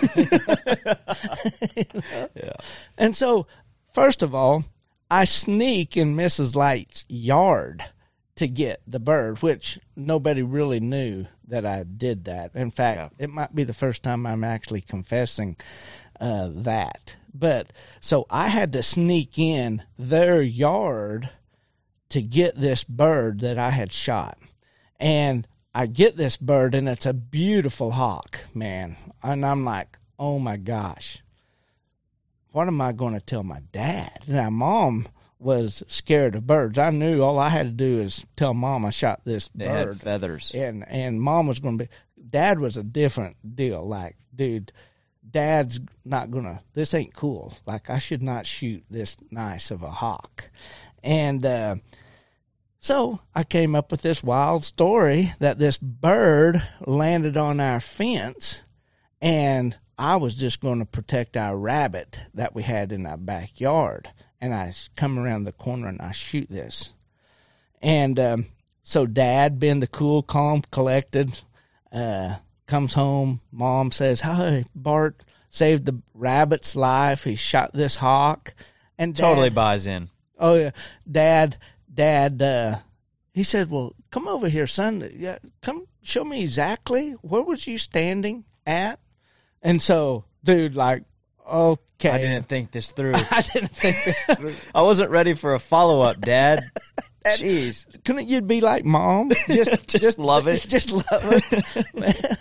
Yeah. And so, first of all, I sneak in Mrs. Light's yard to get the bird, which nobody really knew that I did that. In fact, It might be the first time I'm actually confessing that. But so I had to sneak in their yard to get this bird that I had shot. And I get this bird, and it's a beautiful hawk, man. And I'm like, oh my gosh, what am I going to tell my dad? Now, Mom was scared of birds. I knew all I had to do is tell Mom I shot this bird. They had feathers. And Mom was going to be, Dad was a different deal. Like, dude, Dad's not going to, this ain't cool. Like, I should not shoot this nice of a hawk. And so I came up with this wild story that this bird landed on our fence, and I was just going to protect our rabbit that we had in our backyard. And I come around the corner and I shoot this. And so Dad, being the cool, calm, collected, comes home. Mom says, "Hi, Bart saved the rabbit's life. He shot this hawk." And Dad, Totally buys in. oh yeah, Dad, he said, "Well, come over here, son. Yeah, come show me exactly where was you standing at." And so, dude, like, okay, I didn't think this through. I didn't think this through. I wasn't ready for a follow-up, Dad. Jeez. Couldn't you be like Mom? Just love it. Just love it.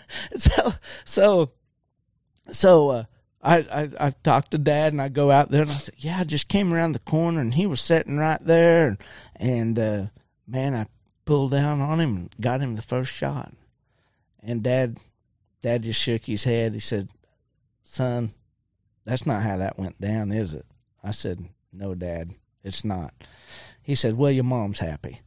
So I talked to Dad and I go out there and I said, "Yeah, I just came around the corner and he was sitting right there and man, I pulled down on him and got him the first shot." And Dad just shook his head. He said, "Son, that's not how that went down, is it?" I said, "No, Dad, it's not." He said, "Well, your mom's happy."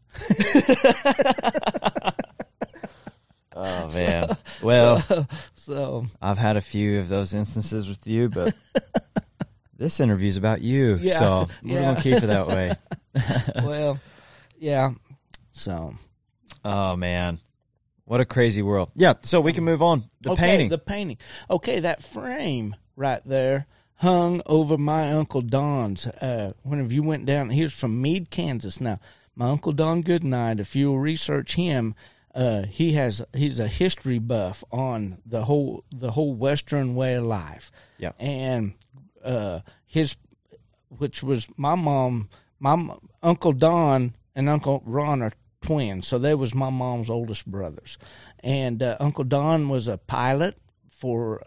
Oh, man. Well, So I've had a few of those instances with you, but this interview's about you, Yeah, so we're going to keep it that way. well, yeah. So Oh, man. What a crazy world. Yeah, so we can move on. The painting. The painting. Okay, that frame right there hung over my Uncle Don's. Whenever you went down, he was from Meade, Kansas. Now, my Uncle Don Goodnight, if you'll research him, he's a history buff on the whole Western way of life. Yeah. And which was my Uncle Don and Uncle Ron are twins, so they was my mom's oldest brothers. And Uncle Don was a pilot for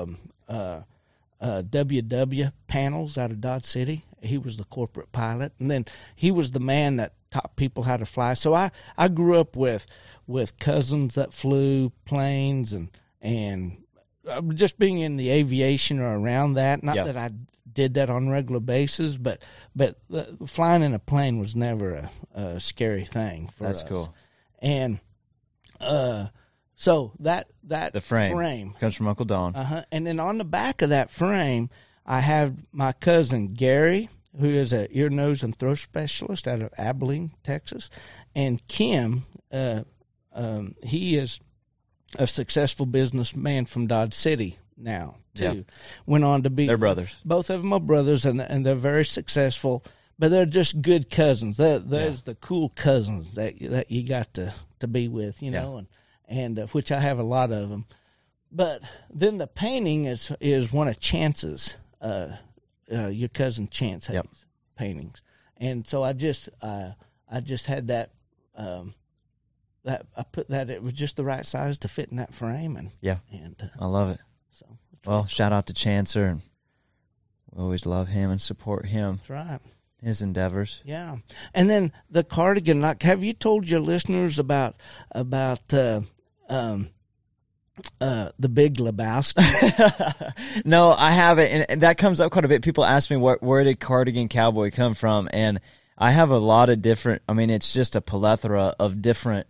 WW Panels out of Dodge City. He was the corporate pilot, and then he was the man that taught people how to fly. So I grew up with cousins that flew planes and just being in the aviation or around that. Not that I did that on a regular basis, but flying in a plane was never a scary thing for us. That's cool. And so that The frame comes from Uncle Don. And then on the back of that frame, I have my cousin Gary, who is an ear, nose, and throat specialist out of Abilene, Texas, and Kim. He is a successful businessman from Dodge City now, too. Yeah. Went on to be... They're brothers. Both of them are brothers, and they're very successful, but they're just good cousins. There's the cool cousins that you got to be with, you know, and which I have a lot of them. But then the painting is one of Chance's, your cousin Chance Hayes paintings, and so I just had that. That I put that it was just the right size to fit in that frame, and I love it. So well, shout out to Chancer, and we always love him and support him. that's right. His endeavors. Yeah, and then the cardigan. Like, have you told your listeners about the Big Lebowski? No, I haven't, and that comes up quite a bit. People ask me where did Cardigan Cowboy come from, and I have a lot of different. I mean, it's just a plethora of different.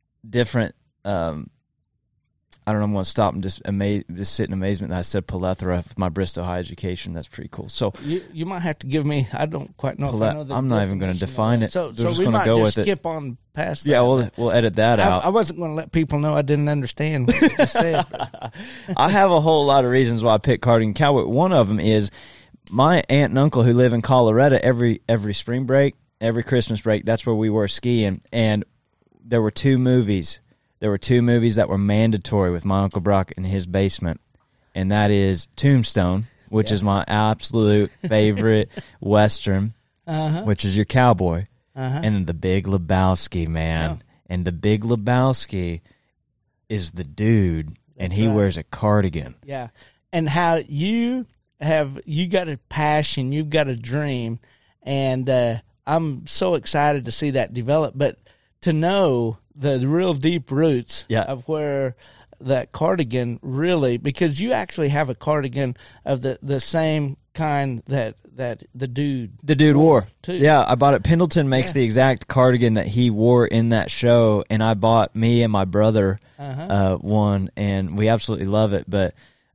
I don't know. I'm going to stop and just sit in amazement that I said plethora of my Bristol High education. That's pretty cool. So you might have to give me. I don't quite know. If I know the I'm not even going to define it. So We're just we gonna might go just with skip on past. Yeah, that. we'll edit that out. I wasn't going to let people know I didn't understand what you just said. I have a whole lot of reasons why I picked Cardigan Cowboy. One of them is my aunt and uncle who live in Colorado. Every spring break, every Christmas break, that's where we were skiing. And there were two movies. There were two movies that were mandatory with my Uncle Brock in his basement, and that is Tombstone, which is my absolute favorite Western, which is your cowboy, and then The Big Lebowski, man. Yeah. And The Big Lebowski is the dude, and he wears a cardigan. Yeah, and how you got a passion, you've got a dream, and I'm so excited to see that develop, but to know the real deep roots of where that cardigan really, because you actually have a cardigan of the same kind that the dude wore too. Yeah, I bought it. Pendleton makes the exact cardigan that he wore in that show, and I bought me and my brother one, and we absolutely love it. But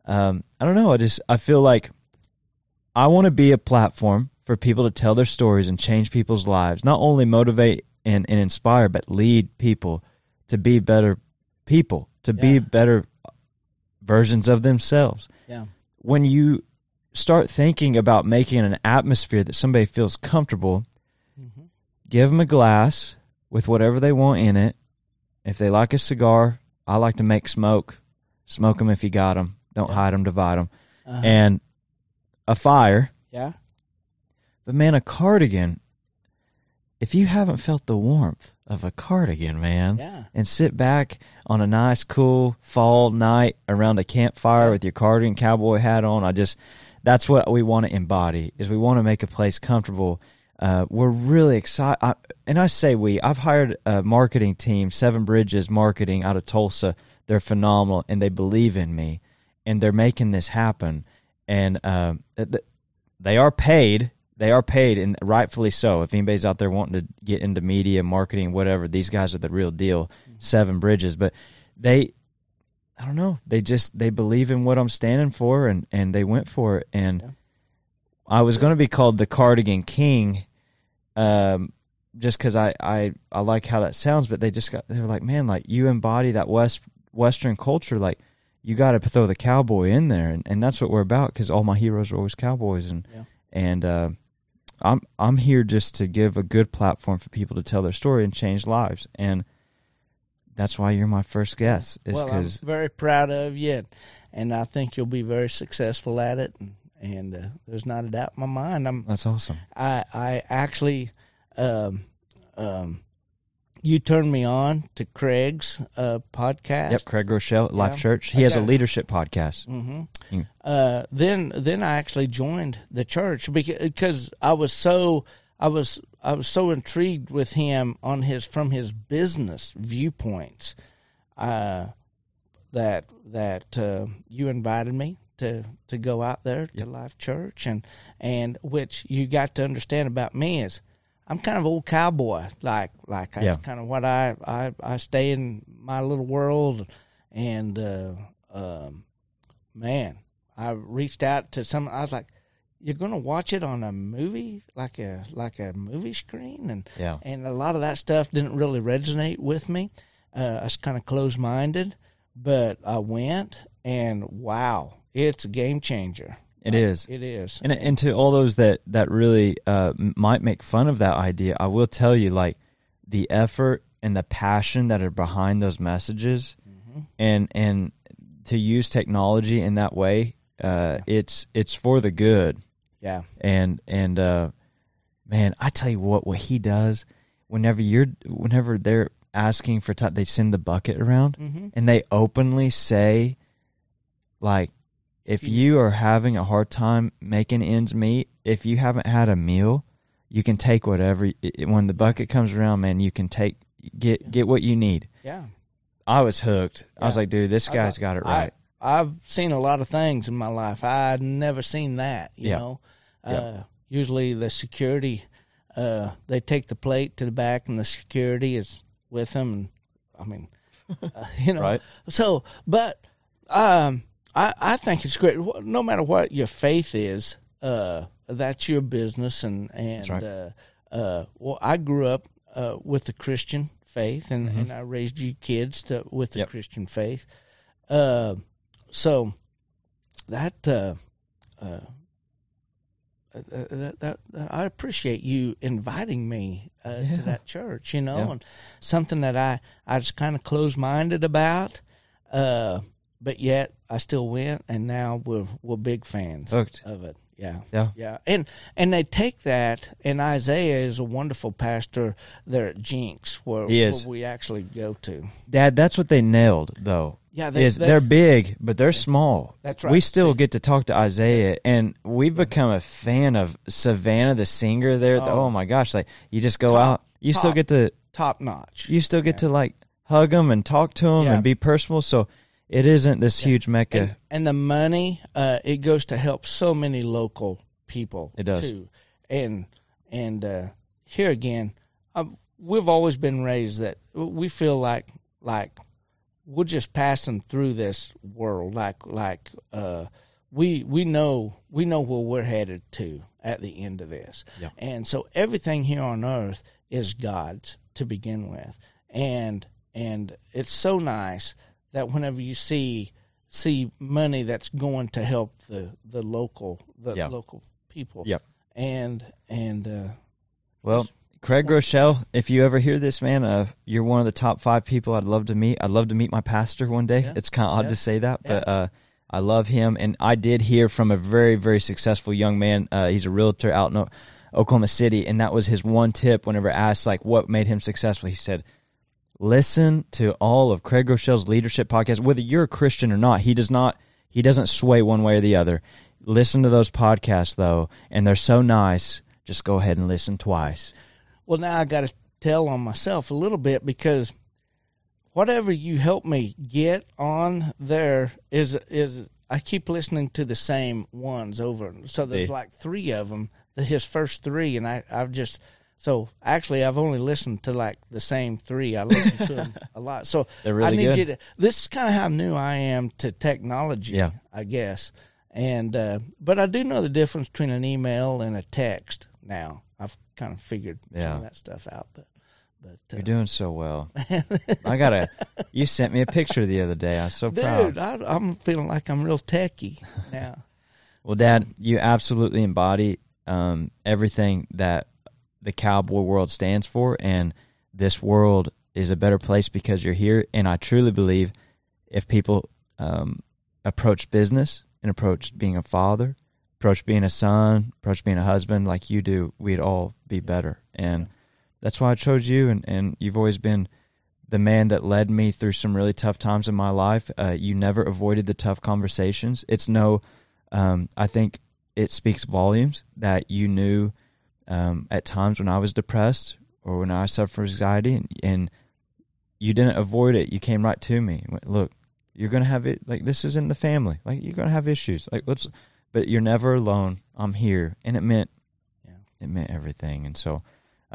I don't know. I feel like I want to be a platform for people to tell their stories and change people's lives, not only motivate and inspire, but lead people to be better people, to be better versions of themselves. Yeah. When you start thinking about making an atmosphere that somebody feels comfortable, give them a glass with whatever they want in it. If they like a cigar, I like to make smoke. Smoke them if you got them. Don't hide them, divide them. And a fire. Yeah. But, man, a cardigan, if you haven't felt the warmth of a cardigan, man, and sit back on a nice, cool fall night around a campfire with your cardigan cowboy hat on, that's what we want to embody, is we want to make a place comfortable. We're really excited. And I say I've hired a marketing team, Seven Bridges Marketing out of Tulsa. They're phenomenal, and they believe in me, and they're making this happen. And they are paid. They are paid, and rightfully so. If anybody's out there wanting to get into media, marketing, whatever, these guys are the real deal, Seven Bridges. But I don't know, they believe in what I'm standing for, and they went for it. And I was going to be called the Cardigan King, just because I like how that sounds. But they were like, man, like, you embody that Western culture, like, you got to throw the cowboy in there, and that's what we're about, because all my heroes are always cowboys, and I'm here just to give a good platform for people to tell their story and change lives, and that's why you're my first guest. I'm very proud of you, and I think you'll be very successful at it, and there's not a doubt in my mind. That's awesome. I actually, you turned me on to Craig's podcast. Yep, Craig Rochelle at Life Church. He has a leadership podcast. Then I actually joined the church because I was so intrigued with him from his business viewpoints that you invited me to go out there to Life Church, and which you got to understand about me is I'm kind of old cowboy, like that's kind of what I stay in my little world, and man, I reached out to some. I was like, "You're going to watch it on a movie, like a movie screen," and a lot of that stuff didn't really resonate with me. I was kind of closed minded, but I went, and wow, it's a game changer. It is. It is. And to all those that really might make fun of that idea, I will tell you, like, the effort and the passion that are behind those messages, and to use technology in that way, it's for the good. Yeah. And man, I tell you what he does, whenever they're asking for time, they send the bucket around, and they openly say, like, if you are having a hard time making ends meet, if you haven't had a meal, you can take whatever. When the bucket comes around, man, you can get what you need. Yeah. I was hooked. I was like, dude, this guy's got it right. I've seen a lot of things in my life. I'd never seen that, you know. Usually the security, they take the plate to the back, and the security is with them. And, I mean, you know. Right. So, but I think it's great. No matter what your faith is, that's your business. And that's right. Well, I grew up with the Christian faith, and I raised you kids with the Christian faith. So that I appreciate you inviting me to that church, you know, and something that I was kind of closed-minded about, but yet I still went, and now we're big fans of it. Yeah. And they take that, and Isaiah is a wonderful pastor there at Jinx, where we actually go to. Dad, that's what they nailed, though. Yeah, they're big, but they're small. That's right. We still get to talk to Isaiah, and we've become a fan of Savannah, the singer there. Oh my gosh, like, you just go out, you still get to top notch. You still get to, like, hug them and talk to them and be personal. So it isn't this huge mecca. And the money, it goes to help so many local people. It does too. And here again, we've always been raised that we feel like we're just passing through this world. We know where we're headed to at the end of this. Yeah. And so everything here on earth is God's to begin with. And it's so nice that whenever you see money that's going to help the local people. Yep. Well, Craig Groeschel, if you ever hear this, man, you're one of the top 5 people I'd love to meet. I'd love to meet my pastor one day. Yeah. It's kind of odd to say that, Yeah. but I love him. And I did hear from a very, very successful young man. He's a realtor out in Oklahoma City, and that was his one tip whenever asked, like, what made him successful. He said, listen to all of Craig Groeschel's leadership podcasts. Whether you're a Christian or not, he doesn't sway one way or the other. Listen to those podcasts, though, and they're so nice. Just go ahead and listen twice. Well, now I got to tell on myself a little bit, because whatever you help me get on there is I keep listening to the same ones over. So there's like 3 of them, his first 3, and I've only listened to like the same 3. I listen to them a lot. So they're really good. This is kind of how new I am to technology, I guess. And but I do know the difference between an email and a text now. I've kind of figured some of that stuff out, but you're doing so well. You sent me a picture the other day. I was so proud. Dude, I'm feeling like I'm real techie now. Well, Dad, you absolutely embody everything that the cowboy world stands for, and this world is a better place because you're here. And I truly believe if people approach business and approach being a father, approach being a son, approach being a husband like you do, we'd all be better. And that's why I chose you, and you've always been the man that led me through some really tough times in my life. You never avoided the tough conversations. I think it speaks volumes that you knew at times when I was depressed or when I suffered from anxiety, and you didn't avoid it. You came right to me and went, look, you're going to have it. Like, this is in the family. Like, you're going to have issues. Like, but you're never alone. I'm here. And it meant everything. And so,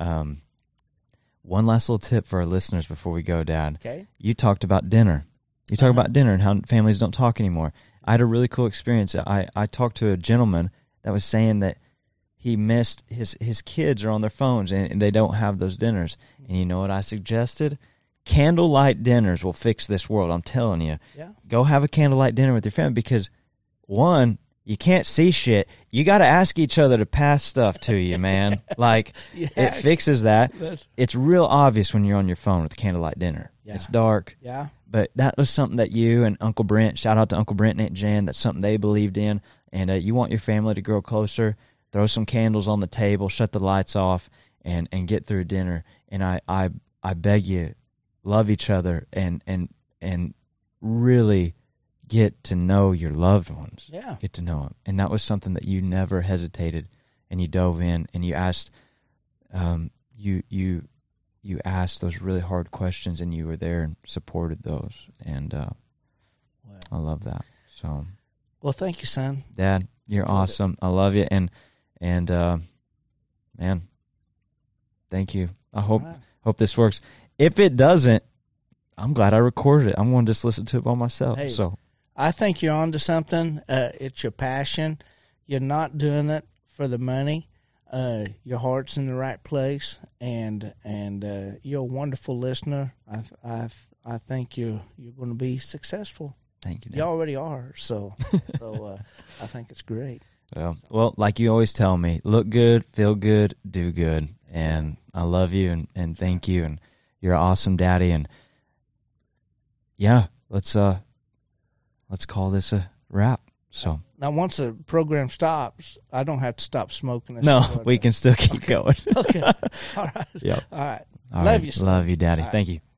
one last little tip for our listeners before we go, Dad. Okay. You talked about dinner. You talk about dinner and how families don't talk anymore. I had a really cool experience. I talked to a gentleman that was saying that he missed his kids are on their phones and they don't have those dinners. And you know what I suggested? Candlelight dinners will fix this world. I'm telling you. Yeah. Go have a candlelight dinner with your family because, one, you can't see shit. You got to ask each other to pass stuff to you, man. Like, it fixes that. It's real obvious when you're on your phone with a candlelight dinner. Yeah. It's dark. Yeah. But that was something that you and Uncle Brent, shout out to Uncle Brent and Aunt Jan, that's something they believed in. And you want your family to grow closer, throw some candles on the table, shut the lights off, and get through dinner. And I beg you, love each other and really get to know your loved ones. Yeah. Get to know them. And that was something that you never hesitated, and you dove in and you asked you asked those really hard questions, and you were there and supported those. And I love that. So, well, thank you, son. Dad, you're awesome. I love you. And man, thank you. I hope this works. If it doesn't, I'm glad I recorded it. I'm going to just listen to it by myself. Hey, so I think you're on to something. It's your passion. You're not doing it for the money. Your heart's in the right place, and you're a wonderful listener. I think you're going to be successful. Thank you, Dad. You already are. So I think it's great. Well, like you always tell me, look good, feel good, do good, and I love you and thank you, and you're an awesome daddy, and yeah, let's call this a wrap. So now, once the program stops, I don't have to stop smoking. No, we can still keep going. Okay. All right. Yep. All right. All Love right. you, son. Love you, Daddy. All right. Thank you.